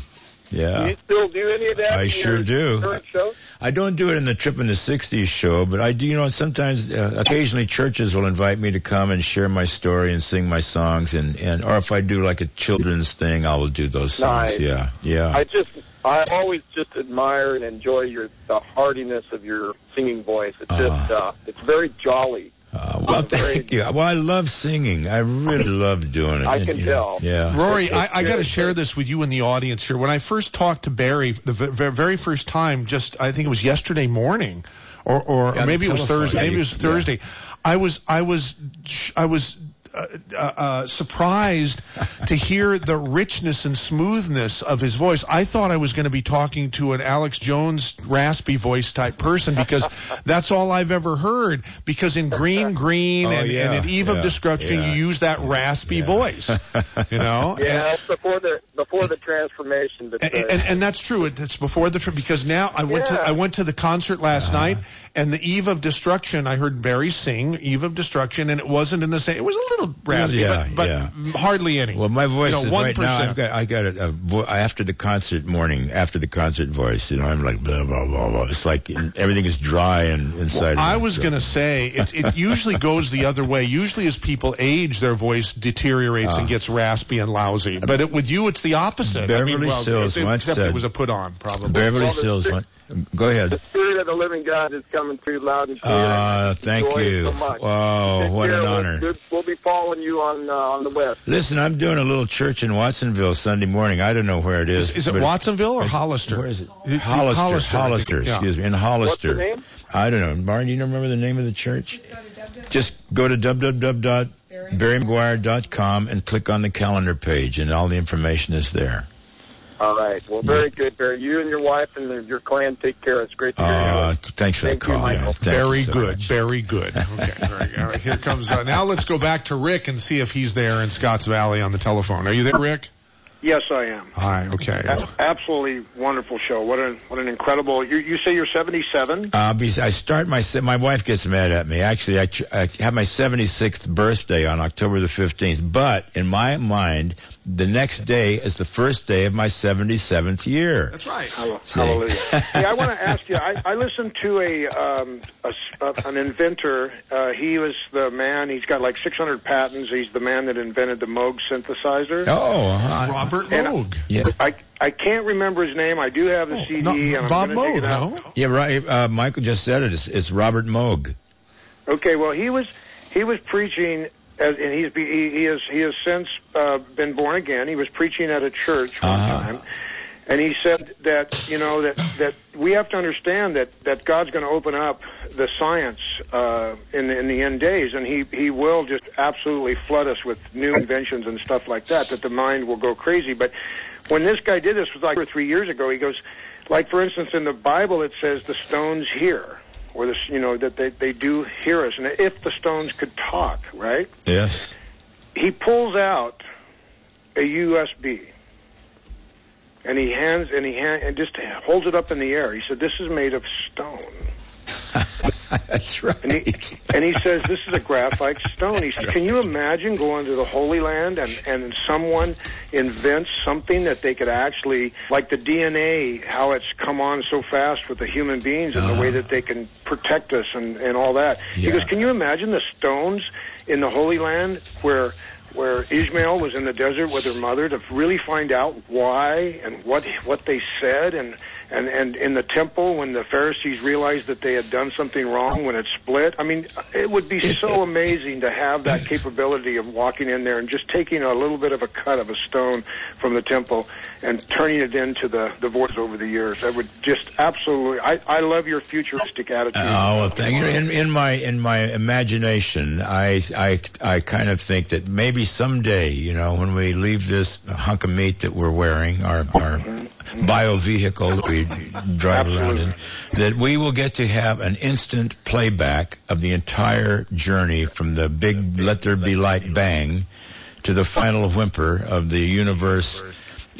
Yeah. Do you still do any of that? I in sure your do. Current show? I don't do it in the Trip in the sixties show, but I do, you know, sometimes, uh, occasionally churches will invite me to come and share my story and sing my songs, and, and or if I do like a children's thing, I will do those songs. Nice. Yeah, yeah. I just, I always just admire and enjoy your the heartiness of your singing voice. It's just, uh, it's very jolly. Uh, well, thank you. Well, I love singing. I really love doing it. I And, can you know, tell. Yeah. Rory, I, I got to share this with you and the audience here. When I first talked to Barry, the v- very first time, just I think it was yesterday morning, or or, Yeah, or maybe it the was telephone. Thursday. Maybe it was Yeah. Thursday. I was I was I was. Uh, uh, uh, surprised to hear the richness and smoothness of his voice. I thought I was going to be talking to an Alex Jones raspy voice type person, because that's all I've ever heard. Because in Green Green Oh, and, yeah, and in Eve yeah, of Destruction, yeah. you use that raspy voice. You know? Yeah, it's before the before the transformation. But, And, and, and that's true. It, it's before the trip, because now I went Yeah. to I went to the concert last Uh-huh. night, and the Eve of Destruction, I heard Barry sing Eve of Destruction, and it wasn't in the same. It was a little raspy, Yeah, but, but yeah. hardly any. Well, my voice you know, is one right now. percent. I've got I got a, a vo- after the concert morning, after the concert voice. You know, I'm like blah blah blah blah. It's like everything is dry and inside. Well, I of me, was so. going to say it, it usually goes the other way. Usually, as people age, their voice deteriorates Uh. and gets raspy and lousy. But it, with you, it's the opposite. Beverly I mean, well, Sills it, once except said- it was a put on, probably. Beverly Well, the Sills. spirit- One, go ahead. The Spirit of the Living God is coming through loud and clear. Uh, thank Enjoy it you. so much. Wow, Take what care. an We'll- honor. We'll, we'll be following you on uh, on the web. Listen, I'm doing a little church in Watsonville Sunday morning. I don't know where it is. Is, is it but Watsonville or it's- Hollister? Where is it? It- Hollister. Hollister, I think. Hollister, Yeah. excuse me. In Hollister. What's the name? I don't know. Martin, do you remember the name of the church? Just go to w w w dot barry mcguire dot com and click on the calendar page, and all the information is there. All right. Well, very good, Barry. You and your wife and the, your clan take care. It's great to hear Uh, you. thanks for Thank the call. you, Michael. Yeah, thank Very you so good, much. very good. Okay, very good. All right, here comes. Uh, now let's go back to Rick and see if he's there in Scotts Valley on the telephone. Are you there, Rick? Yes, I am. All right. Okay. A- absolutely wonderful show. What an what an incredible. You you say you're seventy-seven? Uh, be- I start my se- my wife gets mad at me. Actually, I, tr- I have my seventy-sixth birthday on October the fifteenth. But in my mind, the next day is the first day of my seventy-seventh year. That's right. See? Hallelujah. Hey, I want to ask you. I, I listened to a, um, a s- uh, an inventor. Uh, he was the man. He's got like six hundred patents. He's the man that invented the Moog synthesizer. Oh, uh, Robert And Moog. yeah, I I can't remember his name. I do have the C D. No, and I'm Bob gonna dig Moog, it out. no? yeah, right. Uh, Michael just said it. It's, it's Robert Moog. Okay, well, he was he was preaching, as, and he's be, he, he has he has since uh, been born again. He was preaching at a church one Uh-huh. time, and he said that you know that that we have to understand that that God's going to open up the science uh, in the, in the end days, and he he will just absolutely flood us with new inventions and stuff like that. That the mind will go crazy. But when this guy did this, it was like two or three years ago. He goes, like for instance, in the Bible it says the stones hear. Or this, you know, that they, they do hear us. And if the stones could talk, right? Yes. He pulls out a U S B. And he hands, and he hand, and just holds it up in the air. He said, this is made of stone. That's right. And he, and he says, this is a graphite stone. He said, can you imagine going to the Holy Land and, and someone invents something that they could actually, like the D N A, how it's come on so fast with the human beings and Uh-huh. the way that they can protect us and, and all that. He Yeah. goes, can you imagine the stones in the Holy Land where where Ishmael was in the desert with her mother to really find out why and what what they said, and, and, and in the temple when the Pharisees realized that they had done something wrong when it split. I mean, it would be so amazing to have that capability of walking in there and just taking a little bit of a cut of a stone from the temple and turning it into the, the voice over the years. I would just absolutely, I, I love your futuristic attitude. Oh, well, thank you. In, in my in my imagination, I, I I kind of think that maybe someday, you know, when we leave this hunk of meat that we're wearing, our our bio vehicle that we drive around in, that we will get to have an instant playback of the entire journey from the big "Let There Be Light" bang to the final whimper of the universe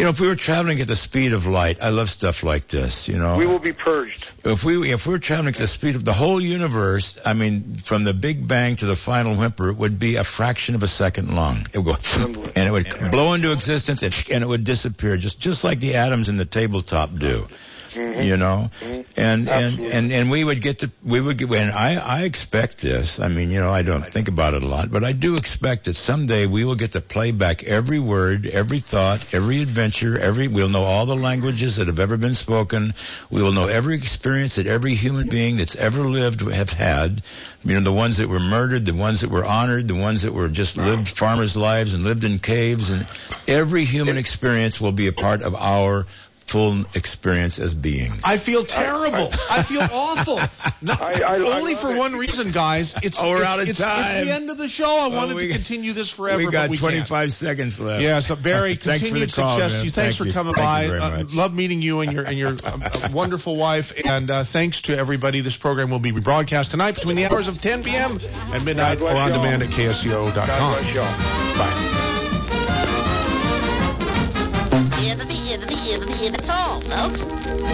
You know, if we were traveling at the speed of light, I love stuff like this, you know. We will be purged. If we if we were traveling at the speed of the whole universe, I mean, from the Big Bang to the final whimper, it would be a fraction of a second long. It would go, and it would blow into existence, and it would disappear, just just like the atoms in the tabletop do. Mm-hmm. You know, mm-hmm. and, and and and we would get to we would get and I I expect this. I mean, you know, I don't think about it a lot, but I do expect that someday we will get to play back every word, every thought, every adventure, every we'll know all the languages that have ever been spoken. We will know every experience that every human being that's ever lived have had. You know, the ones that were murdered, the ones that were honored, the ones that were just lived farmers' lives and lived in caves, and every human experience will be a part of our full experience as beings. I feel terrible. I feel awful. No, I, I, only I for it. one reason, guys. It's, oh, we're it's, out of it's, time. It's the end of the show. I oh, wanted we, to continue this forever. We got but we twenty-five can't. seconds left. Yeah, so Barry, thanks continued for the call, success man. to you. Thanks Thank for you. coming Thank by. You very Uh, much. love meeting you and your and your uh, wonderful wife. And uh, thanks to everybody. This program will be rebroadcast tonight between the hours of ten p.m. and midnight, or on y'all. demand at K S C O dot com. God bless y'all. Bye. End of the end of the end of the end. It's all, folks.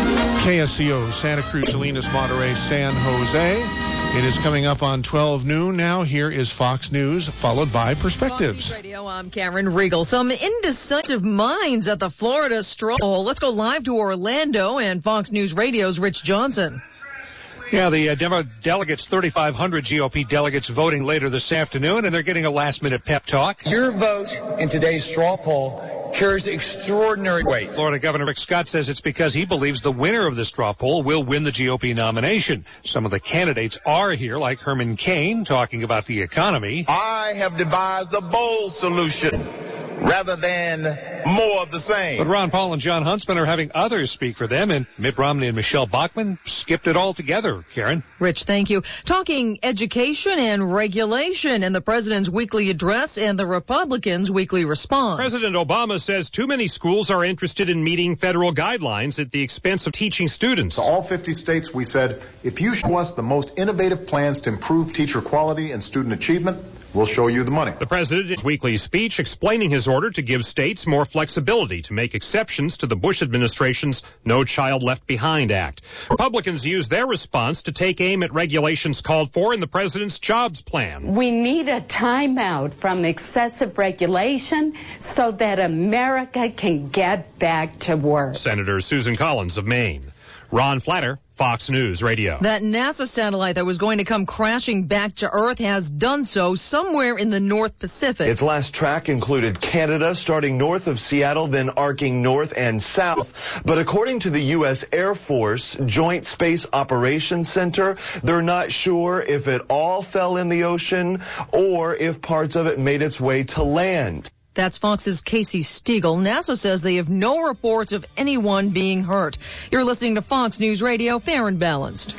K S C O, Santa Cruz, Salinas, Monterey, San Jose. It is coming up on twelve noon now. Here is Fox News, followed by Perspectives. Fox News Radio, I'm Karen Riegel. Some indecisive minds at the Florida Straw Poll. Let's go live to Orlando and Fox News Radio's Rich Johnson. Yeah, the uh, demo delegates, thirty-five hundred G O P delegates voting later this afternoon, and they're getting a last-minute pep talk. Your vote in today's straw poll carries extraordinary weight. Florida Governor Rick Scott says it's because he believes the winner of the straw poll will win the G O P nomination. Some of the candidates are here, like Herman Cain, talking about the economy. I have devised a bold solution rather than more of the same. But Ron Paul and John Huntsman are having others speak for them, and Mitt Romney and Michelle Bachmann skipped it all together. Karen? Rich, thank you. Talking education and regulation in the president's weekly address and the Republicans' weekly response. President Obama says too many schools are interested in meeting federal guidelines at the expense of teaching students. To all fifty states, we said, if you show us the most innovative plans to improve teacher quality and student achievement, we'll show you the money. The president's weekly speech explaining his order to give states more flexibility to make exceptions to the Bush administration's No Child Left Behind Act. Republicans used their response to take aim at regulations called for in the president's jobs plan. We need a timeout from excessive regulation so that America can get back to work. Senator Susan Collins of Maine. Ron Flatter, Fox News Radio. That NASA satellite that was going to come crashing back to Earth has done so somewhere in the North Pacific. Its last track included Canada, starting north of Seattle, then arcing north and south. But according to the U S Air Force Joint Space Operations Center, they're not sure if it all fell in the ocean or if parts of it made its way to land. That's Fox's Casey Stiegel. NASA says they have no reports of anyone being hurt. You're listening to Fox News Radio, fair and balanced.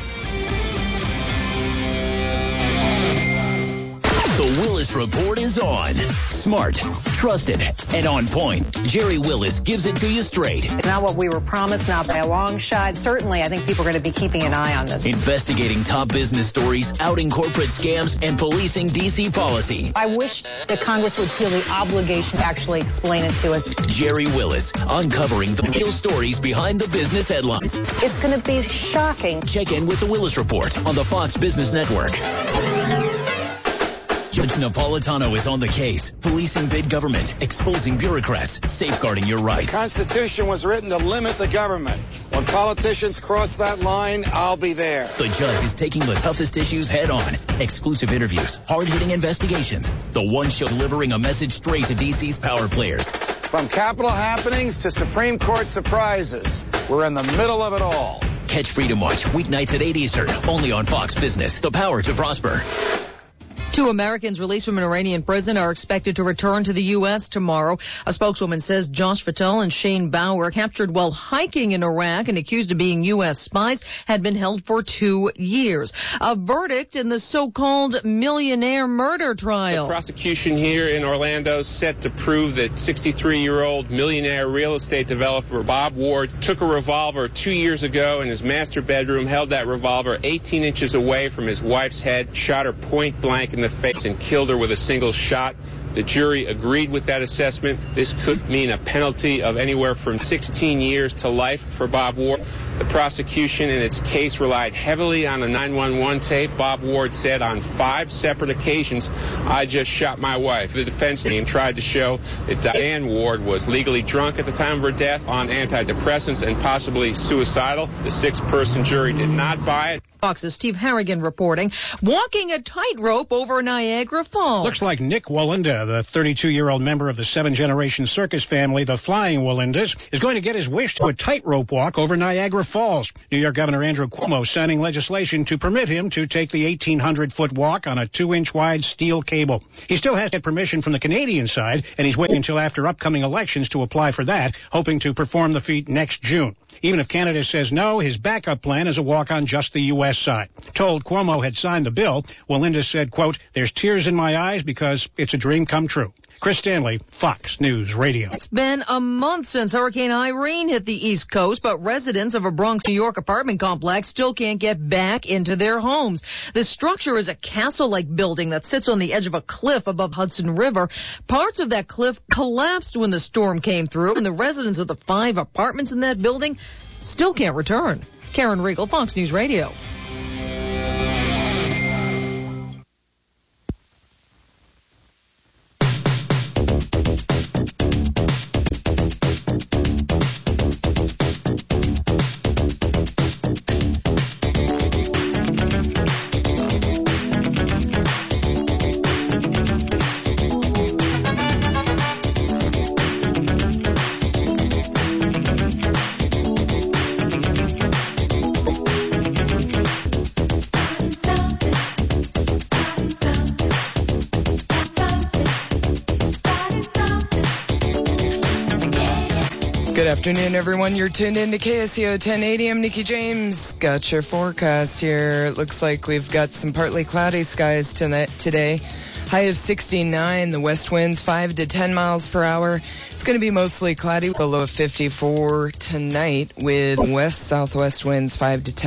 The Willis Report is on. Smart, trusted, and on point. Jerry Willis gives it to you straight. It's not what we were promised, not by a long shot. Certainly, I think people are going to be keeping an eye on this. Investigating top business stories, outing corporate scams, and policing D C policy. I wish that Congress would feel the obligation to actually explain it to us. Jerry Willis, uncovering the real stories behind the business headlines. It's going to be shocking. Check in with the Willis Report on the Fox Business Network. Judge Napolitano is on the case, policing big government, exposing bureaucrats, safeguarding your rights. The Constitution was written to limit the government. When politicians cross that line, I'll be there. The judge is taking the toughest issues head on. Exclusive interviews, hard-hitting investigations. The one show delivering a message straight to D C's power players. From Capitol happenings to Supreme Court surprises, we're in the middle of it all. Catch Freedom Watch weeknights at eight Eastern, only on Fox Business. The power to prosper. Two Americans released from an Iranian prison are expected to return to the U S tomorrow. A spokeswoman says Josh Fattel and Shane Bauer, captured while hiking in Iraq and accused of being U S spies, had been held for two years. A verdict in the so-called millionaire murder trial. The prosecution here in Orlando is set to prove that sixty-three-year-old millionaire real estate developer Bob Ward took a revolver two years ago in his master bedroom, held that revolver eighteen inches away from his wife's head, shot her point blank, and in the face and killed her with a single shot. The jury agreed with that assessment. This could mean a penalty of anywhere from sixteen years to life for Bob Ward. The prosecution in its case relied heavily on a nine one one tape. Bob Ward said on five separate occasions, "I just shot my wife." The defense team tried to show that Diane Ward was legally drunk at the time of her death, on antidepressants, and possibly suicidal. The six-person jury did not buy it. Fox's Steve Harrigan reporting. Walking a tightrope over Niagara Falls. Looks like Nick Walinda, the thirty-two-year-old member of the seven-generation circus family, the Flying Walindas, is going to get his wish to a tightrope walk over Niagara Falls. New York Governor Andrew Cuomo signing legislation to permit him to take the eighteen hundred foot walk on a two-inch wide steel cable. He still has to get permission from the Canadian side, and he's waiting until after upcoming elections to apply for that, hoping to perform the feat next June. Even if Canada says no, his backup plan is a walk on just the U S side. Told Cuomo had signed the bill, Walinda said, quote, "There's tears in my eyes because it's a dream come true." Chris Stanley, Fox News Radio. It's been a month since Hurricane Irene hit the East Coast, but residents of a Bronx, New York apartment complex still can't get back into their homes. The structure is a castle-like building that sits on the edge of a cliff above Hudson River. Parts of that cliff collapsed when the storm came through, and the residents of the five apartments in that building still can't return. Karen Riegel, Fox News Radio. Good afternoon, everyone. You're tuned in to K S E O ten eighty. I'm Nikki James. Got your forecast here. It looks like we've got some partly cloudy skies tonight, today. High of sixty-nine. The west winds five to ten miles per hour. It's going to be mostly cloudy with a low of fifty-four tonight, with west southwest winds five to ten.